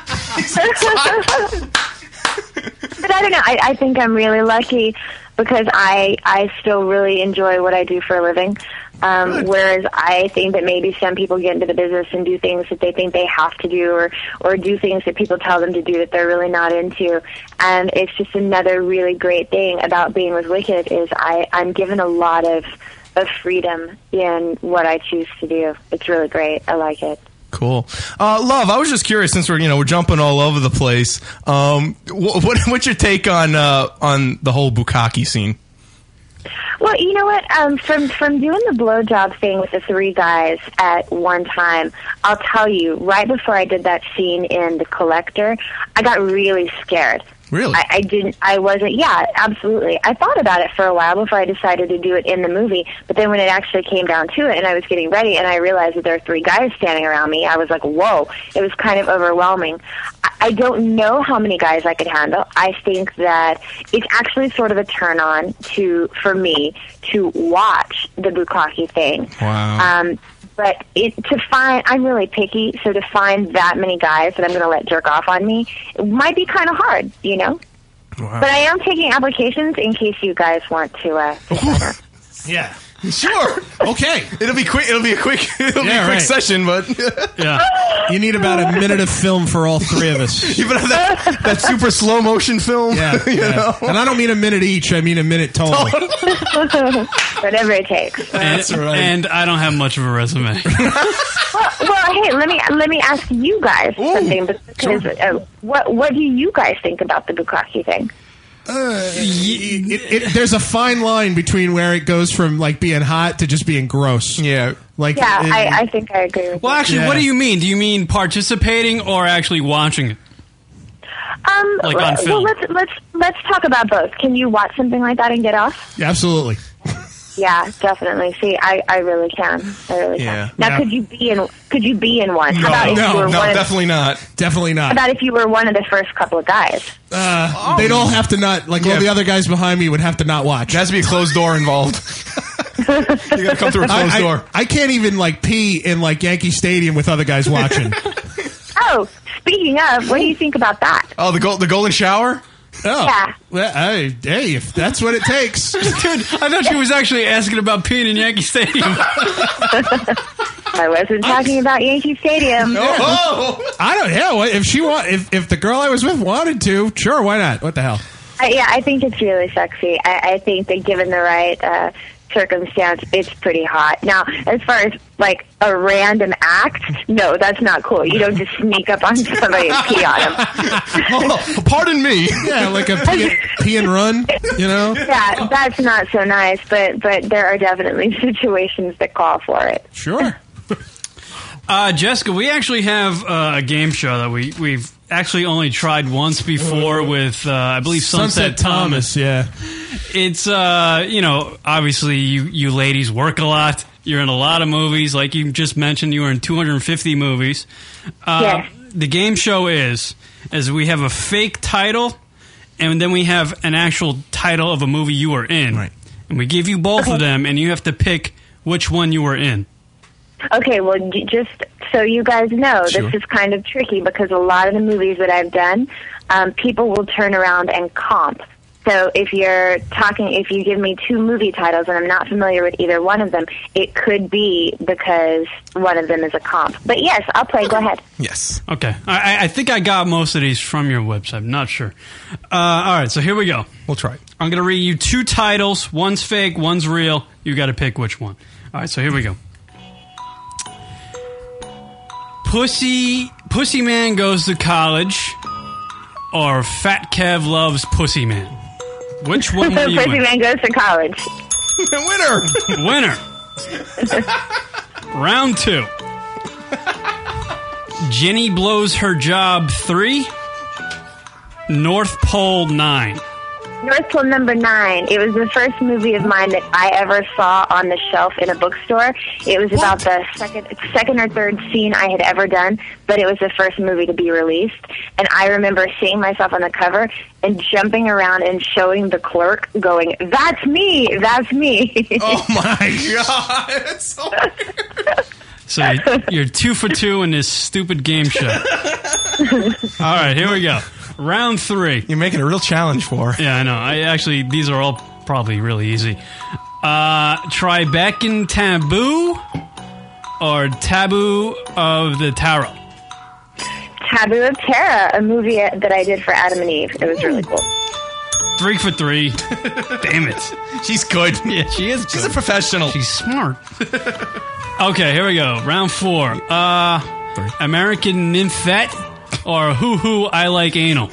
I don't know. I, I think I'm really lucky because I I still really enjoy what I do for a living. Um, whereas I think that maybe some people get into the business and do things that they think they have to do, or or do things that people tell them to do that they're really not into. And it's just another really great thing about being with Wicked is I I'm given a lot of of freedom in what I choose to do. It's really great. I like it. Cool. Uh, Love, I was just curious, since we're, you know, we're jumping all over the place. Um, what, what, what's your take on, uh, on the whole bukkake scene? Well, you know what? Um, from from doing the blowjob thing with the three guys at one time, I'll tell you, right before I did that scene in The Collector, I got really scared. Really? I, I didn't. I wasn't. Yeah, absolutely. I thought about it for a while before I decided to do it in the movie. But then when it actually came down to it, and I was getting ready, and I realized that there were three guys standing around me, I was like, "Whoa!" It was kind of overwhelming. I, I don't know how many guys I could handle. I think that it's actually sort of a turn on to for me to watch the bukkake thing. Wow. Um, But it, to find, I'm really picky, so to find that many guys that I'm going to let jerk off on me, it might be kind of hard, you know? Wow. But I am taking applications in case you guys want to, uh, to sign up. Yeah. Sure. Okay. It'll be quick. It'll be a quick. It'll Yeah, be a quick right. session, but Yeah. You need about a minute of film for all three of us. you better have that, that super slow motion film. Yeah. you yeah. know? And I don't mean a minute each, I mean a minute total. Whatever it takes. And, and I don't have much of a resume. Well, well, hey, let me let me ask you guys something because uh, what what do you guys think about the bukkake thing? Uh, it, it, there's a fine line between where it goes from like being hot to just being gross. Yeah, like Yeah, it- I, I think I agree with Well, you. actually, Yeah. what do you mean? Do you mean participating or actually watching it? Um, Like on well, film. let's let's let's talk about both. Can you watch something like that and get off? Yeah, absolutely. Yeah, definitely. See, I, I really can. I really Yeah. can. Now, Yeah. could you be in? Could you be in one? How No, about if you No, were no, one of, definitely not. Definitely How not. about if you were one of the first couple of guys? Uh, they'd all have to not, like Yeah. all the other guys behind me would have to not watch. There has to be a closed door involved. You gotta come through a closed I, I, door. I can't even like pee in like Yankee Stadium with other guys watching. Oh, speaking of, what do you think about that? Oh, the gold, the golden shower. Oh. Yeah. Well, hey, hey, if that's what it takes. Dude, I thought she was actually asking about peeing in Yankee Stadium. I wasn't talking about Yankee Stadium. Oh, I don't know. If she want, if, if the girl I was with wanted to, sure, why not? What the hell? Uh, yeah, I think it's really sexy. I, I think that given the right uh, circumstance, it's pretty hot. Now, as far as like a random act, no, that's not cool. You don't just sneak up on somebody and pee on them. Oh, pardon me. Yeah, like a pee, pee and run, you know? Yeah, that's not so nice, but, but there are definitely situations that call for it. Sure. Uh, Jessica, we actually have uh, a game show that we, we've actually only tried once before with, uh, I believe, Sunset, Sunset Thomas, yeah. It's, uh, you know, obviously you, you ladies work a lot. You're in a lot of movies. Like you just mentioned, you were in two hundred fifty movies. Uh, Yes. The game show is, is we have a fake title, and then we have an actual title of a movie you were in. Right. And we give you both of them, and you have to pick which one you were in. Okay, well, j- just so you guys know, Sure. this is kind of tricky because a lot of the movies that I've done, um, people will turn around and comp. So if you're talking, if you give me two movie titles and I'm not familiar with either one of them, it could be because one of them is a comp. But yes, I'll play. Go ahead. Yes. Okay. I, I think I got most of these from your website. I'm not sure. Uh, all right, so here we go. We'll try. I'm going to read you two titles. One's fake, one's real. You got to pick which one. All right, so here we go. Pussy Pussy Man Goes to College or Fat Kev Loves Pussy Man? Which one will you Pussy win? Man Goes to College. Winner! Winner. Round two. Jenny Blows Her Job three, North Pole nine. North Pole number nine. It was the first movie of mine that I ever saw on the shelf in a bookstore. It was about the second, second or third scene I had ever done, but it was the first movie to be released. And I remember seeing myself on the cover and jumping around and showing the clerk, going, "That's me! That's me!" Oh my god! It's so So you're, you're two for two in this stupid game show. All right, here we go. Round three. You're making a real challenge for her. Yeah, I know. I actually, these are all probably really easy. Uh, Tribecan Taboo or Taboo of the Tarot? Taboo of Terra, a movie that I did for Adam and Eve. It was really cool. Three for three. Damn it. She's good. Yeah, she is She's good. a professional. She's smart. Okay, here we go. Round four. Uh, American Nymphette or Hoo Hoo I Like Anal?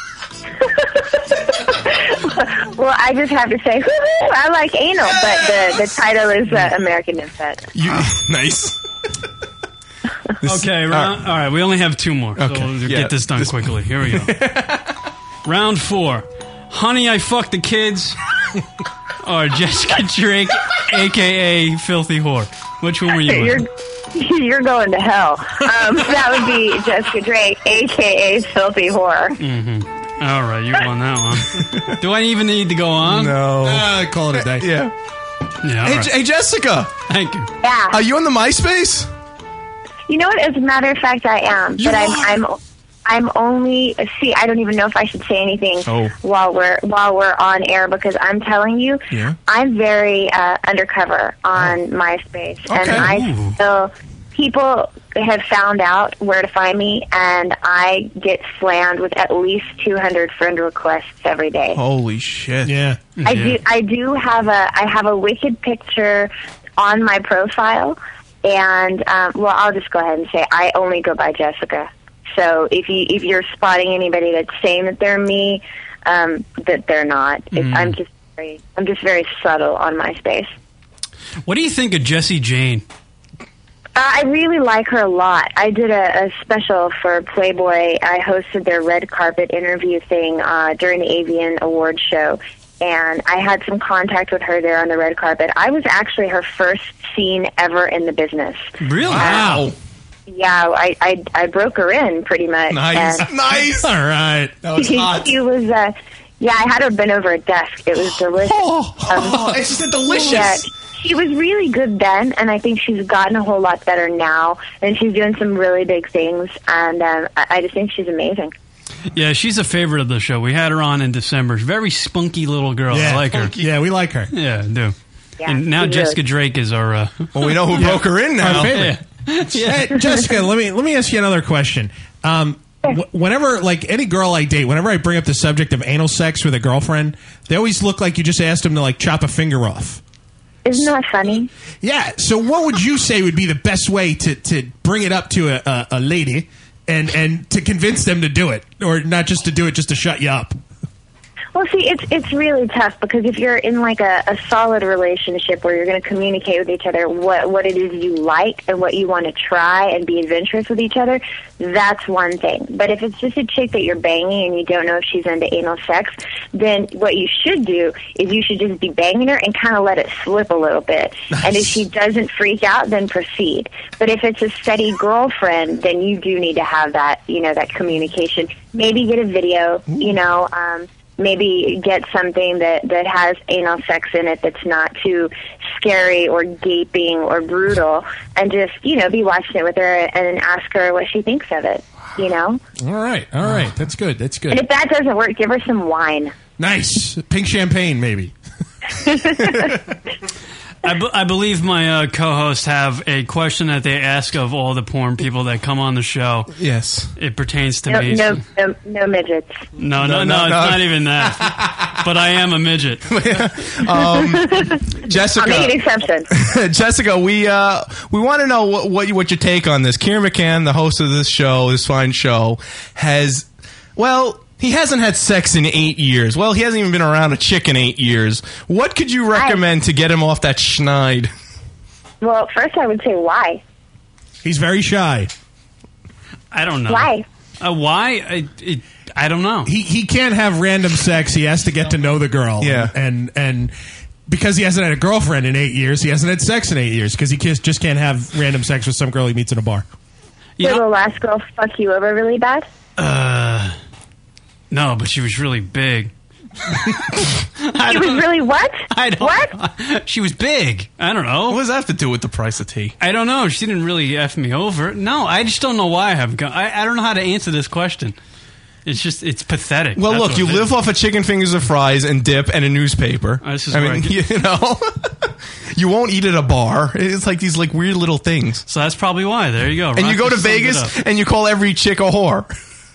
Well, I just have to say, woo-hoo, I like anal, but the, the title is uh, American Nymphette. You, nice. Okay, round, all right, we only have two more, so Okay, we'll yeah, get this done this- quickly. Here we go. Round four. Honey, I Fucked the Kids or Jessica Drake, a k a. Filthy Whore? Which one were you You're, in? you're going to hell. Um, that would be Jessica Drake, a k a. Filthy Whore. Mm-hmm. All right, you won that one. Do I even need to go on? No. Uh, call it a day. Yeah. Yeah. all Hey, right. J- hey, Jessica. Thank you. Yeah. Are you on the MySpace? You know what? As a matter of fact, I am. You but I'm, are? I'm I'm only see. I don't even know if I should say anything Oh. while we're while we're on air because I'm telling you, Yeah. I'm very uh, undercover on MySpace, and Okay. I Ooh. still people have found out where to find me, and I get slammed with at least two hundred friend requests every day. Holy shit. Yeah. I do. I do have a. I have a wicked picture on my profile, and um, well, I'll just go ahead and say I only go by Jessica. So if you if you're spotting anybody that's saying that they're me, um, that they're not. It's, Mm. I'm just very. I'm just very subtle on MySpace. What do you think of Jessie Jane? Uh, I really like her a lot. I did a, a special for Playboy. I hosted their red carpet interview thing uh, during the Avian Awards show, and I had some contact with her there on the red carpet. I was actually her first scene ever in the business. Really? Wow. Yeah, I, I I broke her in pretty much. Nice. And Nice. All right. That was hot. she was, uh, yeah, I had her bend over a desk. It was delicious. Oh, oh, it's just delicious. Yeah, she was really good then, and I think she's gotten a whole lot better now, and she's doing some really big things, and um, I, I just think she's amazing. Yeah, she's a favorite of the show. We had her on in December. Very spunky little girl. Yeah, I like her. Yeah, we like her. Yeah, I do. Yeah, and now she's Jessica really- Drake is our. Uh, well, we know who broke her in now. Our favorite. Hey, Jessica, let me let me ask you another question. Um, wh- whenever, like any girl I date, whenever I bring up the subject of anal sex with a girlfriend, they always look like you just asked them to like chop a finger off. Isn't that funny? Yeah. So, what would you say would be the best way to, to bring it up to a, a, a lady and and to convince them to do it, or not just to do it, just to shut you up? Well, see, it's it's really tough because if you're in like a, a solid relationship where you're going to communicate with each other what what it is you like and what you want to try and be adventurous with each other, that's one thing. But if it's just a chick that you're banging and you don't know if she's into anal sex, then what you should do is you should just be banging her and kind of let it slip a little bit. Nice. And if she doesn't freak out, then proceed. But if it's a steady girlfriend, then you do need to have that, you know, that communication. Maybe get a video, you know, um, maybe get something that, that has anal sex in it that's not too scary or gaping or brutal, and just, you know, be watching it with her and ask her what she thinks of it, you know? All right, all right. That's good, that's good. And if that doesn't work, give her some wine. Nice. Pink champagne, maybe. I, b- I believe my uh, co-hosts have a question that they ask of all the porn people that come on the show. Yes. It pertains to No, me. no, no, no midgets. No, no, no, No, no, it's no. not even that. But I am a midget. Um, Jessica, I'll make an exception. Jessica, we uh, we want to know what what, you, what your take on this. Kieran McCann, the host of this show, this fine show, has well. He hasn't had sex in eight years. Well, he hasn't even been around a chick in eight years. What could you recommend to get him off that schneid? Well, first I would say why. He's very shy. I don't know. Why? Uh, why? I, it, I don't know. He he can't have random sex. He has to get to know the girl. Yeah. And and because he hasn't had a girlfriend in eight years, he hasn't had sex in eight years because he just just can't have random sex with some girl he meets in a bar. You Did know- the last girl fuck you over really bad? Uh, no, but she was really big. She was really what? I don't What? She was big. I don't know. What does that have to do with the price of tea? I don't know. She didn't really F me over. No, I just don't know why I haven't come. I, I don't know how to answer this question. It's just, it's pathetic. Well, That's look, what you it live is. off of chicken fingers of fries and dip and a newspaper. This is I where mean, I get- you know, you won't eat at a bar. It's like these like weird little things. So that's probably why. There you go. And you go to Rocky summed it Vegas up. and you call every chick a whore.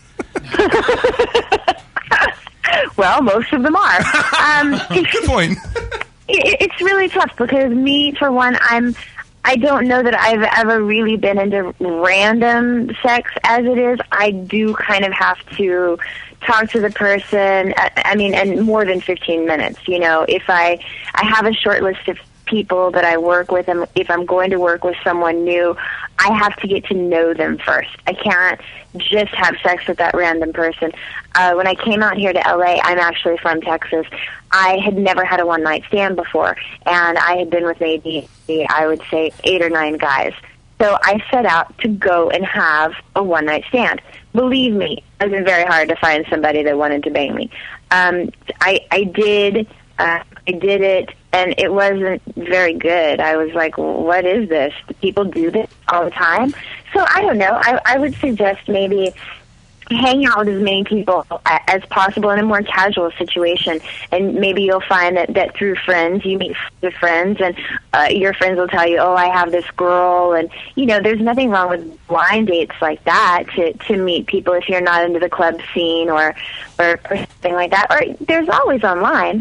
Well, most of them are. Um, Good point. it, it's really tough because me, for one, I'm. I don't know that I've ever really been into random sex as it is. I do kind of have to talk to the person. I, I mean, and more than fifteen minutes. You know, if I I have a short list of people that I work with, and if I'm going to work with someone new, I have to get to know them first. I can't just have sex with that random person. Uh, when I came out here to L A, I'm actually from Texas. I had never had a one-night stand before, and I had been with maybe, I would say, eight or nine guys. So I set out to go and have a one-night stand. Believe me, it's been very hard to find somebody that wanted to bang me. Um, I, I did... Uh, I did it, and it wasn't very good. I was like, what is this? Do people do this all the time? So I don't know. I, I would suggest maybe hang out with as many people as possible in a more casual situation, and maybe you'll find that, that through friends, you meet with friends, and uh, your friends will tell you, oh, I have this girl, and, you know, there's nothing wrong with blind dates like that to, to meet people if you're not into the club scene or, or, or something like that. Or there's always online.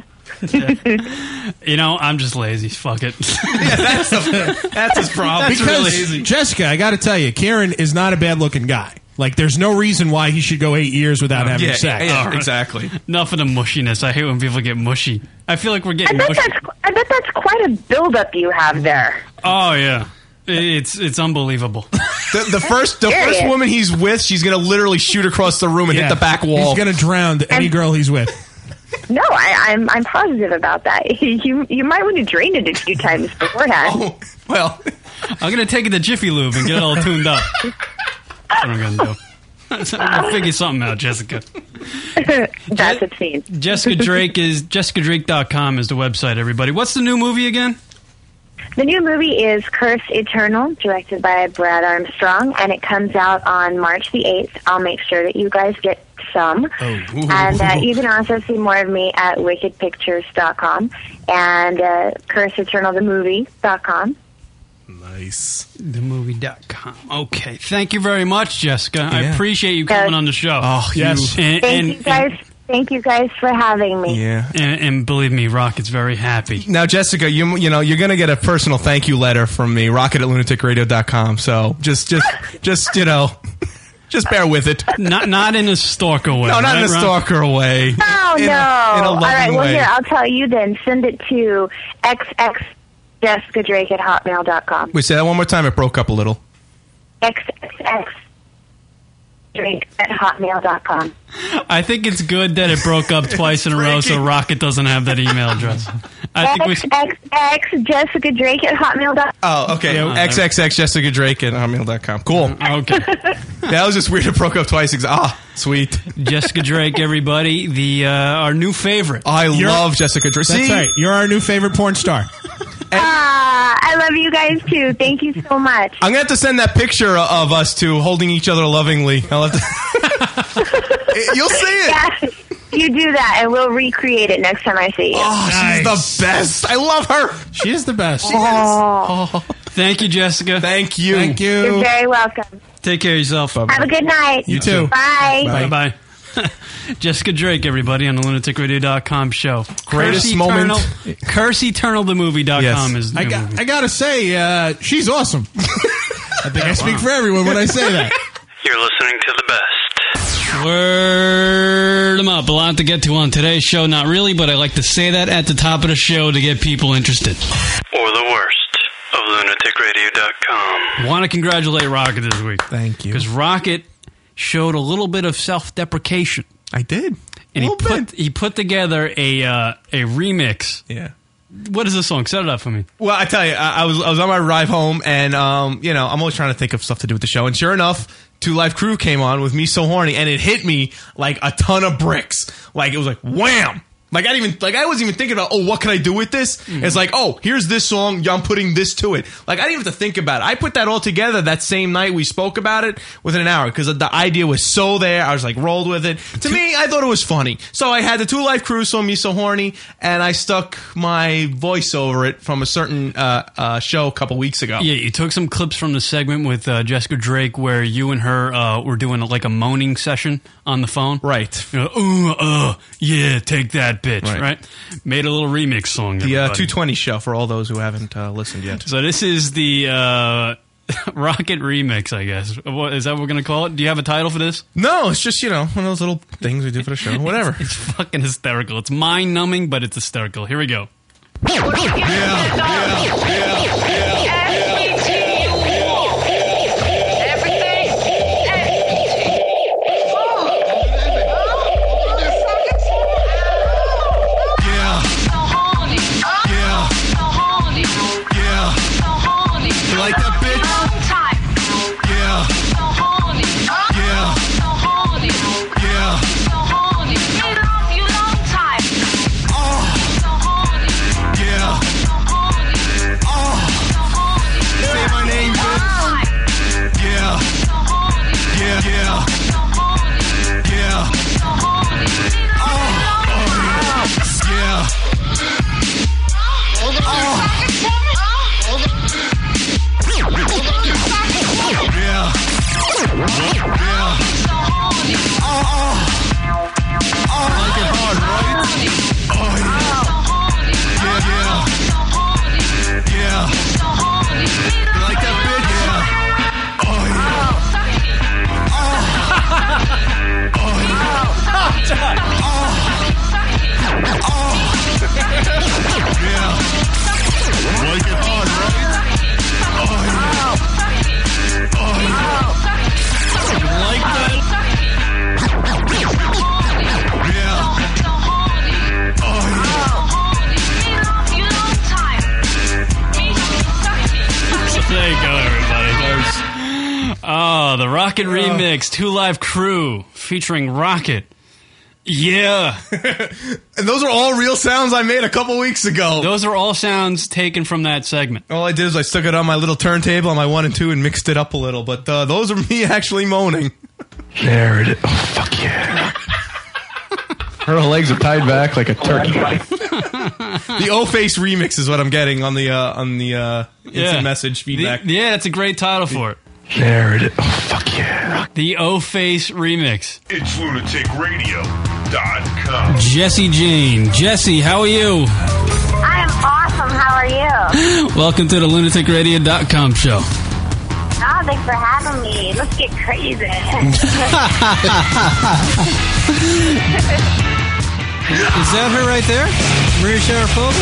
You know, I'm just lazy. Fuck it. Yeah, that's, the, that's his problem. Because, He's really lazy. Jessica, I got to tell you, Kieran is not a bad-looking guy. Like, there's no reason why he should go eight years without having Yeah, sex. yeah, All right. exactly. Enough of the mushiness. I hate when people get mushy. I feel like we're I getting bet mushy. that's I bet that's quite a buildup you have there. Oh yeah, it's it's unbelievable. The, the first the Serious. first woman he's with, she's going to literally shoot across the room and Yeah. hit the back wall. He's going to drown any girl he's with. No, I, I'm I'm positive about that. You you might want to drain it a few times beforehand. Oh, well, I'm gonna take it to Jiffy Lube and get it all tuned up. That's what I'm gonna do. We'll figure something out, Jessica. That's obscene. Jessica Drake is jessica drake dot com is the website, everybody. What's the new movie again? The new movie is Curse Eternal, directed by Brad Armstrong, and it comes out on March the eighth. I'll make sure that you guys get some. Oh. And uh, you can also see more of me at wicked pictures dot com and uh, curse eternal the movie dot com. Nice. the movie dot com. Okay. Thank you very much, Jessica. I Yeah. appreciate you coming on the show. Oh, yes. And, Thank and, you guys. Thank you guys for having me. Yeah. And, and believe me, Rocket's very happy. Now, Jessica, you you know you're gonna get a personal thank you letter from me, rocket at lunatic radio dot com. So just just just you know, just bear with it. Not not in a stalker way. No, not right, in a Ron? stalker way. Oh, in no. A, in a All loving right, well, way. here, I'll tell you then. Send it to x x jessica drake at hotmail dot com. Wait, say that one more time. It broke up a little. x x x drake at hotmail dot com. I think it's good that it broke up twice in a row, so Rocket doesn't have that email address. I think we X should. X X Jessica Drake at hotmail dot com. Oh, okay. Yeah. X X X Jessica Drake at hotmail dot com. Cool. Okay. That was just weird. It broke up twice. Ex- Ah, sweet. Jessica Drake, everybody, the uh, our new favorite. I You're- love Jessica Drake. That's See? right. You're our new favorite porn star. Ah, I love you guys too. Thank you so much. I'm gonna have to send that picture of us two holding each other lovingly. I'll have to. You'll see it. Yeah, you do that, and we'll recreate it next time I see you. Oh, she's the best. I love her. She is the best. Oh, Thank you, Jessica. Thank you. Thank you. you're very welcome. Take care of yourself. Have a good night. You too. Bye. Bye bye. Jessica Drake, everybody, on the lunatic radio dot com show. Greatest Curse moment. Eternal, curse eternal the movie dot com Yes. is the I new got. movie. I gotta say, uh, she's awesome. I think I speak for everyone when I say that. You're listening to the best. Word 'em up. A lot to get to on today's show. Not really, but I like to say that at the top of the show to get people interested. Or the worst of lunatic radio dot com. Want to congratulate Rocket this week. Thank you. Because Rocket showed a little bit of self-deprecation. I did. And he Little put bit. he put together a uh, a remix. Yeah. What is this song? Set it up for me. Well, I tell you, I, I was I was on my ride home, and um, you know, I'm always trying to think of stuff to do with the show. And sure enough, Two Live Crew came on with Me So Horny, and it hit me like a ton of bricks. Like it was like wham. Like I didn't even like I wasn't even thinking about, oh, what can I do with this? Mm-hmm. It's like, oh, here's this song, yeah, I'm putting this to it. Like I didn't even have to think about it. I put that all together that same night we spoke about it within an hour because the idea was so there. I was like rolled with it. To me, I thought it was funny. So I had the Two Live Crew song, Me So Horny, and I stuck my voice over it from a certain uh, uh, show a couple weeks ago. Yeah, you took some clips from the segment with uh, Jessica Drake where you and her uh, were doing like a moaning session on the phone. Right. You know, ooh, uh, yeah, take that, bitch. Right. Right. Made a little remix song. The uh, everybody. two twenty show for all those who haven't uh, listened yet. So this is the uh, Rocket remix, I guess. What, is that what we're going to call it? Do you have a title for this? No, it's just, you know, one of those little things we do for the show. Whatever. It's fucking hysterical. It's mind-numbing, but it's hysterical. Here we go. Like that bitch? Yeah. Yeah. Yeah. Oh. Yeah. Oh. Say my name, bitch. Yeah. Yeah. Yeah. Yeah. Oh. Oh, yeah. Yeah. Oh. Yeah. Yeah. Oh, oh. Oh, like it hard, right? Oh, yeah. Yeah, yeah. Yeah. You like that bitch? Yeah. Oh, yeah. Oh. Oh, yeah. Oh. Oh. Yeah. Like it hard, right? Oh, yeah. Oh, yeah. You like that? Yeah. Oh, yeah. There you go, everybody. Oh, the Rocket remix. Two Live Crew featuring Rocket. Yeah. And those are all real sounds I made a couple weeks ago. Those are all sounds taken from that segment. All I did is I stuck it on my little turntable on my one and two and mixed it up a little. But uh, those are me actually moaning. There it is. Oh, fuck yeah. Her legs are tied back like a turkey. The O-Face remix is what I'm getting on the uh, on the uh, instant Yeah. message feedback. The- yeah, it's a great title for it. There it is. Oh, fuck yeah. The O-Face remix. It's lunatic radio dot com. Jesse Jane. Jesse, how are you? I am awesome. How are you? Welcome to the lunatic radio dot com show. Oh, thanks for having me. Let's get crazy. Is that her right there? Maria Sharapova?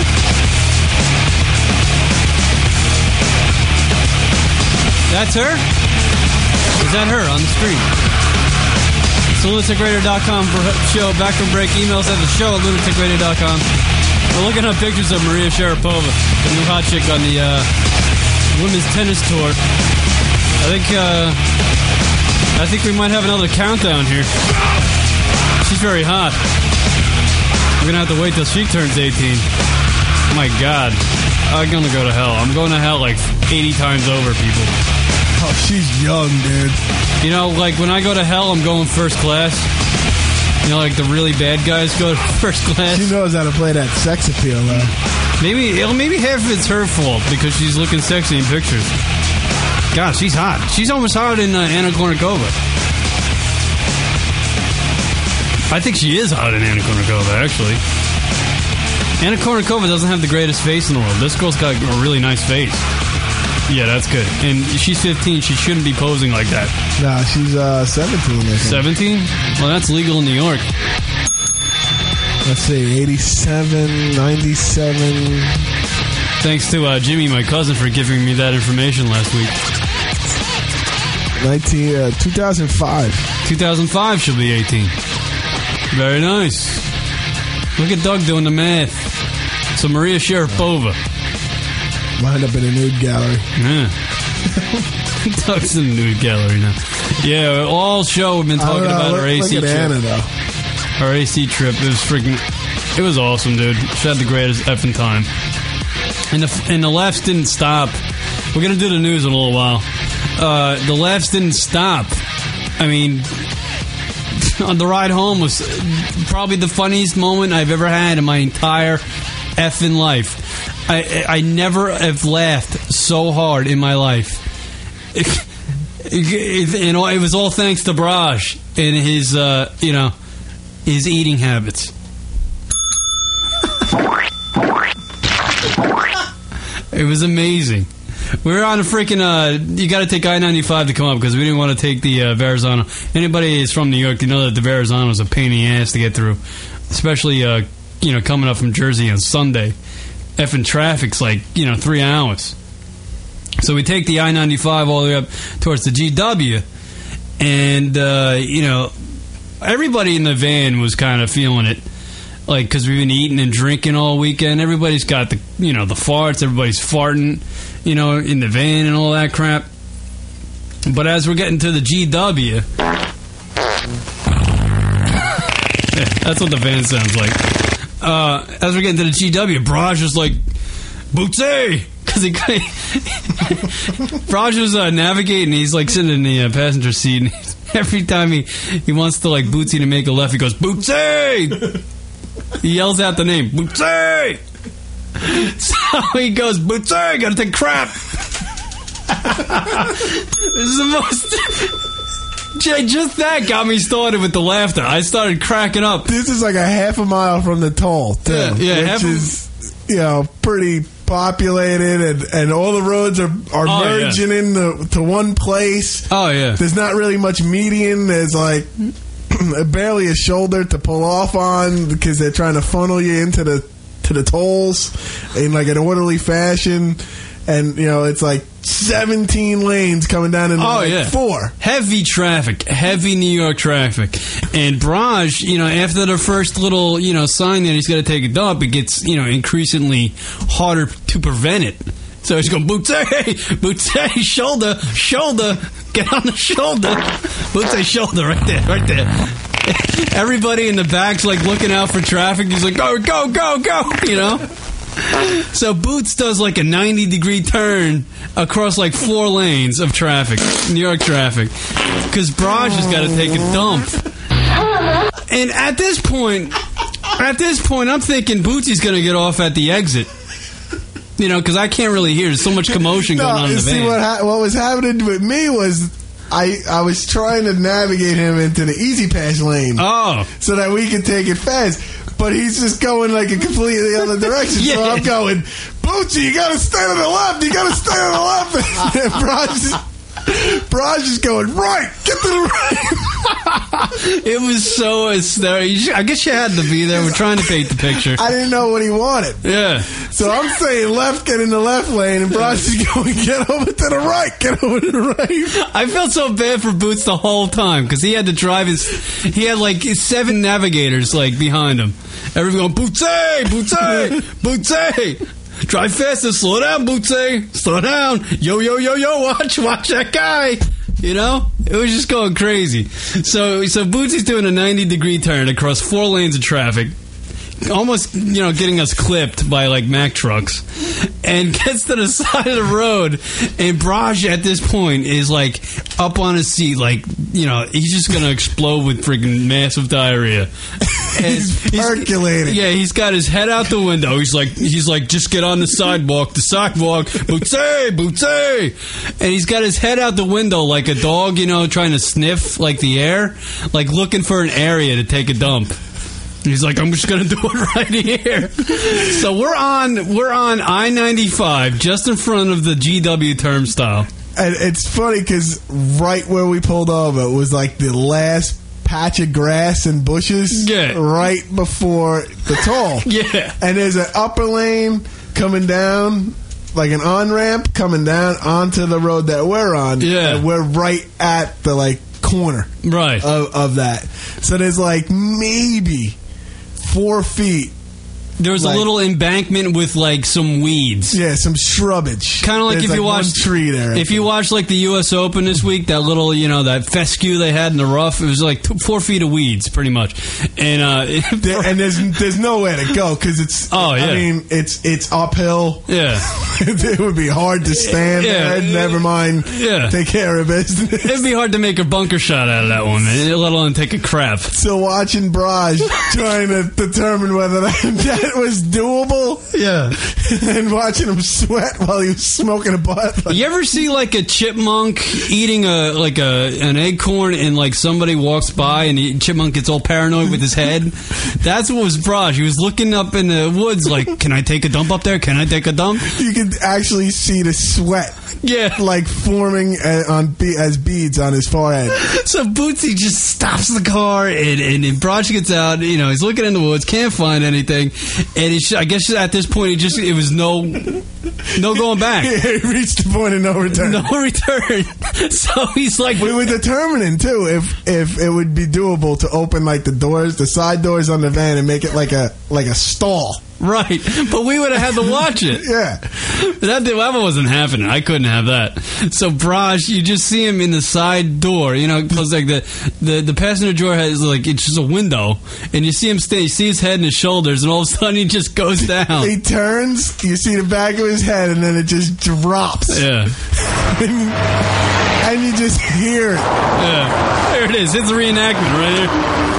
That's her? Is that her on the street? It's the lunatic radio dot com show. Back from break. Emails at the show at lunatic radio dot com. We're looking up pictures of Maria Sharapova, the new hot chick on the uh, women's tennis tour. I think uh, I think we might have another countdown here. She's very hot. We're gonna have to wait till she turns eighteen. My God, I'm gonna go to hell. I'm going to hell like eighty times over, people. Oh, she's young, dude. You know, like when I go to hell, I'm going first class. You know, like the really bad guys go to first class. She knows how to play that sex appeal, though. Maybe, maybe half of it's her fault because she's looking sexy in pictures. God, she's hot. She's almost hotter than uh, Anna Kournikova. I think she is hotter than Anna Kournikova, actually. Anna Kournikova doesn't have the greatest face in the world. This girl's got a really nice face. Yeah, that's good. And she's fifteen. She shouldn't be posing like that. Nah, she's uh, seventeen. I think. seventeen? Well, that's legal in New York. Let's see, eighty-seven, ninety-seven. Thanks to uh, Jimmy, my cousin, for giving me that information last week. nineteen, uh, two thousand five. two thousand five she'll be eighteen. Very nice. Look at Doug doing the math. So Maria Sharapova. Lined up in a nude gallery. Yeah. Doug's in the nude gallery now. Yeah, all show we've been talking know, about look, our A C look at trip. Anna, though. Our A C trip. It was freaking... It was awesome, dude. She had the greatest effing time. And the, and the laughs didn't stop. We're going to do the news in a little while. Uh, the laughs didn't stop. I mean... On the ride home was probably the funniest moment I've ever had in my entire effing life. I I never have laughed so hard in my life. It, it, you know, it was all thanks to Braj and his, uh, you know, his eating habits. It was amazing. We were on a freaking, uh, you got to take I ninety-five to come up because we didn't want to take the uh, Verrazano. Anybody is from New York, you know that the Verrazano is a pain in the ass to get through. Especially, uh, you know, coming up from Jersey on Sunday. Effing traffic's like, you know, three hours. So we take the I ninety-five all the way up towards the G W. And, uh, you know, everybody in the van was kind of feeling it. Like, because we've been eating and drinking all weekend. Everybody's got the, you know, the farts. Everybody's farting, you know, in the van and all that crap. But as we're getting to the G W, yeah, that's what the van sounds like. Uh, as we're getting to the G W, Braj was like, Bootsy! Because he Braj was uh, navigating. He's like sitting in the uh, passenger seat. And every time he, he wants to like Bootsy to make a left, he goes, Bootsy! He yells out the name, Bootsy! So he goes, Bootsy, gotta take a crap! This is the most... Jay, just that got me started with the laughter. I started cracking up. This is like a half a mile from the toll, too. Yeah, yeah, which half a- is, you know, pretty populated, and, and all the roads are, are Oh, merging yeah. into to one place. Oh, yeah. There's not really much median. There's like barely a shoulder to pull off on because they're trying to funnel you into the to the tolls in like an orderly fashion. And, you know, it's like seventeen lanes coming down into Oh, like yeah. four. Heavy traffic. Heavy New York traffic. And Braj, you know, after the first little, you know, sign that he's got to take a dump, it gets, you know, increasingly harder to prevent it. So he's going, Bootsy, Bootsy, shoulder, shoulder, get on the shoulder. Bootsy, shoulder, right there, right there. Everybody in the back's like looking out for traffic. He's like, go, go, go, go, you know? So Boots does like a ninety degree turn across like four lanes of traffic, New York traffic, because Braj has got to take a dump. And at this point, at this point, I'm thinking Bootsy's going to get off at the exit. You know, because I can't really hear. There's so much commotion no, going on in the see van. What, ha- what was happening with me was I I was trying to navigate him into the Easy Pass lane. Oh. So that we could take it fast. But he's just going like a completely other direction. Yeah. So I'm going, Bootsy, you got to stay to the left. You got to stay to the left. And Braj, Braj is going, right, get to the right. It was so hysterical. I guess you had to be there. We're trying to paint the picture. I didn't know what he wanted. Yeah. So I'm saying left, get in the left lane, and Braj is going, get over to the right, get over to the right. I felt so bad for Boots the whole time because he had to drive his. He had like seven navigators like behind him. Everyone going, Bootsy, Bootsy, Bootsy. Drive faster, slow down, Bootsy. Slow down. Yo, yo, yo, yo, watch, watch that guy. You know? It was just going crazy. So so Bootsy's doing a ninety degree turn across four lanes of traffic. Almost, you know, getting us clipped by, like, Mack trucks. And gets to the side of the road. And Braj, at this point, is, like, up on his seat. Like, you know, he's just going to explode with freaking massive diarrhea. And he's percolating. Yeah, he's got his head out the window. He's like, he's like, just get on the sidewalk. The sidewalk. Bootsy, Bootsy. And he's got his head out the window like a dog, you know, trying to sniff, like, the air. Like, looking for an area to take a dump. He's like, I'm just going to do it right here. So we're on we're on I ninety-five, just in front of the G W turnstile. And it's funny because right where we pulled over was like the last patch of grass and bushes. Yeah. Right before the toll. Yeah. And there's an upper lane coming down, like an on-ramp coming down onto the road that we're on. Yeah. And we're right at the, like, corner. Right. Of, of that. So there's, like, maybe four feet. There was like, a little embankment with like some weeds. Yeah, some shrubbage. Kind of like There's if like you watched one tree there. If you watched like the U S Open this week, that little, you know, that fescue they had in the rough, it was like two, four feet of weeds, pretty much. And uh, there, and there's there's nowhere to go because it's. Oh yeah. I mean, it's it's uphill. Yeah. It would be hard to stand yeah. there. Never mind. Yeah. Take care of business. It'd be hard to make a bunker shot out of that one, man, let alone take a crap. So watching Braj trying to determine whether that, that was doable. Yeah. And watching him sweat while he was smoking a butt. You ever see like a chipmunk eating a like a an acorn and like somebody walks by and the chipmunk gets all paranoid with his head? That's what was Braj. He was looking up in the woods like, can I take a dump up there? Can I take a dump? You could actually see the sweat. Yeah. Like forming uh, on be- as beads on his forehead. So Bootsy just stops the car and, and, and Braj gets out. You know, he's looking in the woods, can't find anything. And he sh- I guess at this point, he just it was no no going back. Yeah, he reached the point of no return. No return. So he's like... We were determining, too, if if it would be doable to open, like, the doors, the side doors on the van and make it like a like a stall. Right, but we would have had to watch it. Yeah. That, that wasn't happening. I couldn't have that. So Braj, you just see him in the side door, you know, because like the, the, the passenger door has like, it's just a window, and you see him stay, you see his head and his shoulders, and all of a sudden he just goes down. He turns, you see the back of his head, and then it just drops. Yeah. and, and you just hear it. Yeah. There it is. It's a reenactment right there.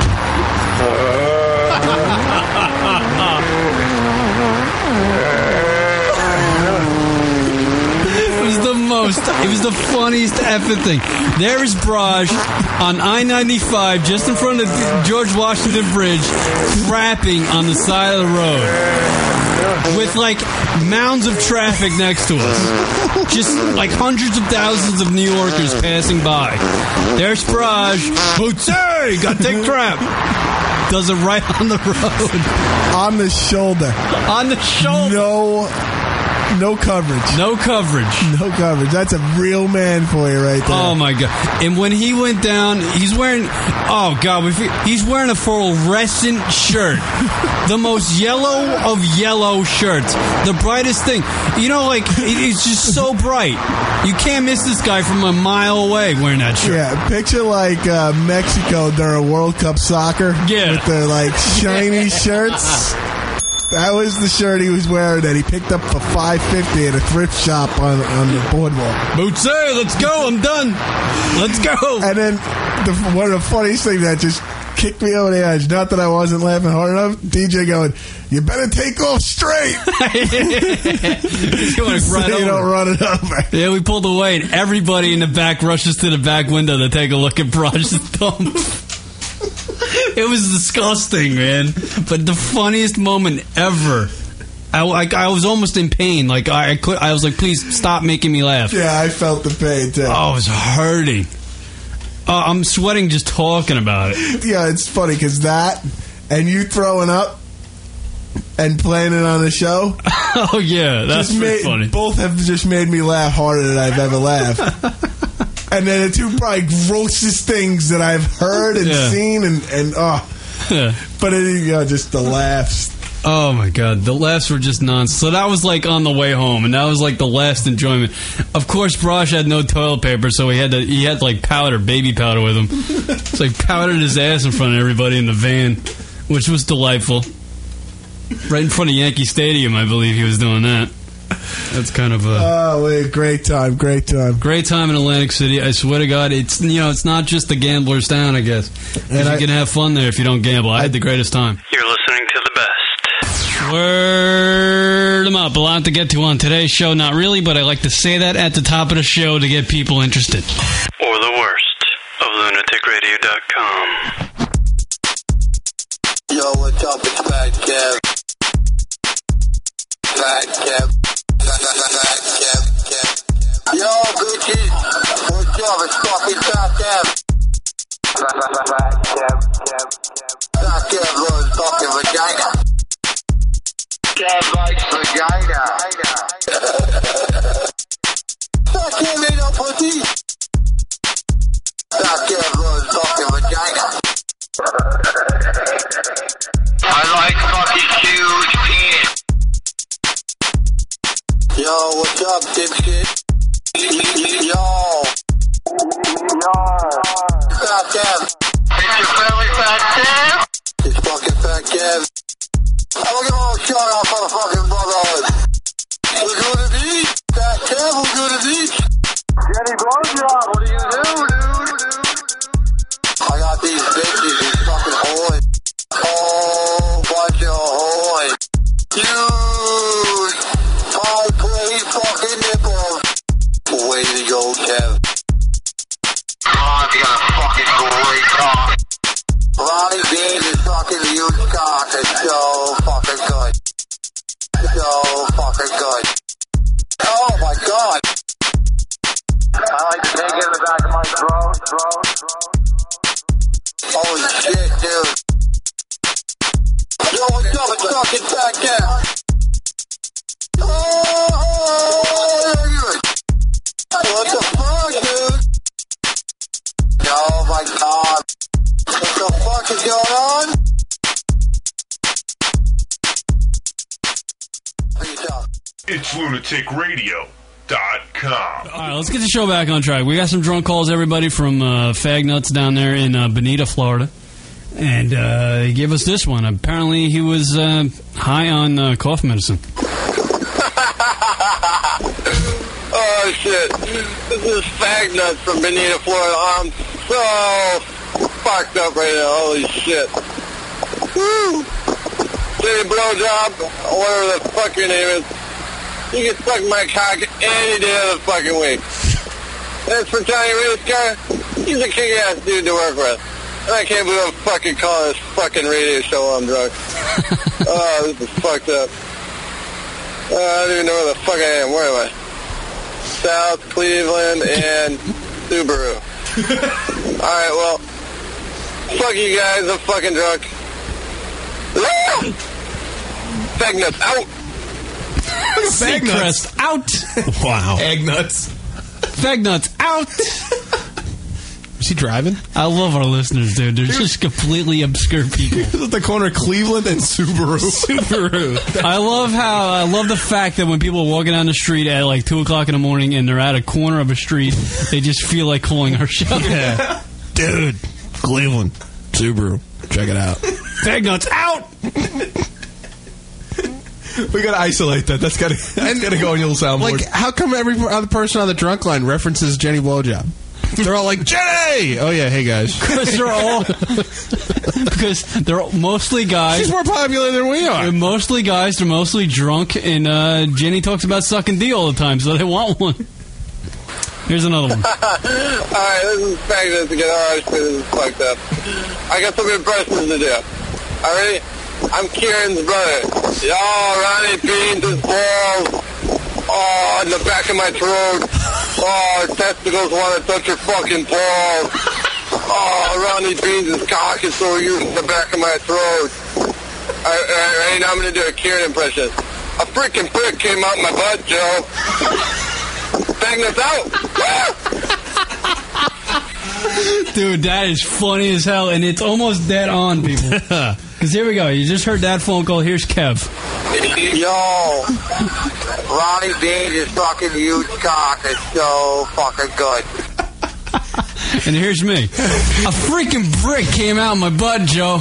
It was the funniest effing thing. There is Braj on I ninety-five, just in front of the George Washington Bridge, crapping on the side of the road. With, like, mounds of traffic next to us. Just, like, hundreds of thousands of New Yorkers passing by. There's Braj. Bootsy! Gotta take crap. Does it right on the road. On the shoulder. On the shoulder. No... No coverage. No coverage. No coverage. That's a real man for you right there. Oh, my God. And when he went down, he's wearing... Oh, God. He's wearing a fluorescent shirt. The most yellow of yellow shirts. The brightest thing. You know, like, it's just so bright. You can't miss this guy from a mile away wearing that shirt. Yeah, picture, like, uh, Mexico during World Cup soccer. Yeah. With their, like, shiny shirts. That was the shirt he was wearing that he picked up for five fifty at a thrift shop on, on the boardwalk. Boots, let's go. I'm done. Let's go. And then the, one of the funniest things that just kicked me over the edge, not that I wasn't laughing hard enough, D J going, you better take off straight. You, want to so run you over. don't run it over. Yeah, we pulled away, and everybody in the back rushes to the back window to take a look at Braj's thumb. It was disgusting, man. But the funniest moment ever. I, I, I was almost in pain. Like I, I could. I was like, please stop making me laugh. Yeah, I felt the pain too. Oh, I was hurting. Oh, I'm sweating just talking about it. Yeah, it's funny because that and you throwing up and playing it on the show. Oh yeah, that's just made, funny. Both have just made me laugh harder than I've ever laughed. And then the two probably grossest things that I've heard and Yeah. seen, and, and oh. Yeah. But it, you know, just the laughs. Oh my god, the laughs were just nonsense. So that was like on the way home, and that was like the last enjoyment. Of course, Braj had no toilet paper, so he had to he had like powder, baby powder with him. It's like powdered his ass in front of everybody in the van, which was delightful. Right in front of Yankee Stadium, I believe he was doing that. That's kind of a oh, wait, great time, great time, great time in Atlantic City. I swear to God, it's you know it's not just the gambler's town, I guess. And you I- can have fun there if you don't gamble. I had the greatest time. You're listening to the best. Word 'em up. A lot to get to on today's show. Not really, but I like to say that at the top of the show to get people interested. Or the worst of lunatic radio dot com. Yo, what's up? It's Fat Kev. Fat Kev. Fat, fat, fat, fat Kev. Kev. Yo, bitches. What's up? It's fucking Fat Kev. Fat, fat, fat, fat Kev. Kev. Fat Kev loves fucking vagina. Kev likes vagina. Fat Kev ain't no pussy. Fat Kev loves fucking vagina. I like fucking huge penis. Yo, what's up, dipshit? Yo. Yo. Fat Kev. It's your family, Fat Kev? It's fucking Fat Kev. I'm gonna give a little shout out for the fucking brotherhood. We'll go to the beach. Fat Kev, we'll go to the beach. Jenny blowjob, what do you do, dude? I got these bitches, these fucking whores. Oh, bunch of whores. Huge. High play fucking nipples. Way to go, Kev. Oh, you got a fucking great cock. Ronnie Beans is fucking huge cock. It's so fucking good. So fucking good. Oh my god. I like to take it in the back of my throat, throat, throat. Holy shit, dude. Yo, what's up? It's fucking Fat Kev. Oh, what the fuck, dude? Oh my god. What the fuck is going on? Peace out. It's lunatic radio dot com. All right, let's get the show back on track. We got some drunk calls, everybody, from uh, Fag Nuts down there in uh, Bonita, Florida. And uh, he gave us this one. Apparently, he was uh, high on uh, cough medicine. Oh shit. This is Fag Nuts from Bonita, Florida. I'm so fucked up right now. Holy shit. Woo! City blowjob, whatever the fuck your name is. You can suck my cock any day of the fucking week. As for Johnny Ray's guy, he's a kick-ass dude to work with. And I can't believe I'm fucking calling this fucking radio show while I'm drunk. Oh, this is fucked up. Uh, I don't even know where the fuck I am. Where am I? South Cleveland and Subaru. Alright, well, fuck you guys. I'm fucking drunk. Fag Nuts out. Fag Nuts out. Wow. Egg nuts. Fag Nuts out. Is he driving? I love our listeners, dude. They're just completely obscure people. This is at the corner of Cleveland and Subaru. Subaru. I love how I love the fact that when people are walking down the street at like two o'clock in the morning and they're at a corner of a street, they just feel like calling our show. Yeah. Dude, Cleveland, Subaru. Check it out. Fag Nuts out. We gotta isolate that. That's gotta, that's gotta go on your little soundboard. Like, how come every other person on the drunk line references Jenny Blowjob? They're all like, Jenny! Oh, yeah, hey, guys. Because they're all... because they're mostly guys. She's more popular than we are. They're mostly guys. They're mostly drunk. And uh, Jenny talks about sucking D all the time, so they want one. Here's another one. Alright, this is Magnus again. Alright, this is fucked up. I got some impressions to do. Alright? I'm Kieran's brother. Y'all, Ronnie Beans' balls. Oh, in the back of my throat. Oh, testicles want to touch your fucking balls. Oh, Ronnie Beans' cock is so huge in the back of my throat. Alright, alright, now I'm going to do a Kieran impression. A freaking prick came out my butt, Joe. Bang this out. Dude, that is funny as hell, and it's almost dead on, people. Because here we go. You just heard that phone call. Here's Kev. Yo, Ronnie Beans' fucking huge cock is so fucking good. And here's me. A freaking brick came out my butt, Joe.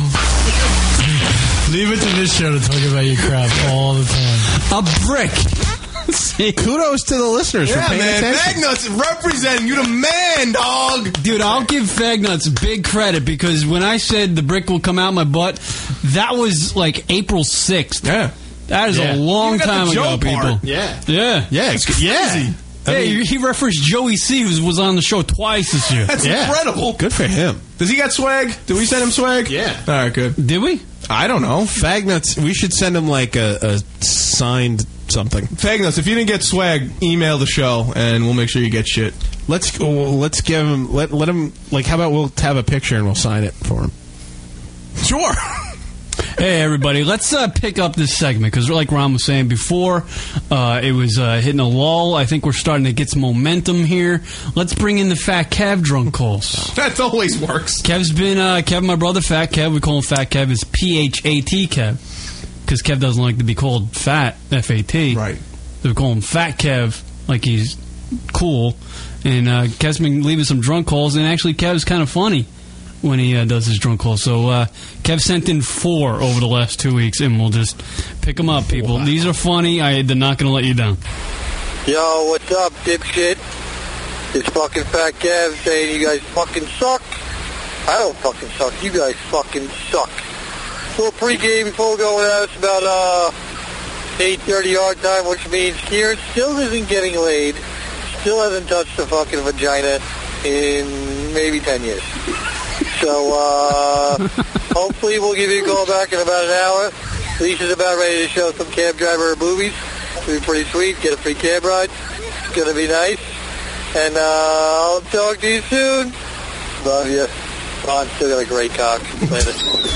Leave it to this show to talk about your crap all the time. A brick. See? Kudos to the listeners yeah, for paying man. attention. Fagnuts representing you, the man, dog. Dude, I'll give Fagnuts big credit because when I said the brick will come out my butt, that was like April sixth. Yeah. That is Yeah. a long Even got time the ago, Joe part. people. Yeah. Yeah. Yeah, it's That's yeah. crazy. I Yeah, mean, he referenced Joey C, who was on the show twice this year. That's yeah. incredible. Good for him. Does he got swag? Did we send him swag? Yeah. All right, good. Did we? I don't know. Fagnuts, we should send him like a, a signed something. Fagnuts, if you didn't get swag, email the show and we'll make sure you get shit. Let's let's give him let let him like. How about we'll have a picture and we'll sign it for him. Sure. Hey, everybody, let's uh, pick up this segment because, like Ron was saying before, uh, it was uh, hitting a lull. I think we're starting to get some momentum here. Let's bring in the Fat Kev drunk calls. That always works. Kev's been, uh, Kev, my brother, Fat Kev. We call him Fat Kev. It's P H A T Kev because Kev doesn't like to be called Fat, F A T. Right. So we call him Fat Kev, like he's cool. And uh, Kev's been leaving some drunk calls, and actually Kev's kind of funny when he uh, does his drunk calls. So uh, Kev sent in four over the last two weeks, and we'll just pick them up, people. Wow. These are funny. I, they're not going to let you down. Yo, what's up, dipshit? It's fucking Fat Kev saying you guys fucking suck. I don't fucking suck. You guys fucking suck. A little pregame before we go at us about uh, eight thirty our time, which means Kieran still isn't getting laid. Still hasn't touched the fucking vagina in maybe ten years. So, uh, hopefully we'll give you a call back in about an hour. Lisa's about ready to show some cab driver movies. It'll be pretty sweet. Get a free cab ride. It's going to be nice. And, uh, I'll talk to you soon. Love you. Ron still got a great cock. Later.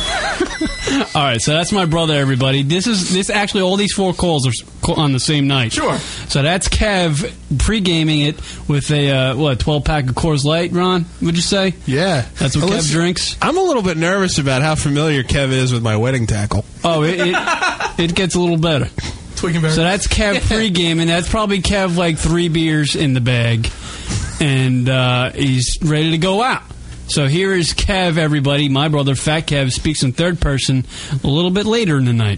All right, so that's my brother, everybody. This is this actually all these four calls are on the same night. Sure. So that's Kev pre-gaming it with a uh, what twelve pack of Coors Light. Ron, would you say? Yeah, that's what well, Kev drinks. I'm a little bit nervous about how familiar Kev is with my wedding tackle. Oh, it it, it gets a little better. Tweaking better. So that's Kev pre-gaming. That's probably Kev like three beers in the bag, and uh, he's ready to go out. So here is Kev, everybody. My brother, Fat Kev, speaks in third person a little bit later in the night.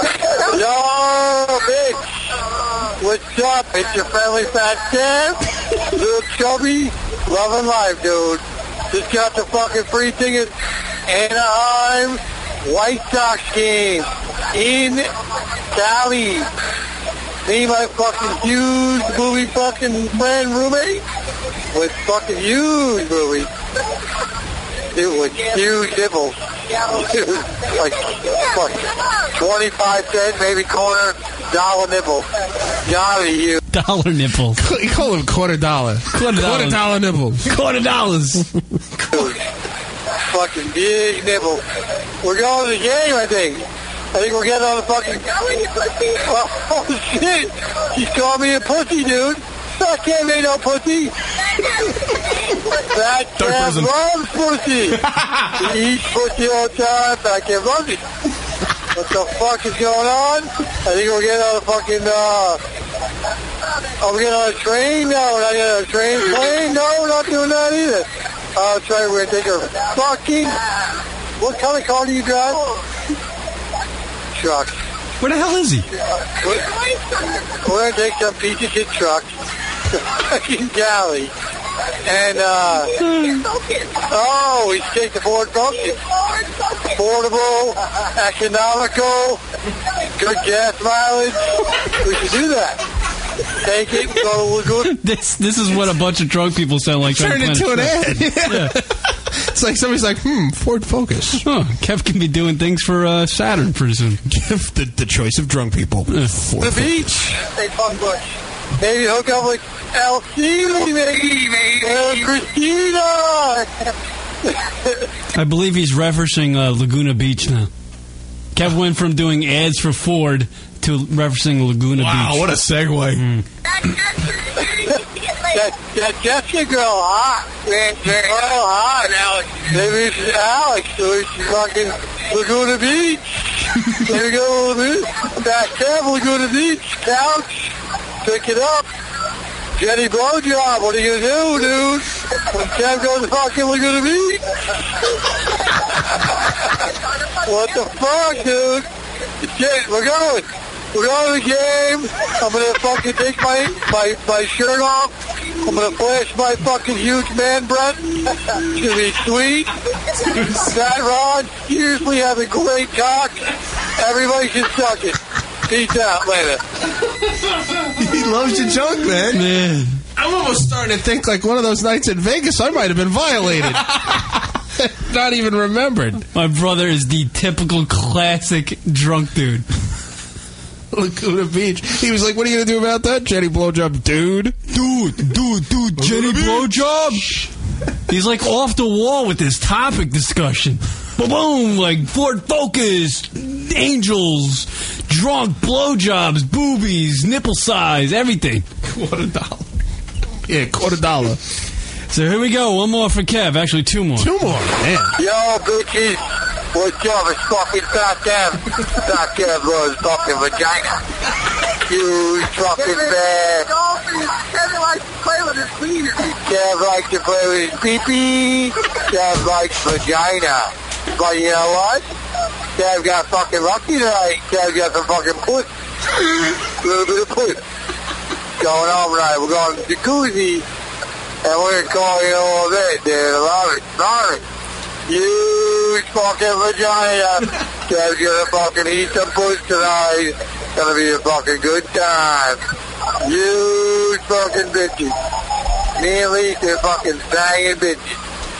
Yo, bitch. What's up? It's your friendly Fat Kev. Little chubby. Loving life, dude. Just got the fucking free ticket. Anaheim White Sox game in Cali. Me, my fucking huge movie fucking friend roommate with fucking huge movie. Dude, with huge nipples. Dude, like, fuck, twenty-five cent, maybe quarter dollar nipple. Gotta be huge. Dollar nipples. You call them quarter dollar. Quarter, quarter dollar nipples. Quarter dollars. Dude, fucking big nipple. We're going to the game, I think. I think we're getting on the fucking... Oh, oh shit. She's calling me a pussy, dude. That can't be no pussy. That cat loves pussy. He eats pussy all the time. That cat loves it. What the fuck is going on? I think we're getting on a fucking, uh... Are we getting on a train? No, we're not getting on a train. Plane? No, we're not doing that either. Uh, that's right, we're gonna take our fucking... What kind of car do you drive? Truck. Where the hell is he? We're, we're gonna take some piece of shit truck to fucking Cali. And, uh, oh, we should take the Ford Focus. Affordable, economical, good gas mileage. We should do that. Take it, go to Laguna. This this is what a bunch of drunk people sound like. Turn it to an ad. Yeah. It's like somebody's like, hmm, Ford Focus. Oh, Kev can be doing things for uh, Saturn pretty soon. the, the choice of drunk people. Yeah. Ford The Focus. beach. They fun bush. Maybe hook up with Elsie, maybe, and Christina. I believe he's referencing uh, Laguna Beach now. Kev went from doing ads for Ford to referencing Laguna Wow, Beach. what a segue. Mm. that, that Jessica girl hot. Man, girl hot. Alex. Maybe it's Alex, so she's fucking Laguna Beach. There we go, Laguna. Back Kev, Laguna Beach. Couch. Pick it up. Jenny blowjob. What are you gonna do, dude? When Kev goes to fucking Laguna Beach? What the fuck, dude? Shit, we're going. We're going to the game. I'm gonna fucking take my, my, my shirt off. I'm gonna flash my fucking huge man breath. It's gonna be sweet. Fat Ron, seriously have a great cock. Everybody should suck it. Peace out later. He loves your junk, man. Man. I'm almost starting to think like one of those nights in Vegas I might have been violated. Not even remembered. My brother is the typical classic drunk dude. Laguna Beach. He was like, what are you going to do about that, Jenny blowjob, dude? Dude, dude, dude, Jenny blowjob? He's like off the wall with this topic discussion. Boom, like Ford Focus, angels, drunk, blowjobs, boobies, nipple size, everything. Quarter dollar. Yeah, quarter dollar. So here we go. One more for Kev. Actually, two more. Two more, man. Yo, bitches. What's up? It's fucking Fat Kev. Fat Kev loves fucking vagina. You fucking bad. Kev likes to play with his penis. Kev likes to play with his pee-pee. Kev likes vagina. But you know what? Kev got fucking lucky tonight. Kev got some fucking puss. A little bit of puss. Going on tonight. We're going to the jacuzzi. And we're going to call you all that, dude. Love it. Love it. Huge fucking vagina. Kev's gonna fucking eat some puss tonight. Gonna be a fucking good time. Huge fucking bitches. Me and Lisa are fucking banging bitches.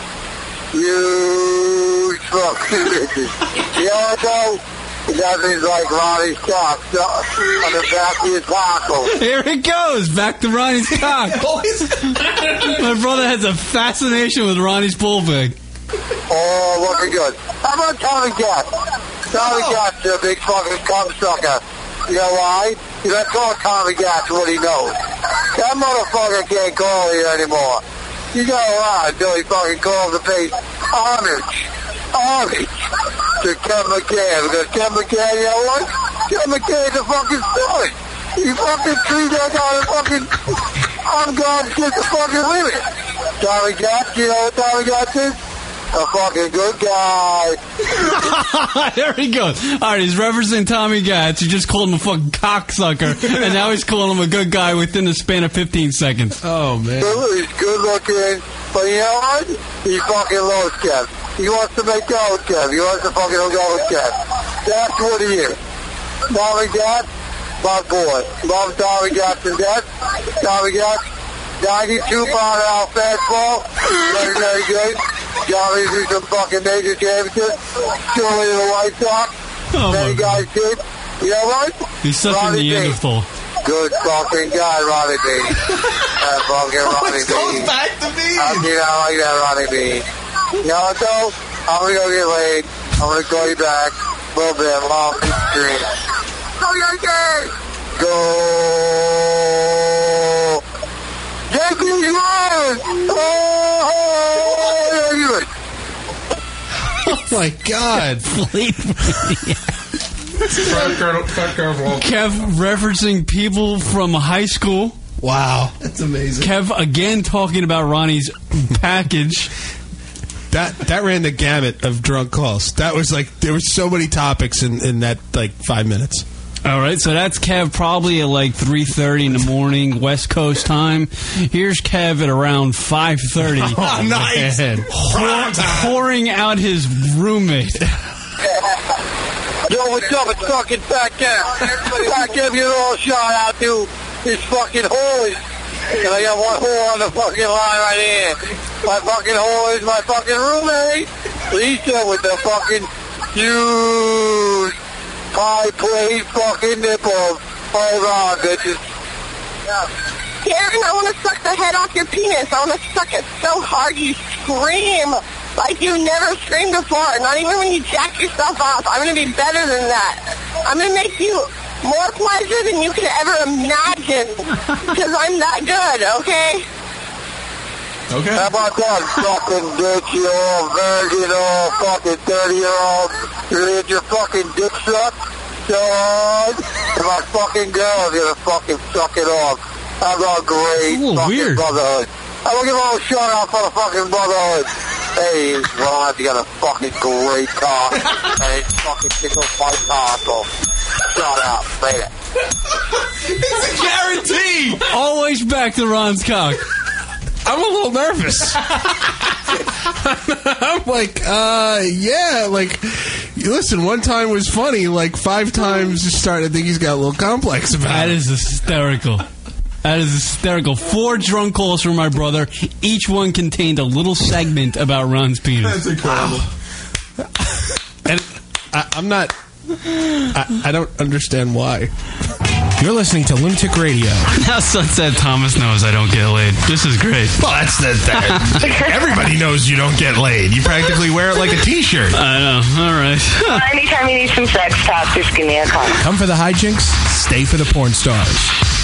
Huge fucking bitches. You know what? Nothing's like Ronnie's cock on the back of his taco. Here it goes. Back to Ronnie's cock. My brother has a fascination with Ronnie's bull bag. Oh, looking good. How about Tommy Gat? Tommy oh. Gat's a big fucking cum sucker. You know why? You don't call Tommy Gat what he knows. That motherfucker can't call you anymore. You got a lot until he fucking calls the face homage. Homage to Ken McCann. Because Ken McCann, you know what? Ken McCann's a fucking story. You fucking treat that guy to fucking... I'm going to get the fucking limit. Tommy Gat, you know what Tommy Gat is? A fucking good guy. There he goes. All right, he's referencing Tommy Gatz. You just called him a fucking cocksucker, and now he's calling him a good guy within the span of fifteen seconds. Oh, man. He's good looking, but you know what? He fucking loves Kev. He wants to make out with Kev. He wants to fucking hook out with Kev. That's what he is. Tommy Gatz, my boy. Love Tommy Gatz to death. Tommy Gatz, ninety-two pound hour fastball. Very, very good. Johnny's do some fucking major championships. Surely the White Sox. Oh, Many guys did. You know what? He's such Ronnie a Neanderthal. B. Good fucking guy, Ronnie B. That fucking Ronnie B. Goes back to me. I mean, I like that Ronnie B. You know what, though? I'm going to go get laid. I'm going to call you back. A little bit. Long stream. Go, Yankees! Go! Yankees won! Oh! Oh, my God. Kev referencing people from high school. Wow. That's amazing. Kev again talking about Ronnie's package. That that ran the gamut of drunk calls. That was like, there were so many topics in, in that, like, five minutes. All right, so that's Kev probably at like three thirty in the morning, West Coast time. Here's Kev at around five thirty. Oh, nice. Pour, pouring out his roommate. Yo, what's up? It's fucking Fat Kev. Fat Kev, give it all a shout out to his fucking whores. And I got one whore on the fucking line right here. My fucking whore is my fucking roommate, Lisa, with the fucking huge high plate fucking nipples. Hold on, bitches. Karen, I want to suck the head off your penis. I want to suck it so hard you scream like you never screamed before. Not even when you jack yourself off. I'm going to be better than that. I'm going to make you more pleasure than you can ever imagine because I'm that good, okay? Okay. How about that fucking dirty old virgin old fucking thirty-year-old? You're gonna get your fucking dick sucked so hard, and my fucking girl's gonna fucking suck it off. How about great Ooh, fucking weird. brotherhood? I'm gonna give a little shout out for the fucking brotherhood. Hey, Ron, you got a fucking great cock, and it fucking tickles my tassel. Shout out, made it. It's a guarantee. Always back to Ron's cock. I'm a little nervous. I'm like, uh, yeah, like, listen, one time was funny, like five times starting to think he's got a little complex about That it. is hysterical. That is hysterical. Four drunk calls from my brother. Each one contained a little segment about Ron's penis. That's incredible. And I, I'm not, I, I don't understand why. You're listening to Lunatic Radio. Now Sunset Thomas knows I don't get laid. This is great. Well, that's the that. Everybody knows you don't get laid. You practically wear it like a T-shirt. I know. All right. Anytime you need some sex talk, just give me a call. Come for the hijinks, stay for the porn stars.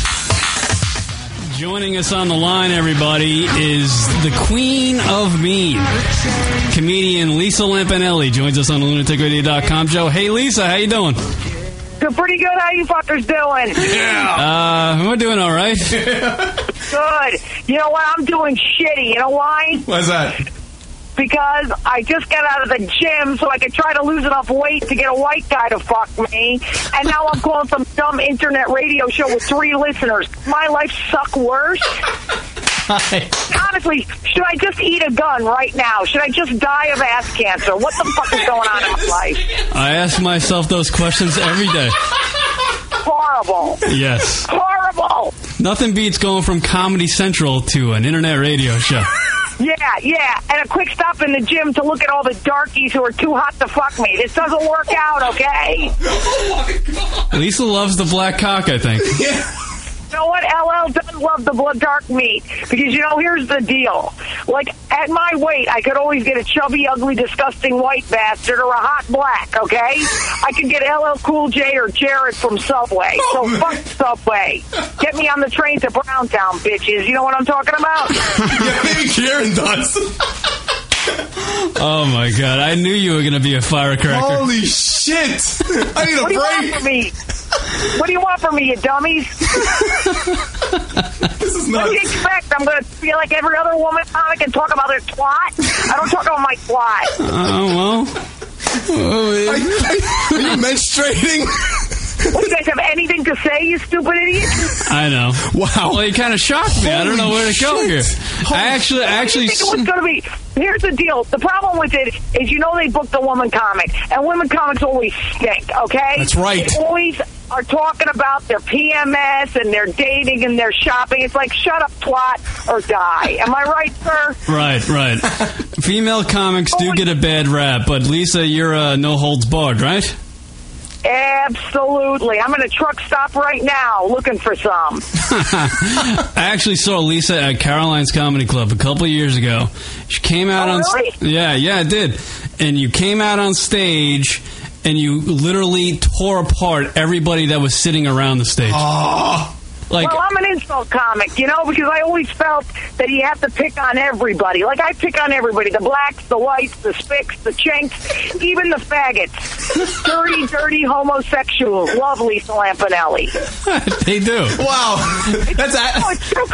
Joining us on the line, everybody, is the Queen of Mean. Comedian Lisa Lampanelli joins us on the lunatic radio dot com show. Hey, Lisa, how you doing? Good, pretty good. How you fuckers doing? Uh, we're doing all right. Good. You know what? I'm doing shitty. You know why? Why's that? Because I just got out of the gym so I could try to lose enough weight to get a white guy to fuck me. And now I'm calling some dumb internet radio show with three listeners. My life suck worse. Honestly, should I just eat a gun right now? Should I just die of ass cancer? What the fuck is going on in my life? I ask myself those questions every day. Horrible. Yes. Horrible. Nothing beats going from Comedy Central to an internet radio show. Yeah, yeah, and a quick stop in the gym to look at all the darkies who are too hot to fuck me. This doesn't work out, okay? Lisa loves the black cock, I think. You know what? L L does love the blood dark meat. Because, you know, here's the deal. Like, at my weight, I could always get a chubby, ugly, disgusting white bastard or a hot black, okay? I could get L L Cool J or Jared from Subway. Oh, so fuck Subway. Get me on the train to Browntown, bitches. You know what I'm talking about? Yeah, maybe Karen does. Oh, my God. I knew you were going to be a firecracker. Holy shit. I need a what break. Do you want from me? What do you want from me, you dummies? This is What nuts. do you expect? I'm going to feel like every other woman comic and talk about their twat? I don't talk about my twat. Oh, well. Are you, are you menstruating? What, you guys have anything to say, you stupid idiot? I know. Wow. Well, you kind of shocked me. I don't know where to go here. I actually, I actually. I think it was going to be. Here's the deal. The problem with it is, you know, they booked a woman comic, and women comics always stink. Okay, That's right. They always are talking about their P M S and their dating and their shopping. It's like, shut up, twat, or die. Am I right, sir? Right, right. Female comics do get a bad rap, but Lisa, you're uh, no holds barred, right? Absolutely. I'm in a truck stop right now looking for some. I actually saw Lisa at Caroline's Comedy Club a couple of years ago. She came out Oh, on really? yeah, yeah, it did. And you came out on stage and you literally tore apart everybody that was sitting around the stage. Oh. Like, well, I'm an insult comic, you know, because I always felt that you have to pick on everybody. Like, I pick on everybody. The blacks, the whites, the spicks, the chinks, even the faggots. Dirty, dirty homosexuals. Love Lisa Lampanelli. they do. Wow. That's Oh, it's so good.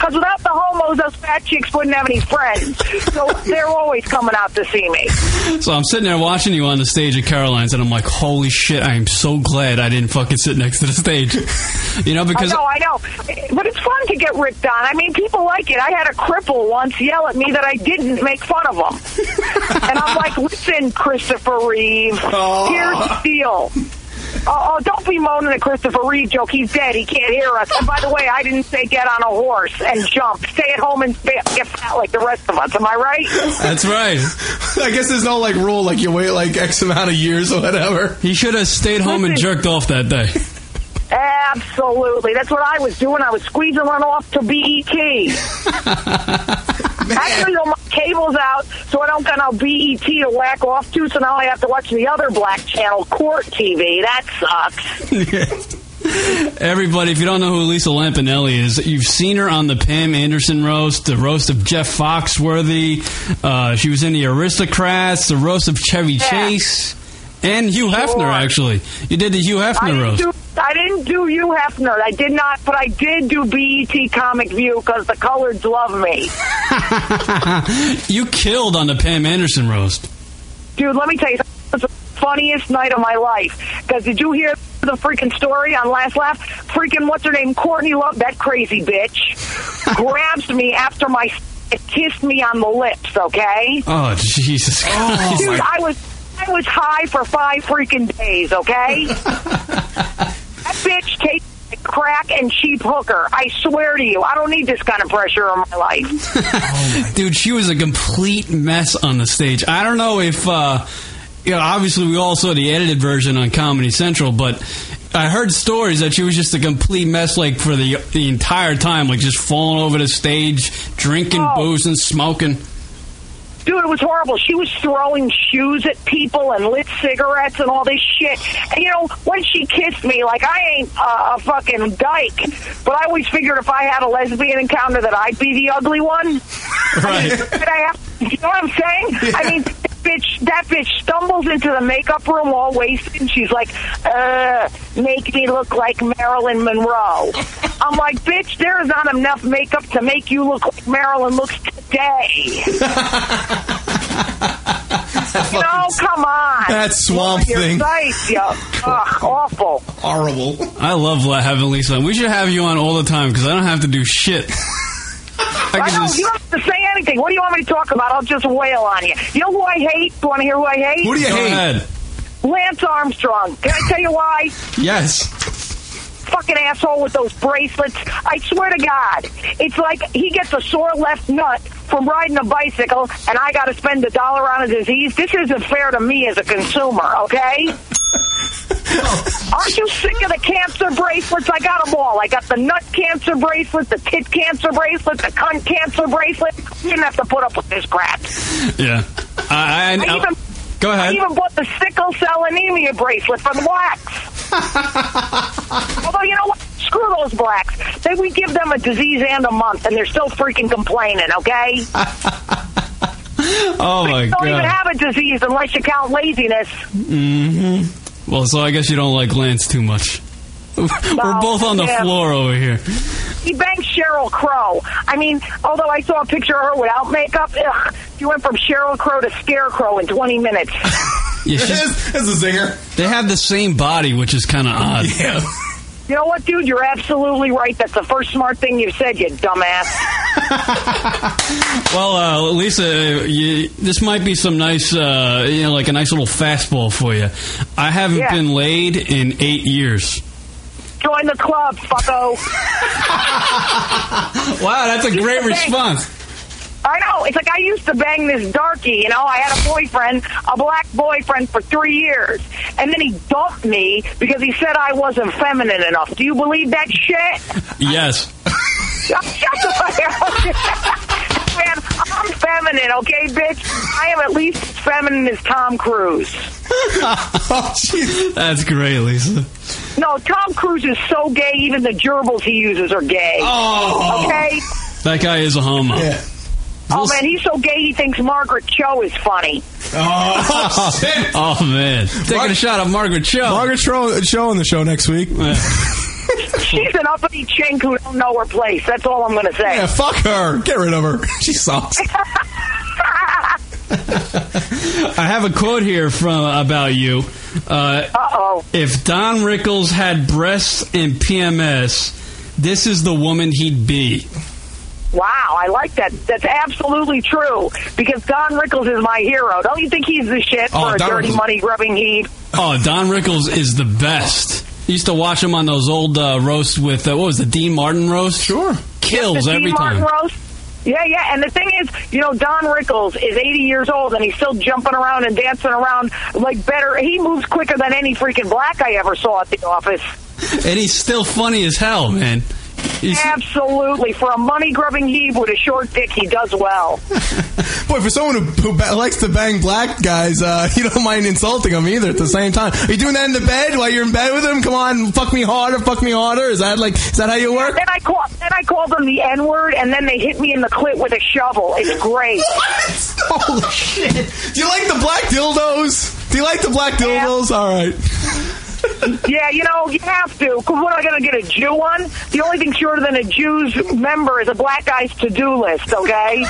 Because without the homos, those fat chicks wouldn't have any friends. So they're always coming out to see me. So I'm sitting there watching you on the stage at Caroline's, and I'm like, holy shit, I am so glad I didn't fucking sit next to the stage. You know, because... I know, I know. But it's fun to get ripped on. I mean, people like it. I had a cripple once yell at me that I didn't make fun of him. And I'm like, listen, Christopher Reeve, Oh. here's the deal. Oh, oh, don't be moaning the Christopher Reeve joke. He's dead. He can't hear us. And by the way, I didn't say get on a horse and jump. Stay at home and get fat like the rest of us. Am I right? That's right. I guess there's no like rule like you wait like X amount of years or whatever. He should have stayed home and jerked off that day. Absolutely. That's what I was doing. I was squeezing one off to B E T. Actually, though, my cable's out, so I don't got no B E T to whack off to, so now I have to watch the other black channel, Court T V. That sucks. Everybody, if you don't know who Lisa Lampanelli is, you've seen her on the Pam Anderson roast, the roast of Jeff Foxworthy. Uh, she was in the Aristocrats, the roast of Chevy Yeah. Chase, and Hugh Sure. Hefner, actually. You did the Hugh I Hefner didn't, roast. do, I didn't do you, Hefner. I did not, but I did do B E T Comic View because the coloreds love me. You killed on the Pam Anderson roast. Dude, let me tell you, it was the funniest night of my life. Because did you hear the freaking story on Last Laugh? Freaking, what's her name? Courtney Love, that crazy bitch, grabs me after my kissed me on the lips, okay? Oh, Jesus Christ. Dude, I was... I was high for five freaking days, okay? That bitch takes crack and cheap hooker. I swear to you, I don't need this kind of pressure in my life. Dude, she was a complete mess on the stage. I don't know if, uh, you know, obviously we all saw the edited version on Comedy Central, but I heard stories that she was just a complete mess, like, for the the entire time, like, just falling over the stage, drinking, Oh. boozing, smoking. Dude, it was horrible. She was throwing shoes at people and lit cigarettes and all this shit. And, you know, when she kissed me, like, I ain't uh, a fucking dyke, but I always figured if I had a lesbian encounter that I'd be the ugly one. Right. Did I have, you know what I'm saying? I mean, that bitch, that bitch stumbles into the makeup room all wasted, and she's like, uh, make me look like Marilyn Monroe. I'm like, bitch, there is not enough makeup to make you look like Marilyn looks today. You know, come on. That swamp Your thing. Sight, yo. Ugh, awful. Horrible. I love having Lisa on. We should have you on all the time because I don't have to do shit. I I can know, just... you don't have to say anything. What do you want me to talk about? I'll just wail on you. You know who I hate? You want to hear who I hate? Who do you Go hate? ahead. Lance Armstrong. Can I tell you why? Yes. Fucking asshole with those bracelets. I swear to God, it's like he gets a sore left nut from riding a bicycle, and I got to spend a dollar on a disease. This isn't fair to me as a consumer, okay? Aren't you sick of the cancer bracelets? I got them all. I got the nut cancer bracelet, the tit cancer bracelet, the cunt cancer bracelet. You didn't have to put up with this crap. Yeah. I, I, I even, go ahead. I even bought the sickle cell anemia bracelet for the blacks. Although, you know what? Screw those blacks. They, we give them a disease and a month, and they're still freaking complaining, okay? Oh, my They God. don't even have a disease unless you count laziness. Mm-hmm. Well, so I guess you don't like Lance too much. We're both on the yeah. floor over here. He banged Sheryl Crow. I mean, although I saw a picture of her without makeup, ugh, she went from Sheryl Crow to Scarecrow in twenty minutes. Yeah, she's, That's a zinger. they have the same body, which is kind of odd. Yeah. You know what, dude? You're absolutely right. That's the first smart thing you've said, you dumbass. Well, uh, Lisa, you, this might be some nice, uh, you know, like a nice little fastball for you. I haven't Yeah. been laid in eight years. Join the club, fucko. Wow, that's a great response. I know. It's like I used to bang this darky, you know. I had a boyfriend, a black boyfriend for three years. And then he dumped me because he said I wasn't feminine enough. Do you believe that shit? Yes. Shut, shut the fuck up. Man, I'm feminine, okay, bitch? I am at least as feminine as Tom Cruise. Oh, jeez. That's great, Lisa. No, Tom Cruise is so gay, even the gerbils he uses are gay. Oh. Okay? That guy is a homo. Yeah. Oh, man, he's so gay he thinks Margaret Cho is funny. Oh, shit. Oh, man. Taking Mar- a shot at Margaret Cho. Margaret Cho, Cho on the show next week. Yeah. She's an uppity chink who don't know her place. That's all I'm going to say. Yeah, fuck her. Get rid of her. She sucks. I have a quote here from about you. Uh oh. If Don Rickles had breasts and P M S, this is the woman he'd be. Wow, I like that. That's absolutely true. Because Don Rickles is my hero. Don't you think he's the shit Oh, for a Don dirty Rickles- money grubbing heave? Oh, Don Rickles is the best. Used to watch him on those old uh, roasts with uh, what was the Dean Martin roast? Sure, kills The every Dean time. Martin roast? Yeah, yeah. And the thing is, you know, Don Rickles is eighty years old and he's still jumping around and dancing around like better. He moves quicker than any freaking black I ever saw at the office. And he's still funny as hell, man. He's- Absolutely. For a money-grubbing heave with a short dick, he does well. Boy, for someone who, who ba- likes to bang black guys, uh, you don't mind insulting them either at the same time. Are you doing that in the bed while you're in bed with him? Come on, fuck me harder, fuck me harder. Is that like, is that how you work? Then I call, then I call them the N-word, and then they hit me in the clit with a shovel. It's great. What? Holy shit. Do you like the black dildos? Do you like the black dildos? Yeah. All right. Yeah, you know, you have to. Because what am I going to get a Jew on? The only thing shorter than a Jew's member is a black guy's to-do list, okay?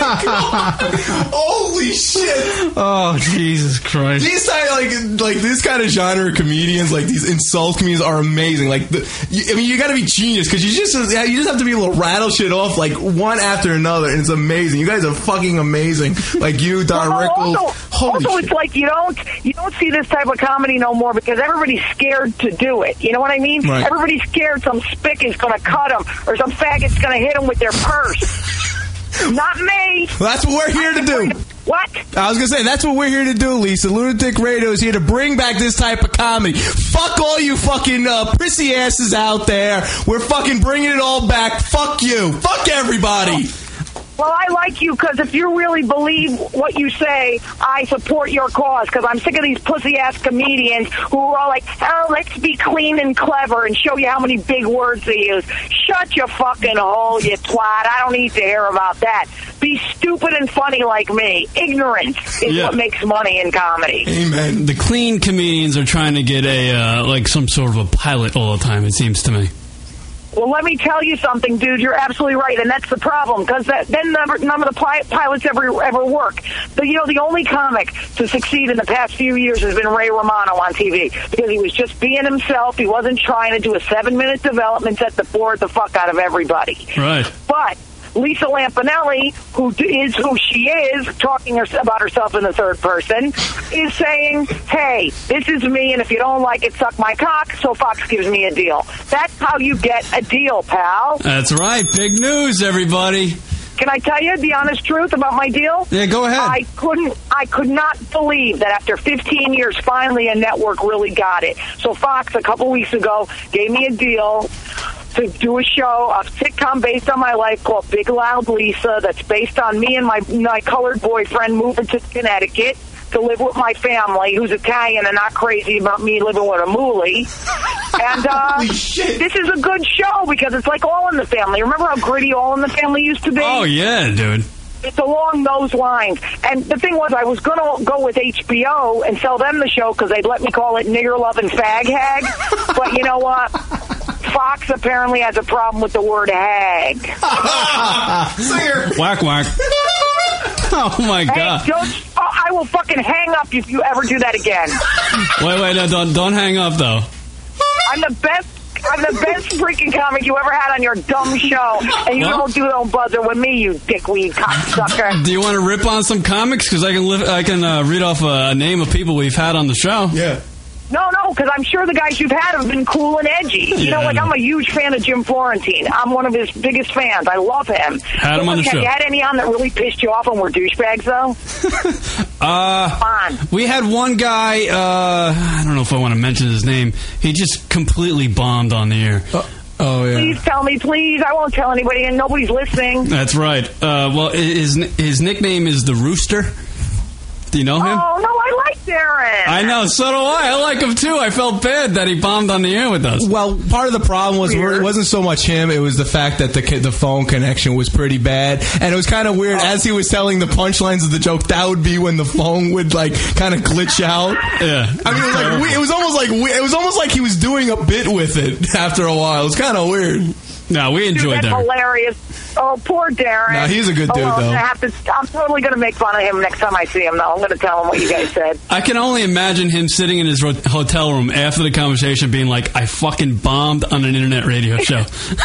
Holy shit. Oh, Jesus Christ. These kind of, like, like this kind of genre of comedians, like these insult comedians are amazing. Like, the, you, I mean, you got to be genius because you just you just have to be able to rattle shit off like one after another, and it's amazing. You guys are fucking amazing. Like you, Don Well, Rickles. Also, Holy also shit. it's like you don't you don't see this type of comedy no more because everybody's scared to do it. You know what I mean? Right. Everybody's scared some spick is going to cut them or some faggot's going to hit them with their purse. Not me. Well, that's what we're here to do. What? I was going to say, that's what we're here to do, Lisa. Lunatic Radio is here to bring back this type of comedy. Fuck all you fucking uh, prissy asses out there. We're fucking bringing it all back. Fuck you. Fuck everybody. Well, I like you because if you really believe what you say, I support your cause because I'm sick of these pussy-ass comedians who are all like, oh, let's be clean and clever and show you how many big words they use. Shut your fucking hole, you twat. I don't need to hear about that. Be stupid and funny like me. Ignorance is Yeah. what makes money in comedy. Amen. The clean comedians are trying to get a uh, like some sort of a pilot all the time. It seems to me. Well, let me tell you something, dude. You're absolutely right, and that's the problem because that, then none, none of the pi- pilots ever ever work. But you know, the only comic to succeed in the past few years has been Ray Romano on T V because he was just being himself. He wasn't trying to do a seven-minute development set that bored the fuck out of everybody. Right. But Lisa Lampanelli, who d- is who she is, talking her- about herself in the third person, is saying, hey, this is me, and if you don't like it, suck my cock, so Fox gives me a deal. That's how you get a deal, pal. That's right. Big news, everybody. Can I tell you the honest truth about my deal? Yeah, go ahead. I couldn't, I could not believe that after fifteen years, finally a network really got it. So Fox, a couple weeks ago, gave me a deal to do a show, a sitcom based on my life called Big Loud Lisa that's based on me and my, my colored boyfriend moving to Connecticut to live with my family, who's Italian and not crazy about me living with a moolie. And uh, this is a good show because it's like All in the Family. Remember how gritty All in the Family used to be? Oh, yeah, dude. It's along those lines. And the thing was, I was going to go with H B O and sell them the show because they'd let me call it Nigger Loving Fag Hag. But you know what? Fox apparently has a problem with the word hag. Whack, whack. Oh, my God. Hey, don't, oh, I will fucking hang up if you ever do that again. Wait, wait, no, don't, don't hang up, though. I'm the best. I'm the best freaking comic you ever had on your dumb show, and you What? don't do no buzzer with me, you dickweed cocksucker. Do you want to rip on some comics? Because I can li- I can uh, read off a, a name of people we've had on the show. Yeah. No, no, because I'm sure the guys you've had have been cool and edgy. You Yeah, know, I like know. I'm a huge fan of Jim Florentine. I'm one of his biggest fans. I love him. Had him on the Have show. you had any on that really pissed you off and were douchebags, though? Uh, we had one guy, uh, I don't know if I want to mention his name. He just completely bombed on the air. Oh, yeah. Please tell me, please. I won't tell anybody, and nobody's listening. That's right. Uh, well, his his nickname is the Rooster. Do you know him? Oh, no, I like Darren. I know, so do I. I like him too. I felt bad that he bombed on the air with us. Well, part of the problem was it wasn't so much him; it was the fact that the the phone connection was pretty bad, and it was kind of weird. As he was telling the punchlines of the joke, that would be when the phone would like kind of glitch out. Yeah, I mean, it was like we- it was almost like we- it was almost like he was doing a bit with it. After a while, it was kind of weird. No, we Dude, enjoyed that's that. hilarious. Oh, poor Darren. No, he's a good dude, oh, well, though. I have to, I'm totally going to make fun of him next time I see him, though. I'm going to tell him what you guys said. I can only imagine him sitting in his ro- hotel room after the conversation being like, I fucking bombed on an internet radio show.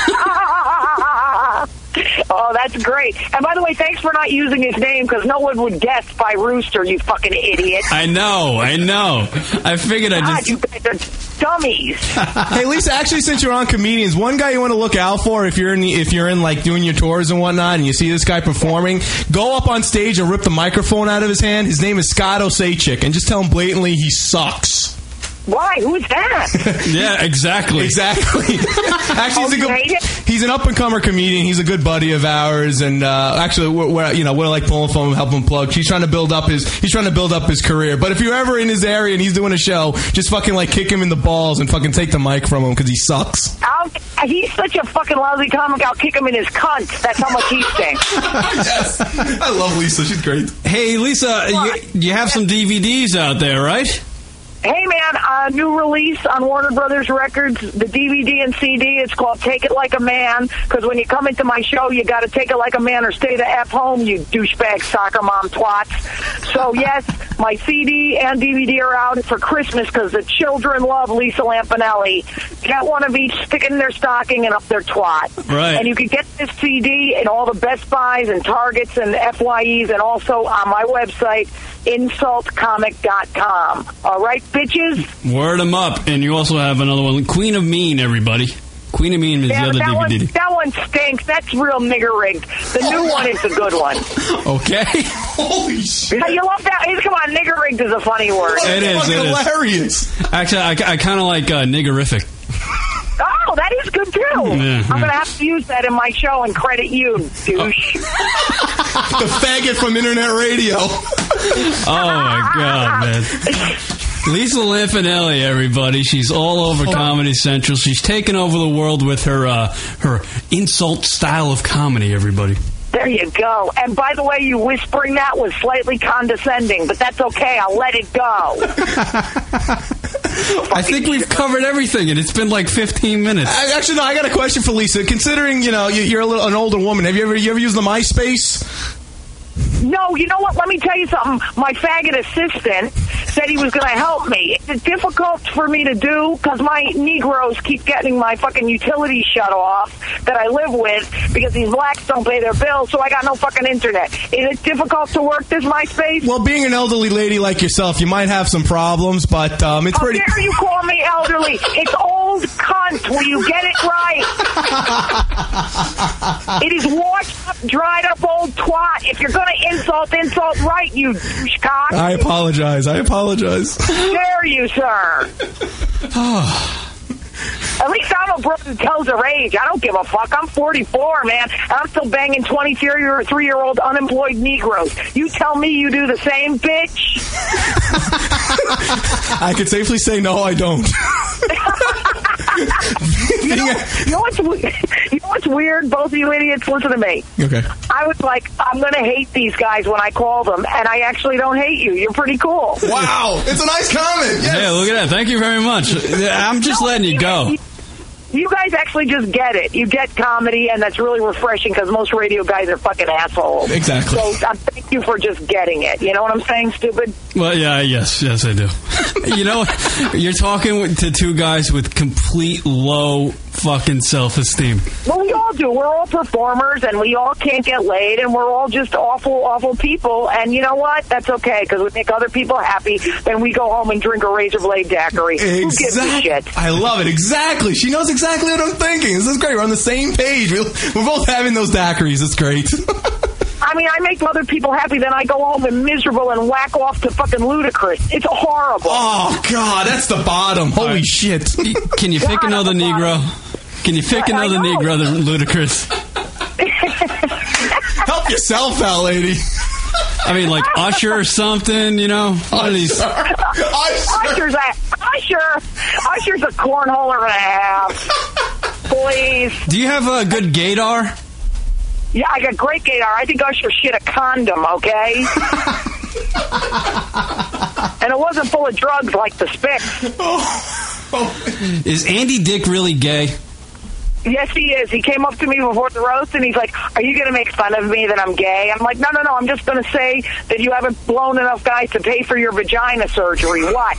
Oh, that's great. And by the way, thanks for not using his name, because no one would guess by Rooster, you fucking idiot. I know, I know. I figured I God, just... you guys are dummies. Hey, Lisa, actually, since you're on comedians, one guy you want to look out for if you're in the, if you're in like doing your tours and whatnot, and you see this guy performing, go up on stage and rip the microphone out of his hand. His name is Scott Osachik, and just tell him blatantly he sucks. Why? Who's that? Yeah, exactly. Exactly. Actually, he's, a good, he's an up-and-comer comedian. He's a good buddy of ours, and uh, actually, we're, we're you know we're like pulling for him, help him plug. He's trying to build up his he's trying to build up his career. But if you're ever in his area and he's doing a show, just fucking like kick him in the balls and fucking take the mic from him because he sucks. I'll, he's such a fucking lousy comic. I'll kick him in his cunt. That's how much he stinks. Yes, I love Lisa. She's great. Hey, Lisa, you, you have some D V Ds out there, right? Hey, man, uh, new release on Warner Brothers Records, the D V D and C D. It's called Take It Like a Man, because when you come into my show, you got to take it like a man or stay the F home, you douchebag soccer mom twats. So, yes, my C D and D V D are out for Christmas because the children love Lisa Lampanelli. Get one of each, stick it in their stocking and up their twat. Right. And you can get this C D in all the Best Buys and Targets and F Y Es and also on my website, insult comic dot com. All right, bitches? Word them up. And you also have another one, Queen of Mean, everybody. Queen of Mean is Yeah, the that other one, D V D. that one stinks. That's real nigger rigged. The new one is the good one. Okay. Holy shit. Yeah, you love that? Hey, come on, nigger rigged is a funny word. It is. It is. Hilarious. Actually, I, I kind of like uh, niggerific. Oh, that is good too. Yeah, I'm yeah. going to have to use that in my show and credit you, douche. The faggot from internet radio. Oh, my God, man. Lisa Lampanelli, everybody. She's all over Comedy Central. She's taken over the world with her uh, her insult style of comedy, everybody. There you go. And by the way, you whispering that was slightly condescending, but that's okay. I'll let it go. I think we've covered everything, and it's been like fifteen minutes. I, actually, no, I got a question for Lisa. Considering, you know, you, you're a little, an older woman, have you ever you ever used the MySpace? No, you know what? Let me tell you something. My faggot assistant said he was going to help me. It's difficult for me to do because my Negroes keep getting my fucking utilities shut off that I live with because these blacks don't pay their bills, so I got no fucking internet. Is it difficult to work this MySpace? Well, being an elderly lady like yourself, you might have some problems, but um, it's How pretty... dare you call me elderly? It's old cunt. Will you get it right? It is washed up, dried up old twat. If you're going to insult, insult right, you douchecock. I apologize. I apologize. Dare you, sir? At least I'm a brother who tells her age. I don't give a fuck. I'm forty-four, man. I'm still banging twenty-three-year-old unemployed Negroes. You tell me you do the same, bitch? I can safely say no, I don't. you, know, you, know what's, we- you know what's weird? Both of you idiots, listen to me. Okay. I was like, I'm going to hate these guys when I call them, and I actually don't hate you. You're pretty cool. Wow. It's a nice comment. Yes. Yeah, look at that. Thank you very much. I'm just No, letting you go. You guys actually just get it. You get comedy, and that's really refreshing because most radio guys are fucking assholes. Exactly. So um, thank you for just getting it. You know what I'm saying, stupid? Well, yeah, yes, yes, I do. You know, you're talking with, to two guys with complete low fucking self-esteem. Well, we all do. We're all performers, and we all can't get laid, and we're all just awful, awful people. And you know what? That's okay because we make other people happy. Then we go home and drink a razor blade daiquiri. Who gives a shit? I love it. Exactly. She knows exactly what I'm thinking. This is great. We're on the same page. We're both having those daiquiris. It's great. I mean, I make other people happy, then I go home and miserable and whack off to fucking Ludacris. It's horrible. Oh, God, that's the bottom. Holy right. shit. Can you God, pick another Negro? Can you pick another Negro than Ludacris? Help yourself out, lady. I mean, like Usher or something, you know? What are these? Usher's a Usher. Usher's a cornholer and a half. Please. Do you have a good gaydar? Yeah, I got great gaydar. I think Usher shit a condom, okay? And it wasn't full of drugs like the Spix. Is Andy Dick really gay? Yes, he is. He came up to me before the roast, and he's like, are you going to make fun of me that I'm gay? I'm like, no, no, no. I'm just going to say that you haven't blown enough guys to pay for your vagina surgery. What?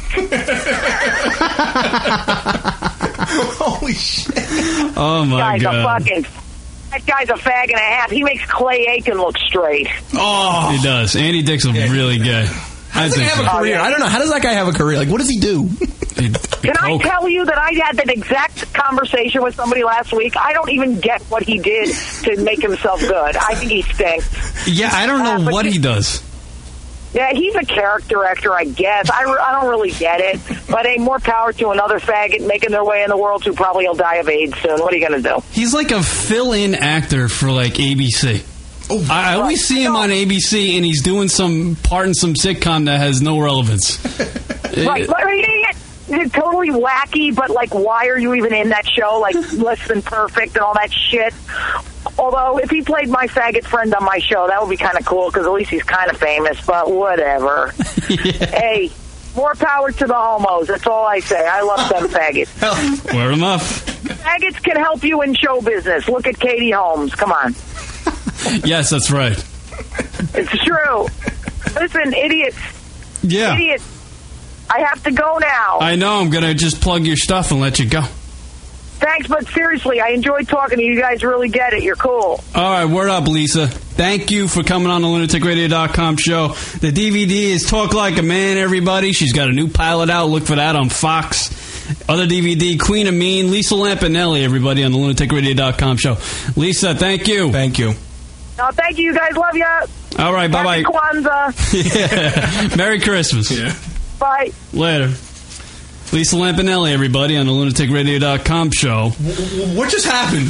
Holy shit. Oh, my guy's God. A fucking, that guy's a fag and a half. He makes Clay Aiken look straight. Oh. He does. Andy Dick's really gay. How does I he think have so. a career? I don't know. How does that guy have a career? Like, what does he do? Can I tell you that I had that exact conversation with somebody last week? I don't even get what he did to make himself good. I think he stinks. Yeah, I don't know Uh, what he does. Yeah, he's a character actor, I guess. I, re- I don't really get it. But hey, more power to another faggot making their way in the world who probably will die of AIDS soon. What are you going to do? He's like a fill-in actor for, like, A B C. Oh, I, I always see him on A B C, and he's doing some part in some sitcom that has no relevance. Right. But, I mean, it's totally wacky, but, like, why are you even in that show? Like, Less Than Perfect and all that shit. Although, if he played my faggot friend on my show, that would be kind of cool, because at least he's kind of famous, but whatever. Yeah. Hey, more power to the homos. That's all I say. I love them faggots. Wear them up. Faggots can help you in show business. Look at Katie Holmes. Come on. Yes, that's right. It's true. Listen, idiots. Yeah. Idiots. I have to go now. I know. I'm going to just plug your stuff and let you go. Thanks, but seriously, I enjoyed talking to you. You guys really get it. You're cool. All right, word up, Lisa. Thank you for coming on the lunatic radio dot com show. The D V D is Talk Like a Man, everybody. She's got a new pilot out. Look for that on Fox. Other D V D, Queen of Mean, Lisa Lampanelli, everybody, on the lunatic radio dot com show. Lisa, thank you. Thank you. No, thank you. You guys love you. All right, bye-bye. Happy Kwanzaa. Yeah. Merry Christmas. Yeah. Bye. Later. Lisa Lampanelli, everybody, on the lunatic radio dot com show. What just happened?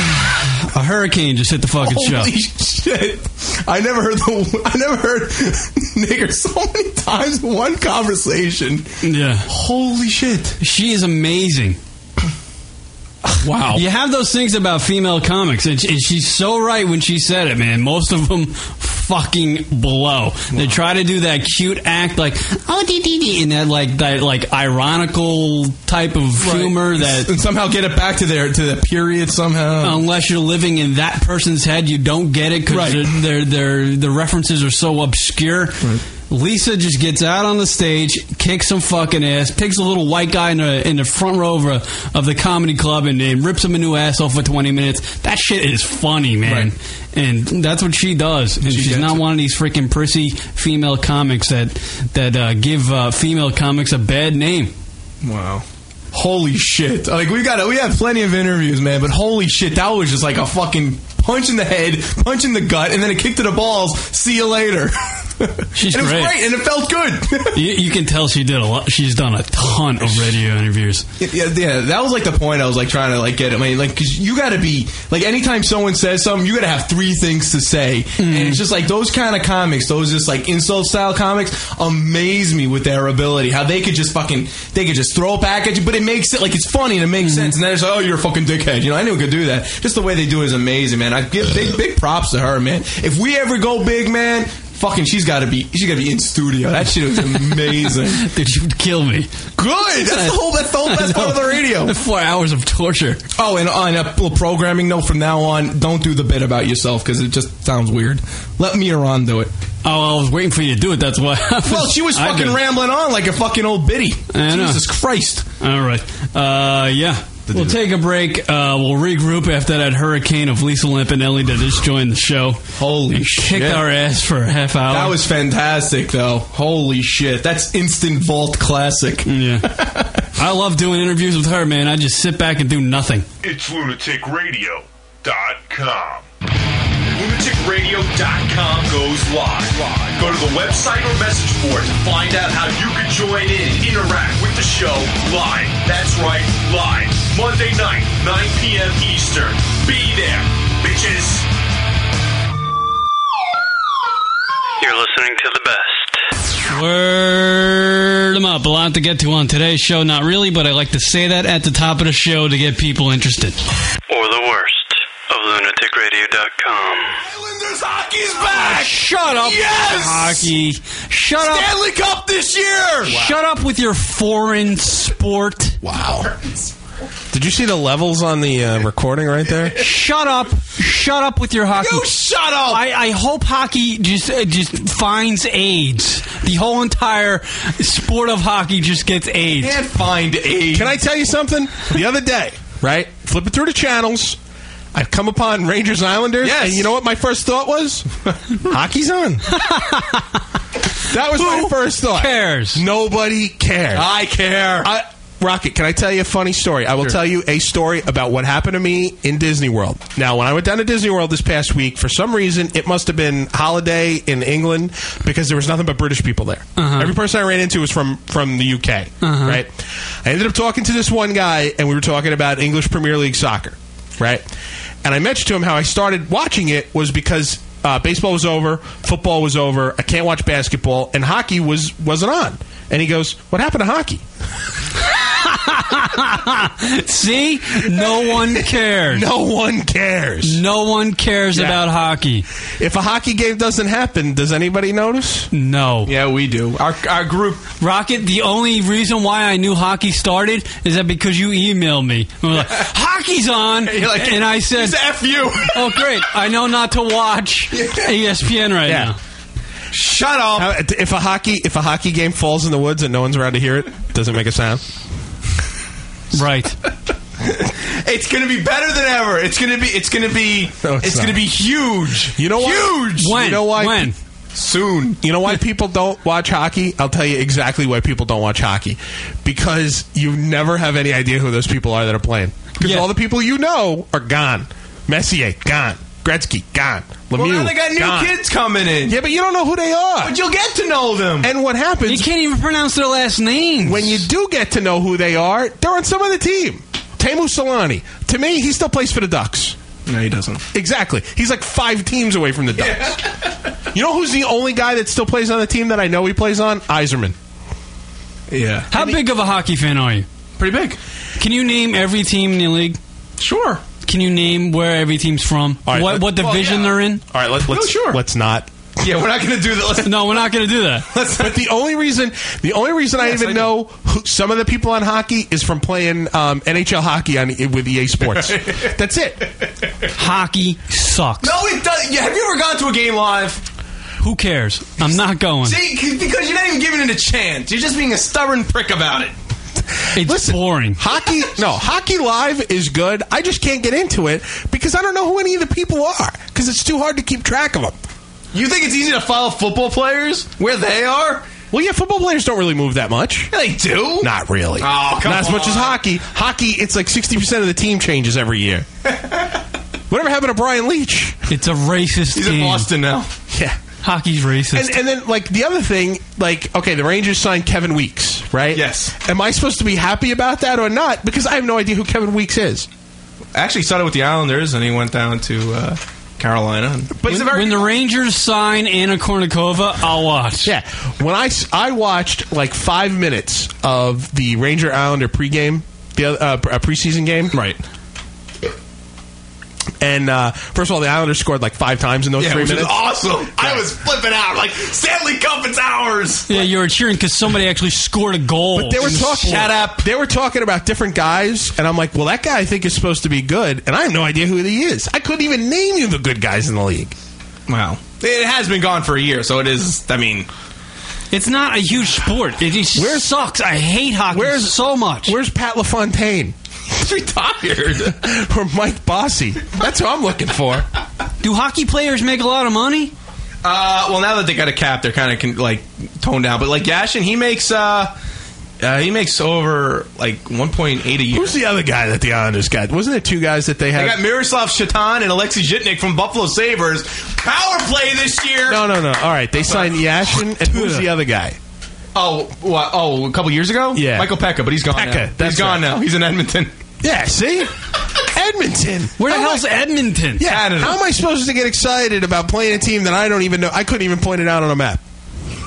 A hurricane just hit the fucking Holy show. shit! I never heard the. I never heard nigger so many times in one conversation. Yeah. Holy shit! She is amazing. Wow. You have those things about female comics, and she's so right when she said it, man. Most of them fucking blow. Wow. They try to do that cute act, like, oh, dee dee dee, and that, like, that, like, ironical type of humor that... And somehow get it back to their to the period somehow. Unless you're living in that person's head, you don't get it, because Right. they're, they're, they're, the references are so obscure. Right. Lisa just gets out on the stage, kicks some fucking ass, picks a little white guy in the in the front row of, a, of the comedy club, and, and rips him a new asshole for twenty minutes. That shit is funny, man. Right. And that's what she does. And She she's not gets it. one of these freaking prissy female comics that that uh, give uh, female comics a bad name. Wow. Holy shit. Like, we got we have plenty of interviews, man, but holy shit, that was just like a fucking punch in the head, punch in the gut, and then a kick to the balls. See you later. She's and it was great. great, and it felt good. you, you can tell she did a lot. She's done a ton of radio interviews. Yeah, yeah, that was like the point I was like trying to like get. I mean, like, because you got to be like, anytime someone says something, you got to have three things to say, mm. and it's just like those kind of comics, those just like insult style comics, amaze me with their ability. How they could just fucking, they could just throw it back at you, but it makes it like it's funny and it makes mm. sense, and then it's like, oh, you're a fucking dickhead. You know, anyone could do that. Just the way they do it is amazing, man. I give big, big props to her, man. If we ever go big, man. Fucking, she's got to be. She's got to be in studio. That shit was amazing. Dude, she would kill me. Good. That's the whole. That's the whole best part of the radio. Four hours of torture. Oh, and on a little programming note from now on, don't do the bit about yourself because it just sounds weird. Let me or on do it. Oh, I was waiting for you to do it. That's why. I was, well, she was fucking rambling on like a fucking old biddy. I know. Jesus Christ. All right. Uh, yeah. We'll take a break. Uh, we'll regroup after that hurricane of Lisa Lampanelli that just joined the show. Holy and shit. Kicked our ass for a half hour. That was fantastic, though. Holy shit. That's instant vault classic. Yeah. I love doing interviews with her, man. I just sit back and do nothing. It's lunatic radio dot com. lunatic radio dot com goes live. Go to the website or message board to find out how you can join in and interact with the show live. That's right, live. Monday night, nine p.m. Eastern. Be there, bitches. You're listening listening to the best. Word 'em up. A lot to get to on today's show. Not really, but I like to say that at the top of the show to get people interested. Or the worst of lunatic radio dot com. Islanders hockey's back! Shut up, Yes! hockey. Shut up. Stanley Cup this year! Shut up with your foreign sport. Wow. Did you see the levels on the uh, recording right there? Shut up. Shut up with your hockey. You shut up! I, I hope hockey just uh, just finds AIDS. The whole entire sport of hockey just gets AIDS. Can't find AIDS. Can I tell you something? The other day, right? Flipping through the channels, I've come upon Rangers Islanders, Yes. and you know what my first thought was? Hockey's on. That was my first thought. Cares? Nobody cares. I care. I, Rocket, can I tell you a funny story? I will Sure. tell you a story about what happened to me in Disney World. Now, when I went down to Disney World this past week, for some reason, it must have been holiday in England because there was nothing but British people there. Uh-huh. Every person I ran into was from, from the U K, Uh-huh. right? I ended up talking to this one guy, and we were talking about English Premier League soccer, right? And I mentioned to him how I started watching it was because uh, baseball was over, football was over, I can't watch basketball, and hockey was, wasn't on. And he goes, what happened to hockey? See? No one cares. No one cares. No one cares Yeah. about hockey. If a hockey game doesn't happen, does anybody notice? No. Yeah, we do. Our our group. Rocket, the only reason why I knew hockey started is that because you emailed me. We were like, hockey's on. You're like, and I said, "It's F you." Oh, great. I know not to watch E S P N right Yeah. now. Shut up. How, if a hockey if a hockey game falls in the woods and no one's around to hear it, does it make a sound? Right. It's going to be better than ever. It's going to be. It's going to be. No, it's it's going to not. be huge. You know why? Huge. When? You know why? When? Soon. You know why people don't watch hockey? I'll tell you exactly why people don't watch hockey. Because you never have any idea who those people are that are playing. Because Yeah. all the people you know are gone. Messier, gone. Gretzky, gone. Lemieux, Well, now they got new gone. kids coming in. Yeah, but you don't know who they are. But you'll get to know them. And what happens... You can't even pronounce their last names. When you do get to know who they are, they're on some other team. Teemu Solani. To me, he still plays for the Ducks. No, he doesn't. Exactly. He's like five teams away from the Ducks. You know who's the only guy that still plays on the team that I know he plays on? Iserman. Yeah. How big of a hockey fan are you? Pretty big. Can you name every team in the league? Sure. Can you name where every team's from? All right, what let- what division well, yeah. they're in? All right, let, let's No, sure. let's not. Yeah, we're not going to do that. No, we're not going to do that. But the only reason, the only reason I Yes, even I do. know who, some of the people on hockey is from playing um, N H L hockey on with E A Sports. That's it. Hockey sucks. No, it does. Yeah, have you ever gone to a game live? Who cares? I'm not going. See, c- because you're not even giving it a chance. You're just being a stubborn prick about it. It's Listen, boring. Hockey, no, hockey live is good. I just can't get into it because I don't know who any of the people are because it's too hard to keep track of them. You think it's easy to follow football players where they are? Well, yeah, football players don't really move that much. Yeah, they do. Not really. Oh, come Not as much on. as hockey. Hockey, it's like sixty percent of the team changes every year. Whatever happened to Brian Leach? It's a racist He's team. in Boston now. Yeah. Hockey's racist. And, and then, like, the other thing, like, okay, the Rangers signed Kevin Weeks, right? Yes. Am I supposed to be happy about that or not? Because I have no idea who Kevin Weeks is. Actually started with the Islanders, and he went down to uh, Carolina. But he's when, a very when the Rangers sign Anna Kournikova, I'll watch. Yeah. When I, s- I watched, like, five minutes of the Ranger Islander pregame, the uh, uh, preseason game. right. And, uh, first of all, the Islanders scored, like, five times in those Yeah, three which minutes. was awesome. I was flipping out like Stanley Cup, it's ours. Yeah, you were cheering because somebody actually scored a goal. But they were in the talking. sport. Shut up. They were talking about different guys, and I'm like, well, that guy I think is supposed to be good, and I have no idea who he is. I couldn't even name you the good guys in the league. Wow. It has been gone for a year, so it is. I mean, It's not a huge sport. It just Where's- sucks. I hate hockey Where's- so much. Where's Pat LaFontaine he's retired. or Mike Bossy? That's who I'm looking for. Do hockey players make a lot of money? Uh, well, now that they got a cap, they're kind of like toned down. But like Yashin, he makes uh, uh, he makes over like one point eight a year. Who's the other guy that the Islanders got? Wasn't there two guys that they They had? got Miroslav Shatan and Alexei Zhitnik from Buffalo Sabres. Power play this year. No, no, no. All right, they signed Yashin, and who's the other guy? Oh, what? Oh, a couple years ago? Yeah. Michael Pekka, but he's gone Pekka, now. that's He's gone right. now. He's in Edmonton. Yeah, see? Edmonton. Where the How am hell's I- Edmonton? Yeah, Canada. how am I supposed to get excited about playing a team that I don't even know? I couldn't even point it out on a map.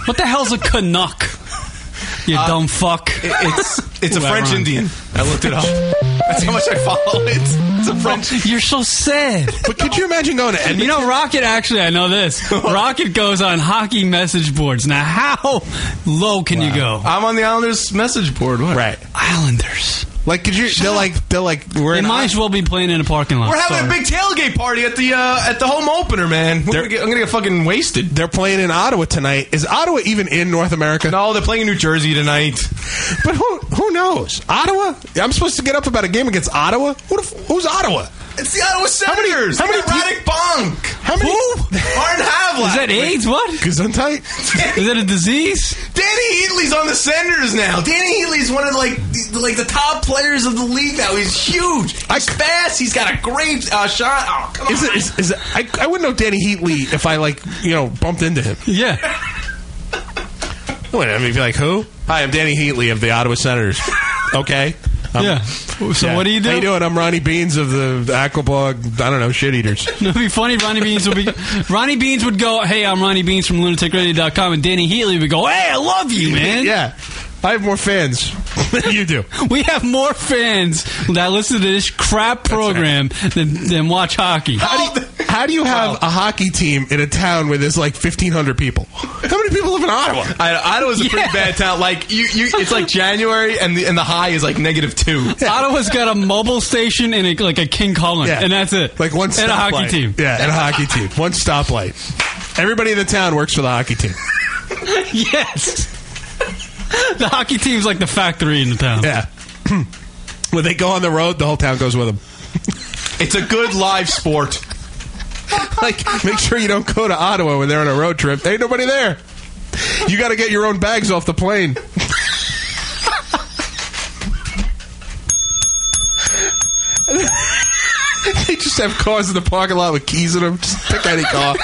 What the hell's a Canuck? You Uh, dumb fuck. It- it's it's a Ooh, French that rhymed. Indian. I looked it up. That's how much I follow it. It's a French. You're so sad. But could you imagine going to Edmonton? You know, Rocket, actually, I know this. Rocket goes on hockey message boards. Now, how low can you go? I'm on the Islanders message board. What? Right. Islanders. Like, could you? They're like, they're like, we're They in. might as well be playing in a parking lot. We're having Sorry. a big tailgate party at the uh, at the home opener, man. We're gonna get, I'm gonna get fucking wasted. They're playing in Ottawa tonight. Is Ottawa even in North America? No, they're playing in New Jersey tonight. But who who knows? Ottawa? I'm supposed to get up about a game against Ottawa? Who the, f- who's Ottawa? It's the Ottawa Senators. How many? How many? Radek Bonk. How many? Martin Havlat. Is that AIDS? What? Gesundheit? Is that a disease? Danny Heatley's on the Senators now. Danny Heatley's one of like the, like the top players of the league now. He's huge. He's fast. He's got a great uh, shot. Oh, come Is on. it? Is, is it I, I wouldn't know Danny Heatley if I like you know bumped into him. Yeah. Wait, I mean, be like, who? Hi, I'm Danny Heatley of the Ottawa Senators. Okay. I'm- Yeah. So yeah. what do you do? How you doing? I'm Ronnie Beans of the Aquabog, I don't know, shit eaters. No, it'd be funny. Ronnie Beans would be. Ronnie Beans would go, "Hey, I'm Ronnie Beans from lunatic radio dot com," and Danny Heatley would go, "Hey, I love you, man." Yeah. I have more fans than you do. We have more fans that listen to this crap program than, than watch hockey. How do you, how do you have a hockey team in a town where there's like fifteen hundred people? How many people live in Ottawa? I, Ottawa's a pretty bad town. Like you, you, it's like January, and the and the high is like negative two. Ottawa's got a mobile station and a, like a King Cullen, Yeah. and that's it. Like one stoplight. and a hockey team. Yeah, and a hockey team. One stoplight. Everybody in the town works for the hockey team. Yes. The hockey team's like the factory in the town. Yeah. When they go on the road, the whole town goes with them. It's a good live sport. Like, make sure you don't go to Ottawa when they're on a road trip. Ain't nobody there. You got to get your own bags off the plane. They just have cars in the parking lot with keys in them. Just pick any car.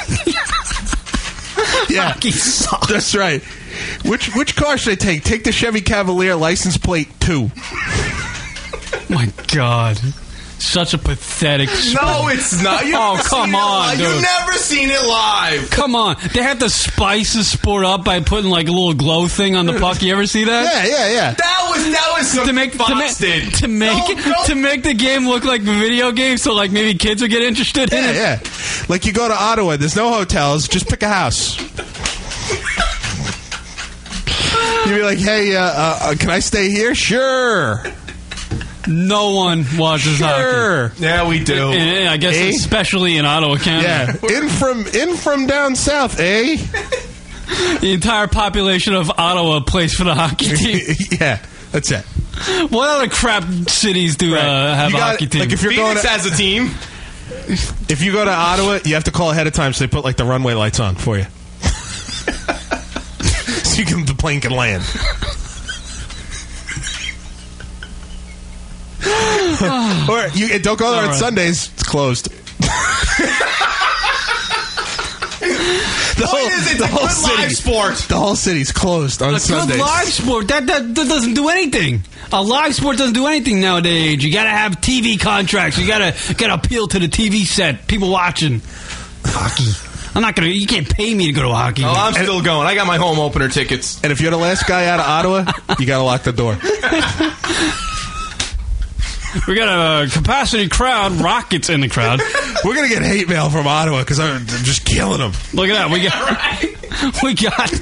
Yeah, that's right. Which which car should I take? Take the Chevy Cavalier license plate two. My God. Such a pathetic sport. No, it's not. You've oh, never come seen it on, live. dude. You've never seen it live. Come on. They have to spice the sport up by putting like a little glow thing on the puck. You ever see that? Yeah, yeah, yeah. That was that was some to make to Fox make, did. to make No, no. to make the game look like a video game, so like maybe kids would get interested in Yeah, it. yeah. Like you go to Ottawa, there's no hotels, just pick a house. You'd be like, hey, uh, uh, can I stay here? Sure. No one watches Sure. hockey. Yeah, we do. And, and I guess Eh? especially in Ottawa, Canada. Yeah, in from in from down south, eh? The entire population of Ottawa plays for the hockey team. Yeah, that's it. What other crap cities do uh, have You a got- hockey team? like if you're going Phoenix to, has a team. if you go to Ottawa, you have to call ahead of time so they put like the runway lights on for you, so you can the plane can land. Or you don't go there All on right. Sundays; it's closed. The Point whole, is, it's the a whole good city, live sport. The whole city's closed on a Sundays. good live sport that, that that doesn't do anything. A live sport doesn't do anything nowadays. You got to have T V contracts. You got to got to appeal to the T V set. People watching hockey. I'm not gonna. You can't pay me to go to a hockey. Oh, game. I'm still going. I got my home opener tickets. And if you're the last guy out of Ottawa, you got to lock the door. We got a capacity crowd. Rockets in the crowd. We're gonna get hate mail from Ottawa because I'm just killing them. Look at that. We got. We got.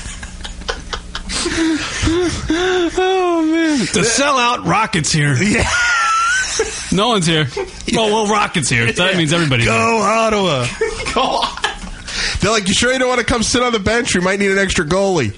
Oh man! The sellout Rockets here. Yeah. No one's here. Oh well, Rockets here. So that means everybody's Go here. Ottawa. Go on. They're like, you sure you don't want to come sit on the bench? We might need an extra goalie.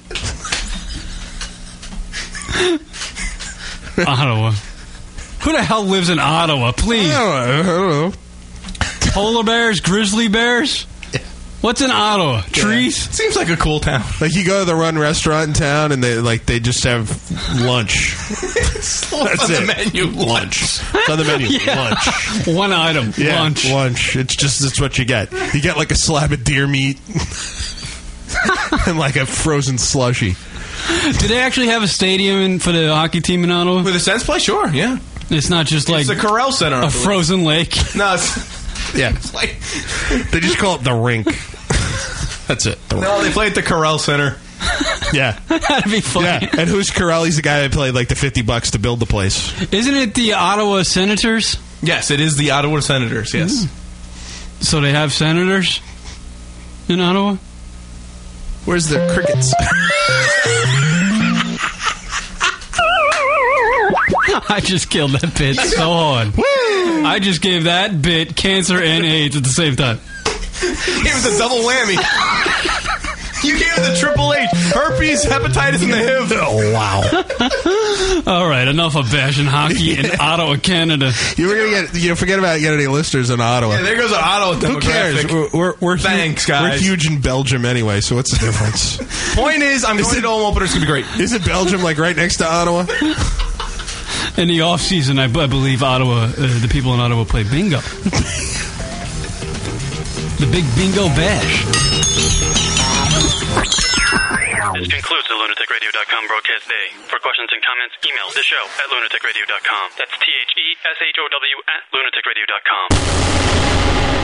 Ottawa. Who the hell lives in Ottawa? Please. I don't know. I don't know. Polar bears, grizzly bears. What's in Ottawa? Trees. Seems like a cool town. Like you go to the Run restaurant in town, and they like they just have lunch. That's That's on it. the menu. Lunch. It's on the menu. Yeah. Lunch. One item. Yeah, Lunch. Lunch. It's just that's what you get. You get like a slab of deer meat and like a frozen slushy. Do they actually have a stadium in, for the hockey team in Ottawa? With a sense play, sure, yeah. It's not just like It's the Corral Center. I a believe. frozen lake. No, it's, Yeah. it's like They just call it the rink. That's it. The no. They play at the Corral Center. Yeah. That'd be funny. Yeah. And who's Corelli's the guy that played like the fifty bucks to build the place? Isn't it the Ottawa Senators? Yes, it is the Ottawa Senators, yes. Mm. So they have senators in Ottawa? Where's the crickets? I just killed that bit so hard. Woo! I just gave that bit cancer and AIDS at the same time. It was a double whammy. You gave it the triple H. Herpes, hepatitis, and the H I V. Oh, wow. All right, enough of bashing hockey in Ottawa, Canada. You were gonna get. You know, forget about getting any listeners in Ottawa. Yeah, there goes an Ottawa demographic. Who cares? We're, we're, we're Thanks, huge, guys. We're huge in Belgium anyway, so what's the difference? Point is, I'm is going it, to home opener. It's going to be great. Isn't Belgium like right next to Ottawa? In the off season, I, I believe Ottawa, uh, the people in Ottawa play bingo. The big bingo bash. This concludes the lunatic radio dot com broadcast day. For questions and comments, email the show at lunatic radio dot com. That's T H E S H O W at lunatic radio dot com.